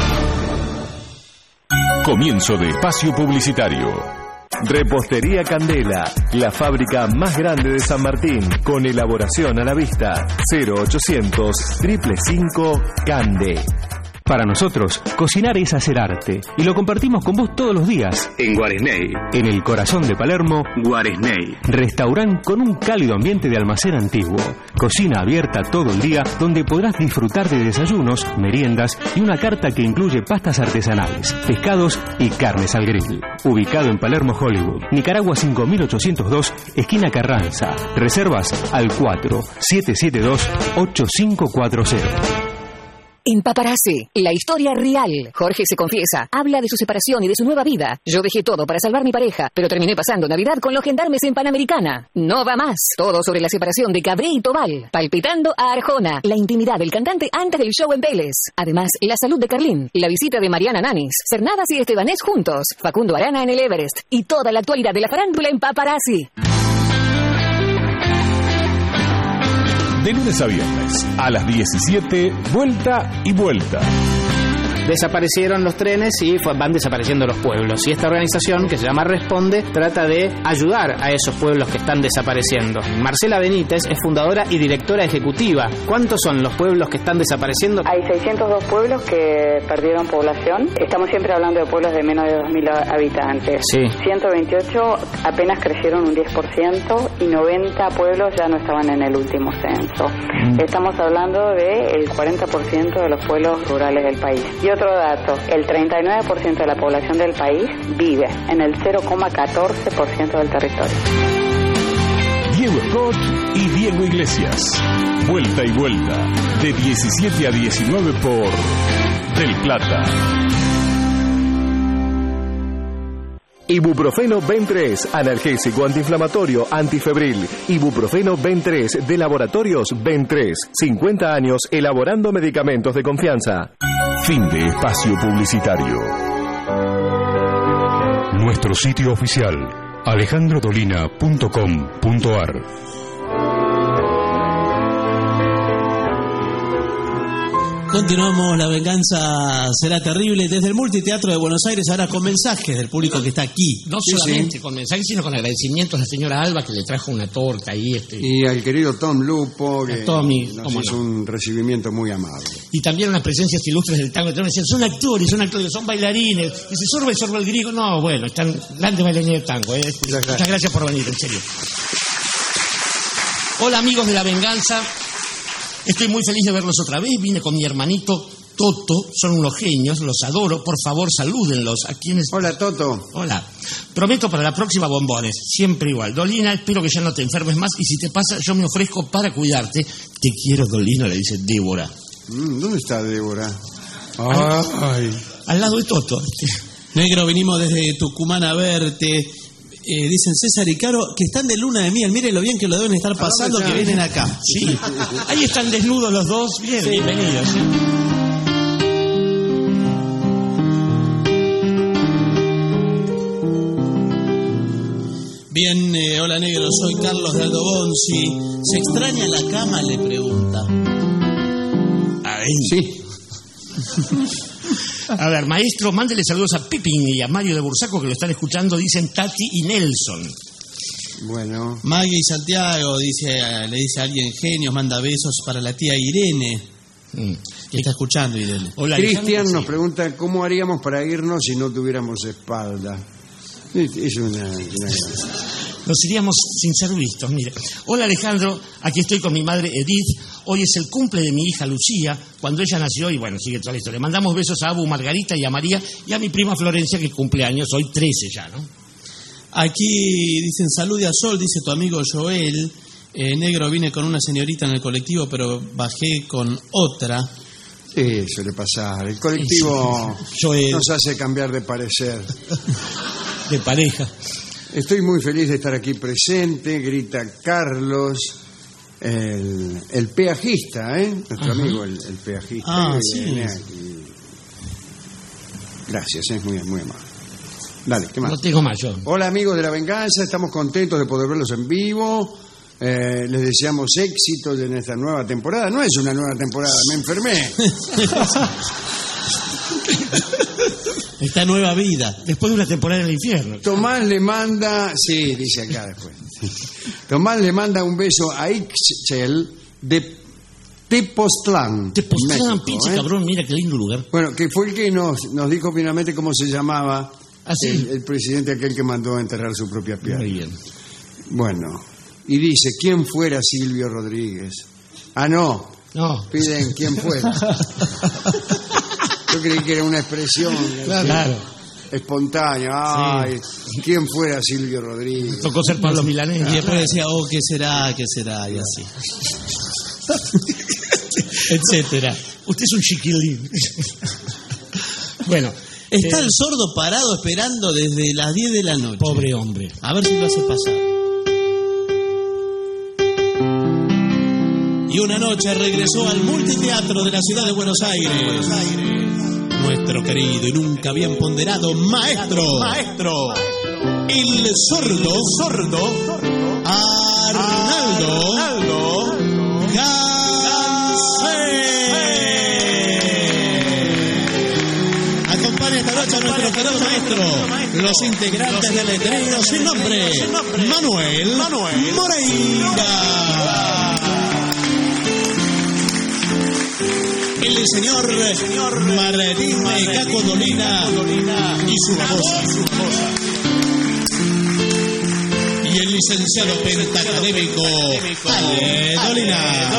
C: Comienzo de espacio publicitario.
L: Repostería Candela, la fábrica más grande de San Martín, con elaboración a la vista. cero ochocientos, cinco cinco cinco, Cande.
O: Para nosotros, cocinar es hacer arte, y lo compartimos con vos todos los días.
A: En Guaresney.
O: En el corazón de Palermo,
A: Guaresney.
O: restaurante con un cálido ambiente de almacén antiguo. Cocina abierta todo el día, donde podrás disfrutar de desayunos, meriendas y una carta que incluye pastas artesanales, pescados y carnes al grill. Ubicado en Palermo, Hollywood, Nicaragua cinco mil ochocientos dos, esquina Carranza. Reservas al cuatro siete siete dos, ocho cinco cuatro cero.
E: En Paparazzi, la historia real. Jorge se confiesa, habla de su separación y de su nueva vida. Yo dejé todo para salvar mi pareja, pero terminé pasando Navidad con los gendarmes en Panamericana. No va más. Todo sobre la separación de Cabré y Tobal. Palpitando a Arjona. La intimidad del cantante antes del show en Vélez. Además, la salud de Carlín. La visita de Mariana Nanis. Cernadas y Estebanés juntos. Facundo Arana en el Everest. Y toda la actualidad de la farándula en Paparazzi.
C: De lunes a viernes, a las diecisiete, vuelta y vuelta.
A: desaparecieron los trenes y fue, van desapareciendo los pueblos. Y esta organización, que se llama Responde, trata de ayudar a esos pueblos que están desapareciendo. Marcela Benítez es fundadora y directora ejecutiva. ¿Cuántos son los pueblos que están desapareciendo?
I: Hay seiscientos dos pueblos que perdieron población. Estamos siempre hablando de pueblos de menos de dos mil habitantes.
A: Sí.
I: ciento veintiocho apenas crecieron un diez por ciento y noventa pueblos ya no estaban en el último censo. Mm. Estamos hablando del cuarenta por ciento de los pueblos rurales del país. Y otro dato, el treinta y nueve por ciento de la población del país vive en el cero coma catorce por ciento del territorio.
C: Diego Scott y Diego Iglesias. Vuelta y vuelta. De diecisiete a diecinueve por Del Plata.
L: Ibuprofeno Ben tres, analgésico, antiinflamatorio, antifebril. Ibuprofeno Ben tres, de Laboratorios Ben tres. cincuenta años elaborando medicamentos de confianza.
C: Fin de espacio publicitario.
D: Nuestro sitio oficial, alejandro dolina punto com punto ar.
G: Continuamos, La Venganza Será Terrible desde el Multiteatro de Buenos Aires, ahora con mensajes del público que está aquí.
H: No
G: sí,
H: solamente
G: sí.
H: con mensajes, sino con agradecimientos a la señora Alba, que le trajo una torta ahí. Este...
F: Y al querido Tom Lupo, que
H: Tommy,
F: nos hizo
H: no?
F: un recibimiento muy amable.
H: Y también unas presencias ilustres del tango. Me decían, son actores, son actores, son bailarines. Dice, sorba y sorba el griego. No, bueno, están grandes bailarines del tango. ¿eh? Muchas, gracias. Muchas gracias por venir, en serio. Hola, amigos de La Venganza. Estoy muy feliz de verlos otra vez. Vine con mi hermanito Toto, son unos genios, los adoro, por favor salúdenlos. ¿A quienes?
F: Hola, Toto.
H: Hola. Prometo para la próxima bombones, siempre igual. Dolina, espero que ya no te enfermes más y si te pasa yo me ofrezco para cuidarte. Te quiero, Dolina, le dice Débora.
F: Mm, ¿Dónde está Débora?
H: Al,
F: Ay.
H: al lado de Toto.
G: Negro, venimos desde Tucumán a verte. Eh, dicen César y Caro que están de luna de miel. Miren lo bien que lo deben estar pasando, que vienen acá.
H: Sí, ahí están desnudos los dos. Bien, sí. Bienvenidos. ¿sí?
G: Bien, eh, hola Negro, soy Carlos de Aldo Bonzi. ¿Se extraña la cama? Le pregunta.
H: Ahí. Sí. A ver, maestro, mándele saludos a Pipín y a Mario de Bursaco que lo están escuchando, dicen Tati y Nelson.
F: Bueno.
G: Maggie y Santiago, dice, le dice a alguien genios, manda besos para la tía Irene. Mm. Que está escuchando, Irene.
F: Hola, Cristian nos sí. pregunta cómo haríamos para irnos si no tuviéramos espalda. Es una, una...
H: Nos iríamos sin ser vistos, mire. Hola Alejandro, aquí estoy con mi madre Edith. Hoy es el cumple de mi hija Lucía, cuando ella nació, y bueno, sigue toda la historia. Le mandamos besos a Abu, Margarita y a María, y a mi prima Florencia, que cumple años, hoy trece ya, ¿no?
G: Aquí dicen salude a Sol, dice tu amigo Joel. Eh, Negro, vine con una señorita en el colectivo, pero bajé con otra.
F: Sí, suele pasar. El colectivo Joel. Nos hace cambiar de parecer.
H: De pareja.
F: Estoy muy feliz de estar aquí presente, grita Carlos, el, el peajista, ¿eh? Nuestro Ajá. amigo, el, el peajista.
G: Ah, sí.
F: Gracias, es muy, muy amable. Dale, ¿qué más?
H: No tengo más yo.
F: Hola, amigos de La Venganza, estamos contentos de poder verlos en vivo. Eh, les deseamos éxitos en esta nueva temporada. No es una nueva temporada, me enfermé.
G: Esta nueva vida.
H: Después de una temporada en el infierno.
F: Tomás le manda, sí, dice acá después. Tomás le manda un beso a Ixchel de Tepoztlán.
H: Tepoztlán, pinche ¿eh? cabrón, mira qué lindo lugar.
F: Bueno, que fue el que nos, nos dijo finalmente cómo se llamaba
H: ¿Ah, sí?
F: el, el presidente aquel que mandó a enterrar su propia pierna.
H: Muy bien.
F: Bueno, y dice, ¿quién fuera Silvio Rodríguez? Ah, no.
H: No.
F: Piden quién fuera. Yo creí que era una expresión
H: claro, claro.
F: espontánea. Ay, sí. ¿Quién fuera Silvio Rodríguez?
H: Tocó ser Pablo Milanés.
G: Y después decía, oh, ¿qué será? ¿Qué será? Y así.
H: Etcétera. Usted es un chiquilín. Bueno.
G: Está
H: eh,
G: el sordo parado esperando desde las diez de la noche.
H: Pobre hombre.
G: A ver si lo hace pasar. Y una noche regresó al multiteatro de la ciudad de Buenos Aires. Buenos Aires. Nuestro querido y nunca bien ponderado maestro, maestro, el sordo, sordo, Arnaldo, Arnaldo Gansé. maestro. Los integrantes del trío sin nombre. Manuel, Manuel Moreira. El señor, señor Martín Caco Dolina y su babosa. Y el licenciado pentacadémico Ale Dolina.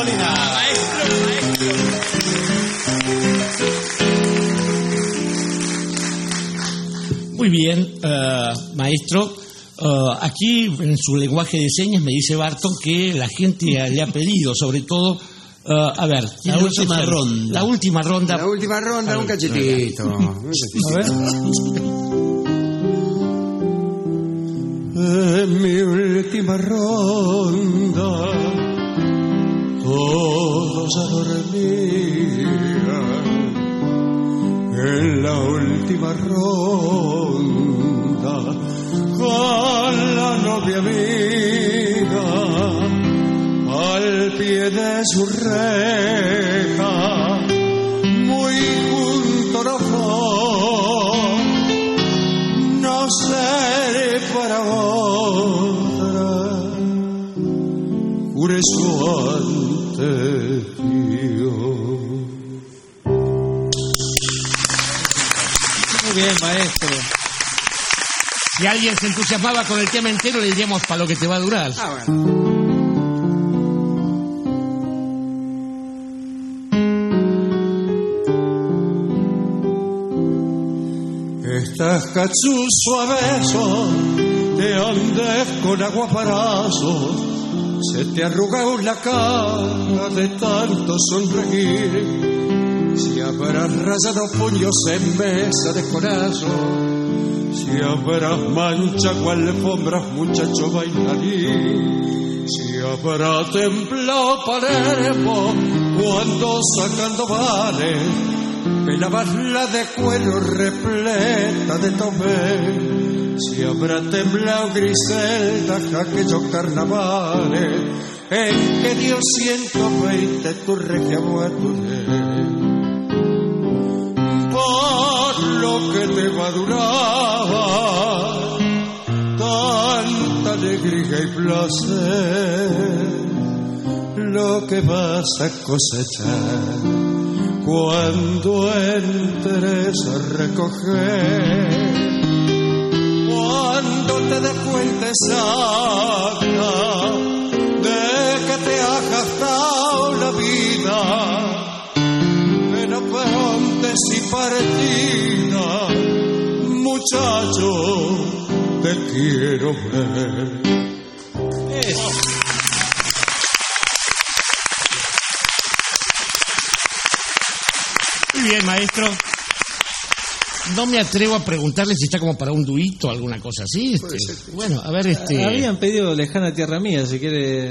H: Muy bien, uh, maestro. Uh, aquí en su lenguaje de señas me dice Barton que la gente le ha pedido, sobre todo, uh, a ver,
F: la última ronda.
H: La última ronda.
F: La última ronda, un cachetito. Un cachetito.
H: A ver.
S: En mi última ronda, todos a dormir. En la última ronda, con la novia amiga, al pie de su reja, muy junto nos fue, no seré para otra, juré su ante Dios.
A: Muy bien, maestro.
H: Si alguien se entusiasmaba con el tema entero, le diríamos para lo que te va a durar.
F: Ah, bueno.
S: Estas cachus suavezos te andes con aguaparazos, se te arruga la cara de tanto sonreír. Si habrás rayado puños en mesa de corazón, si habrás mancha cual alfombras, muchacho bailarín, si habrá temblado Palermo cuando sacando vales pelabas la de cuero repleta de tomé, si habrá temblado Griselda aquellos carnavales en que dio ciento veinte tu regia guaturé. Por lo que te va a durar tanta alegría y placer, lo que vas a cosechar cuando entres a recoger, cuando te des cuenta exacta de que te ha gastado la vida, pero prontes y partida, muchacho, te quiero ver.
A: Eso.
H: Muy bien, maestro. No me atrevo a preguntarle si está como para un duito o alguna cosa así. Este, bueno, a ver, este.
A: Habían pedido Lejana Tierra Mía, si quiere.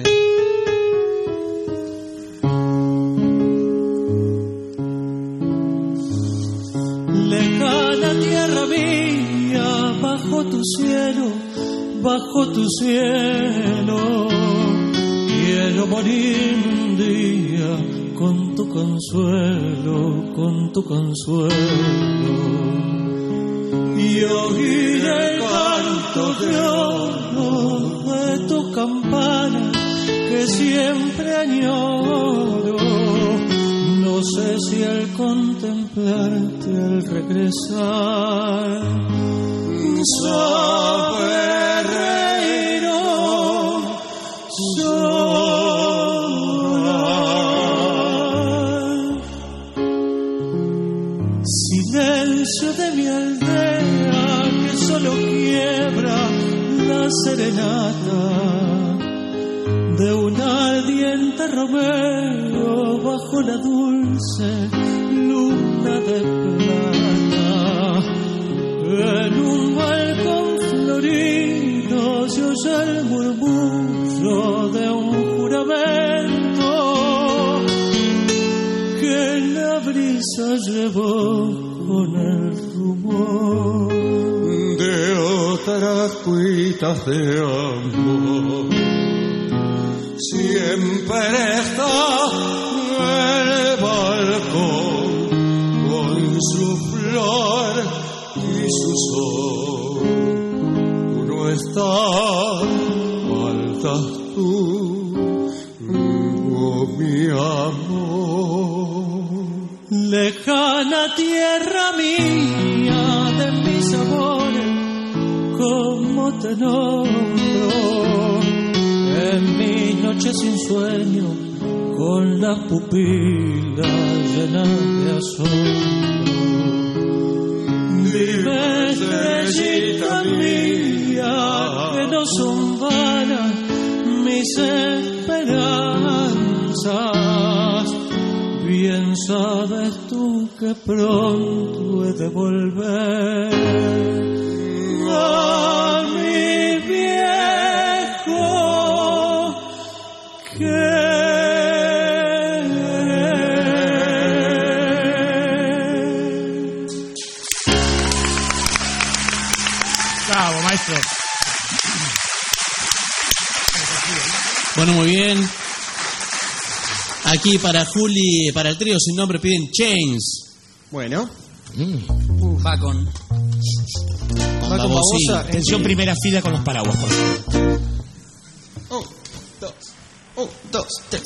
S: Lejana tierra mía, bajo tu cielo, bajo tu cielo, quiero morir un día con tu consuelo, con tu consuelo. Y oír el canto de oro de tu campana que siempre añoro. No sé si al contemplarte, al regresar, saber reír o llorar. Silencio de mi aldea que solo quiebra la serenata de un ardiente romero bajo la dulce luna de plata. En un balcón florido se oye el murmullo de un juramento que la brisa llevó con el rumor de otras cuitas de amor. Siempre está el balcón con su flor y su sol. estás, faltas tú, oh, mi amor.
B: Lejana tierra mía de mis amores, como te nombro, en mi noche sin sueño, con las pupilas llenas de asombro. Dime, estrellita mía, que no son vanas mis esperanzas. Bien sabes tú que pronto he de volver a mi viejo querer.
H: Bravo, maestro.
G: Bueno, muy bien. Aquí para Juli, para el trío sin nombre piden Chains.
F: Bueno.
H: Mm.
K: Va con...
G: Va con babosa.
H: Atención, primera fila con los paraguas, por favor.
K: Un, dos, un, dos, tres.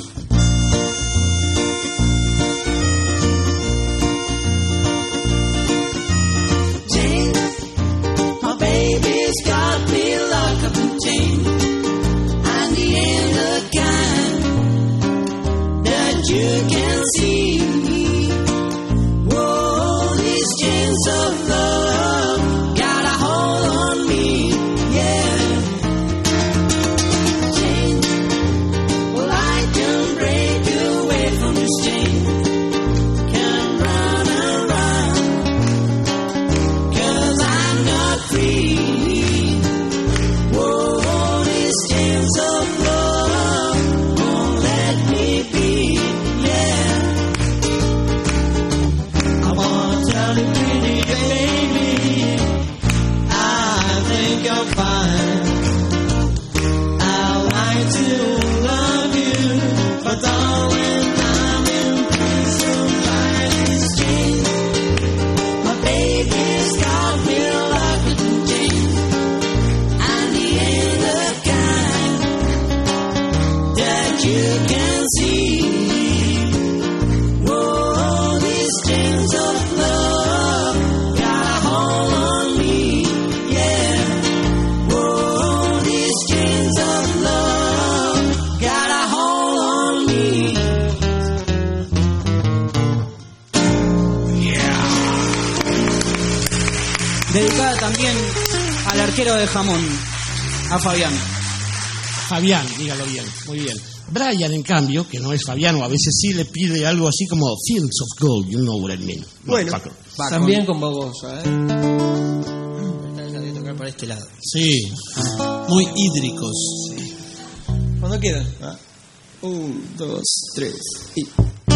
B: Chain, my baby's got me locked up in chain. I'm the end of kind that you can see. Whoa, these chains of love got a hold on me, yeah. Chain, well I can break away from this chain. Can run around, 'cause I'm not free. Whoa, these chains of love won't let me be, yeah. I wanna tell you pretty baby, I think I'm fine. I like to love you, but darling, I'm in prison by this chain. My baby's got me locked in chains. I'm the end of kind that you can see. Whoa, these chains of love got a hold on me, yeah. Whoa, these chains of love got a hold on me.
K: Dedicada también al arquero de jamón, a Fabián.
H: Fabián, dígalo bien, muy bien. Brian, en cambio, que no es Fabián, o a veces sí le pide algo así como Fields of Gold, you know what I mean. No,
K: Bueno,
H: Paco.
K: también con babosa, ¿eh? Esta de tocar para este lado.
G: Sí, muy hídricos.
K: ¿Cuándo quedan? Un, dos, tres y...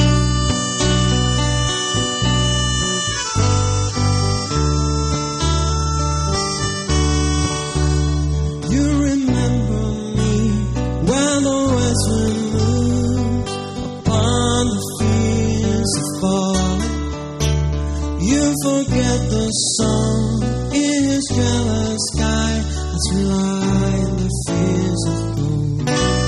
B: You remember me when the west wind moves upon the fields of barley. You forget the sun in his jealous sky as we lie in the fields of gold.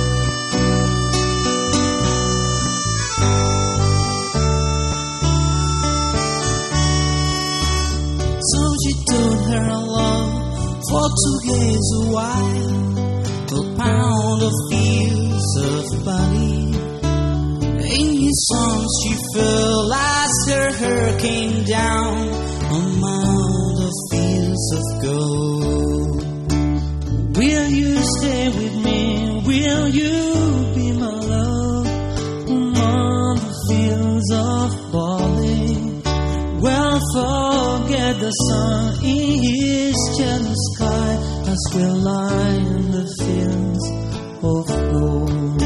B: So she took her along for to gaze a while, to pound the fields of barley. In his songs she fell as her hair came down among the fields of gold. Will you stay with me? Will you be my love among the fields of barley? Well, forget the sun in his jealous sky as we lie in the fields of gold.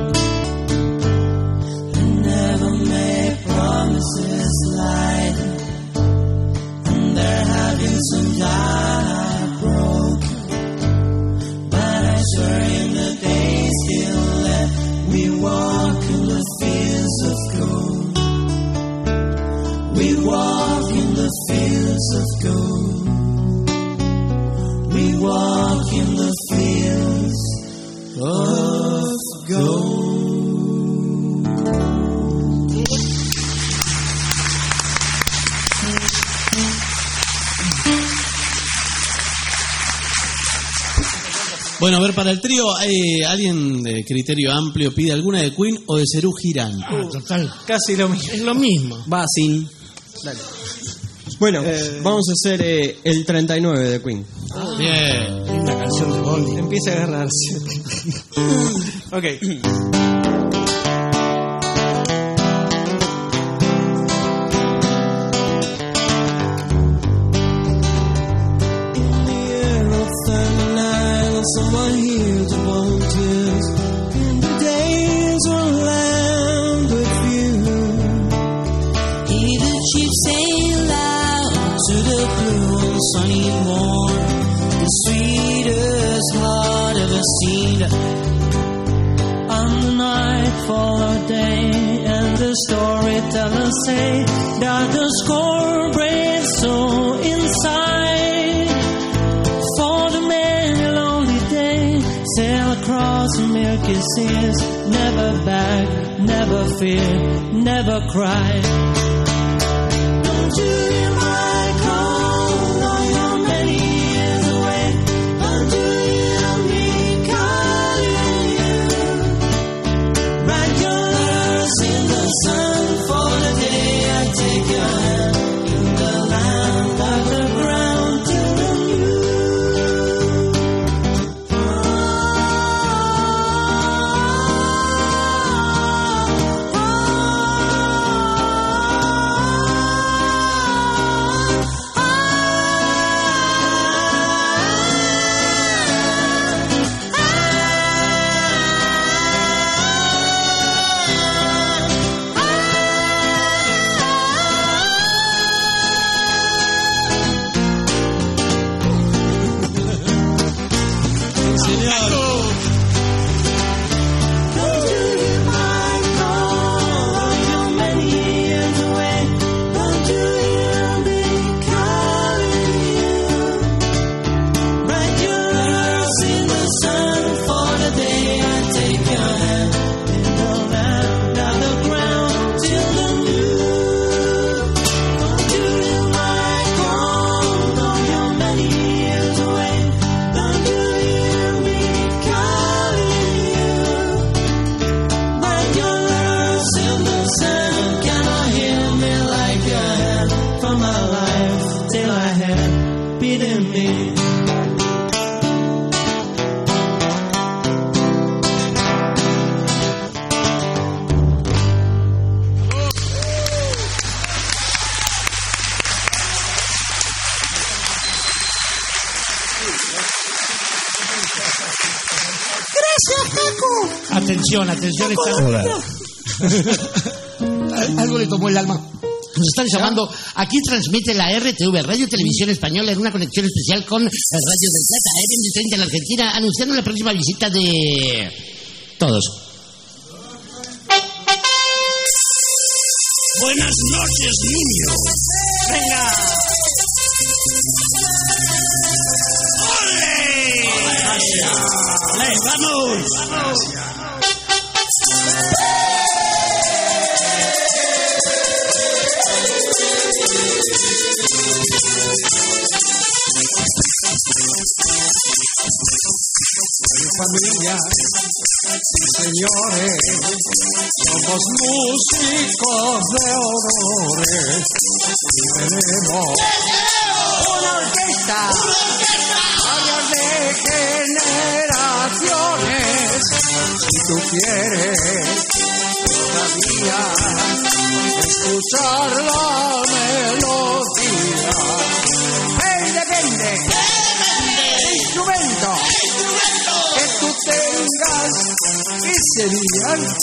B: And never make promises light, and there have been some that I broke. But I swear in the days still left, we walk in the fields of gold. We walk in the fields of gold. We walk
G: Bueno, a ver, para el trío, eh, ¿alguien de criterio amplio pide alguna de Queen o de Serú Girán?
H: Ah, total.
K: Casi lo mismo.
H: Es lo mismo.
K: Va sin. Dale.
P: Bueno, eh, vamos a hacer eh, el treinta y nueve de Queen.
H: Ah, bien. Linda canción de Bondi.
K: Empieza a agarrarse. Ok.
B: Someone here to volunteers, and the days will land with you. Hear the chief say loud to the blue and sunny morn, the sweetest heart ever seen. On the night fall of day, and the storytellers say that the score breaks so inside. For the many lonely days, sail across the milky seas, never back, never fear, never cry. Don't you hear my call? Though you're many years away, don't you hear me calling you? Write your letters in the sun for the day I take your hand in the land of the ground till the
H: Atención, atención. Está... Algo le tomó el alma. Nos están llamando. Aquí transmite la R T V, Radio Televisión Española, en una conexión especial con el Radio del Plata, R M treinta en la Argentina, anunciando la próxima visita de todos.
B: Buenas noches, niños. Venga. ¡Ole! ¡Ole! ¡Vamos! ¡Vamos!
F: Familia, sí señores, somos músicos de honores y tenemos una orquesta, varias de generaciones. Si tú quieres todavía escuchar la melodía, hey, depende del instrumento que tú tengas, y serían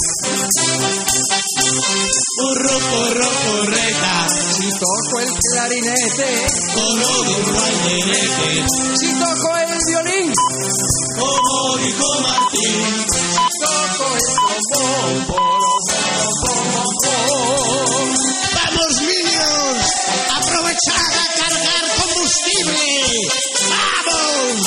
B: burro, burro, burreta.
F: Si toco el clarinete,
B: burro, burro, alderete.
F: Si toco el violín,
B: como dijo Martín,
F: toco el trombón, poro, poro, poro.
B: ¡Vamos, niños! ¡Aprovechad a cargar combustible! ¡Vamos!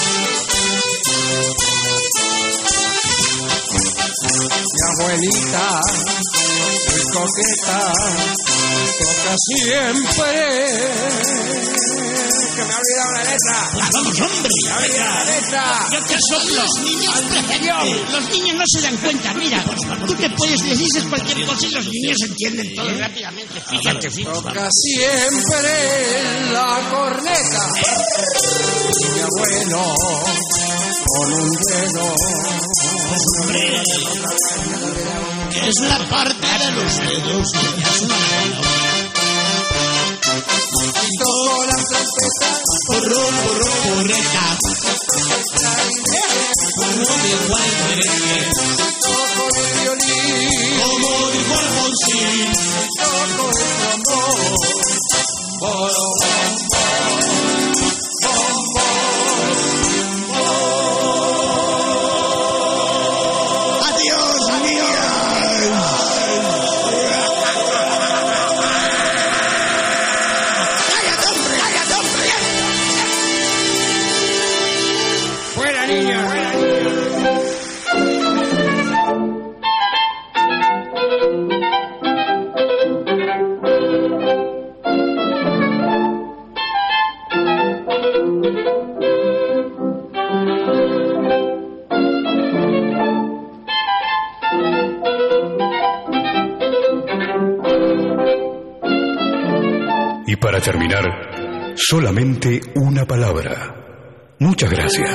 F: Mi abuelita, muy coqueta toca siempre. Que me ha olvidado la letra.
H: Pues vamos, hombre.
F: Me ha olvidado la letra.
H: Yo te soplo. Los niños,
F: Atención.
H: los niños no se dan cuenta. Mira, tú te puedes, les dices cualquier cosa y los niños entienden todo rápidamente. Fíjate, fíjate.
F: Toca siempre la corneta. Mi abuelo con un dedo.
H: Hombre, que es la parte de los dedos.
F: Y toco la trompeta.
G: Porro, porro, porreta. Como dijo el merengue.
F: Toco el violín.
G: Como dijo Alfonsín.
F: Toco el trombón. Bom, bom, bom, bom, bom.
H: Adiós, adiós. Cállate, hombre, cállate, hombre.
F: Fuera, niña, fuera, niña.
D: Y para terminar, solamente una palabra. Muchas gracias.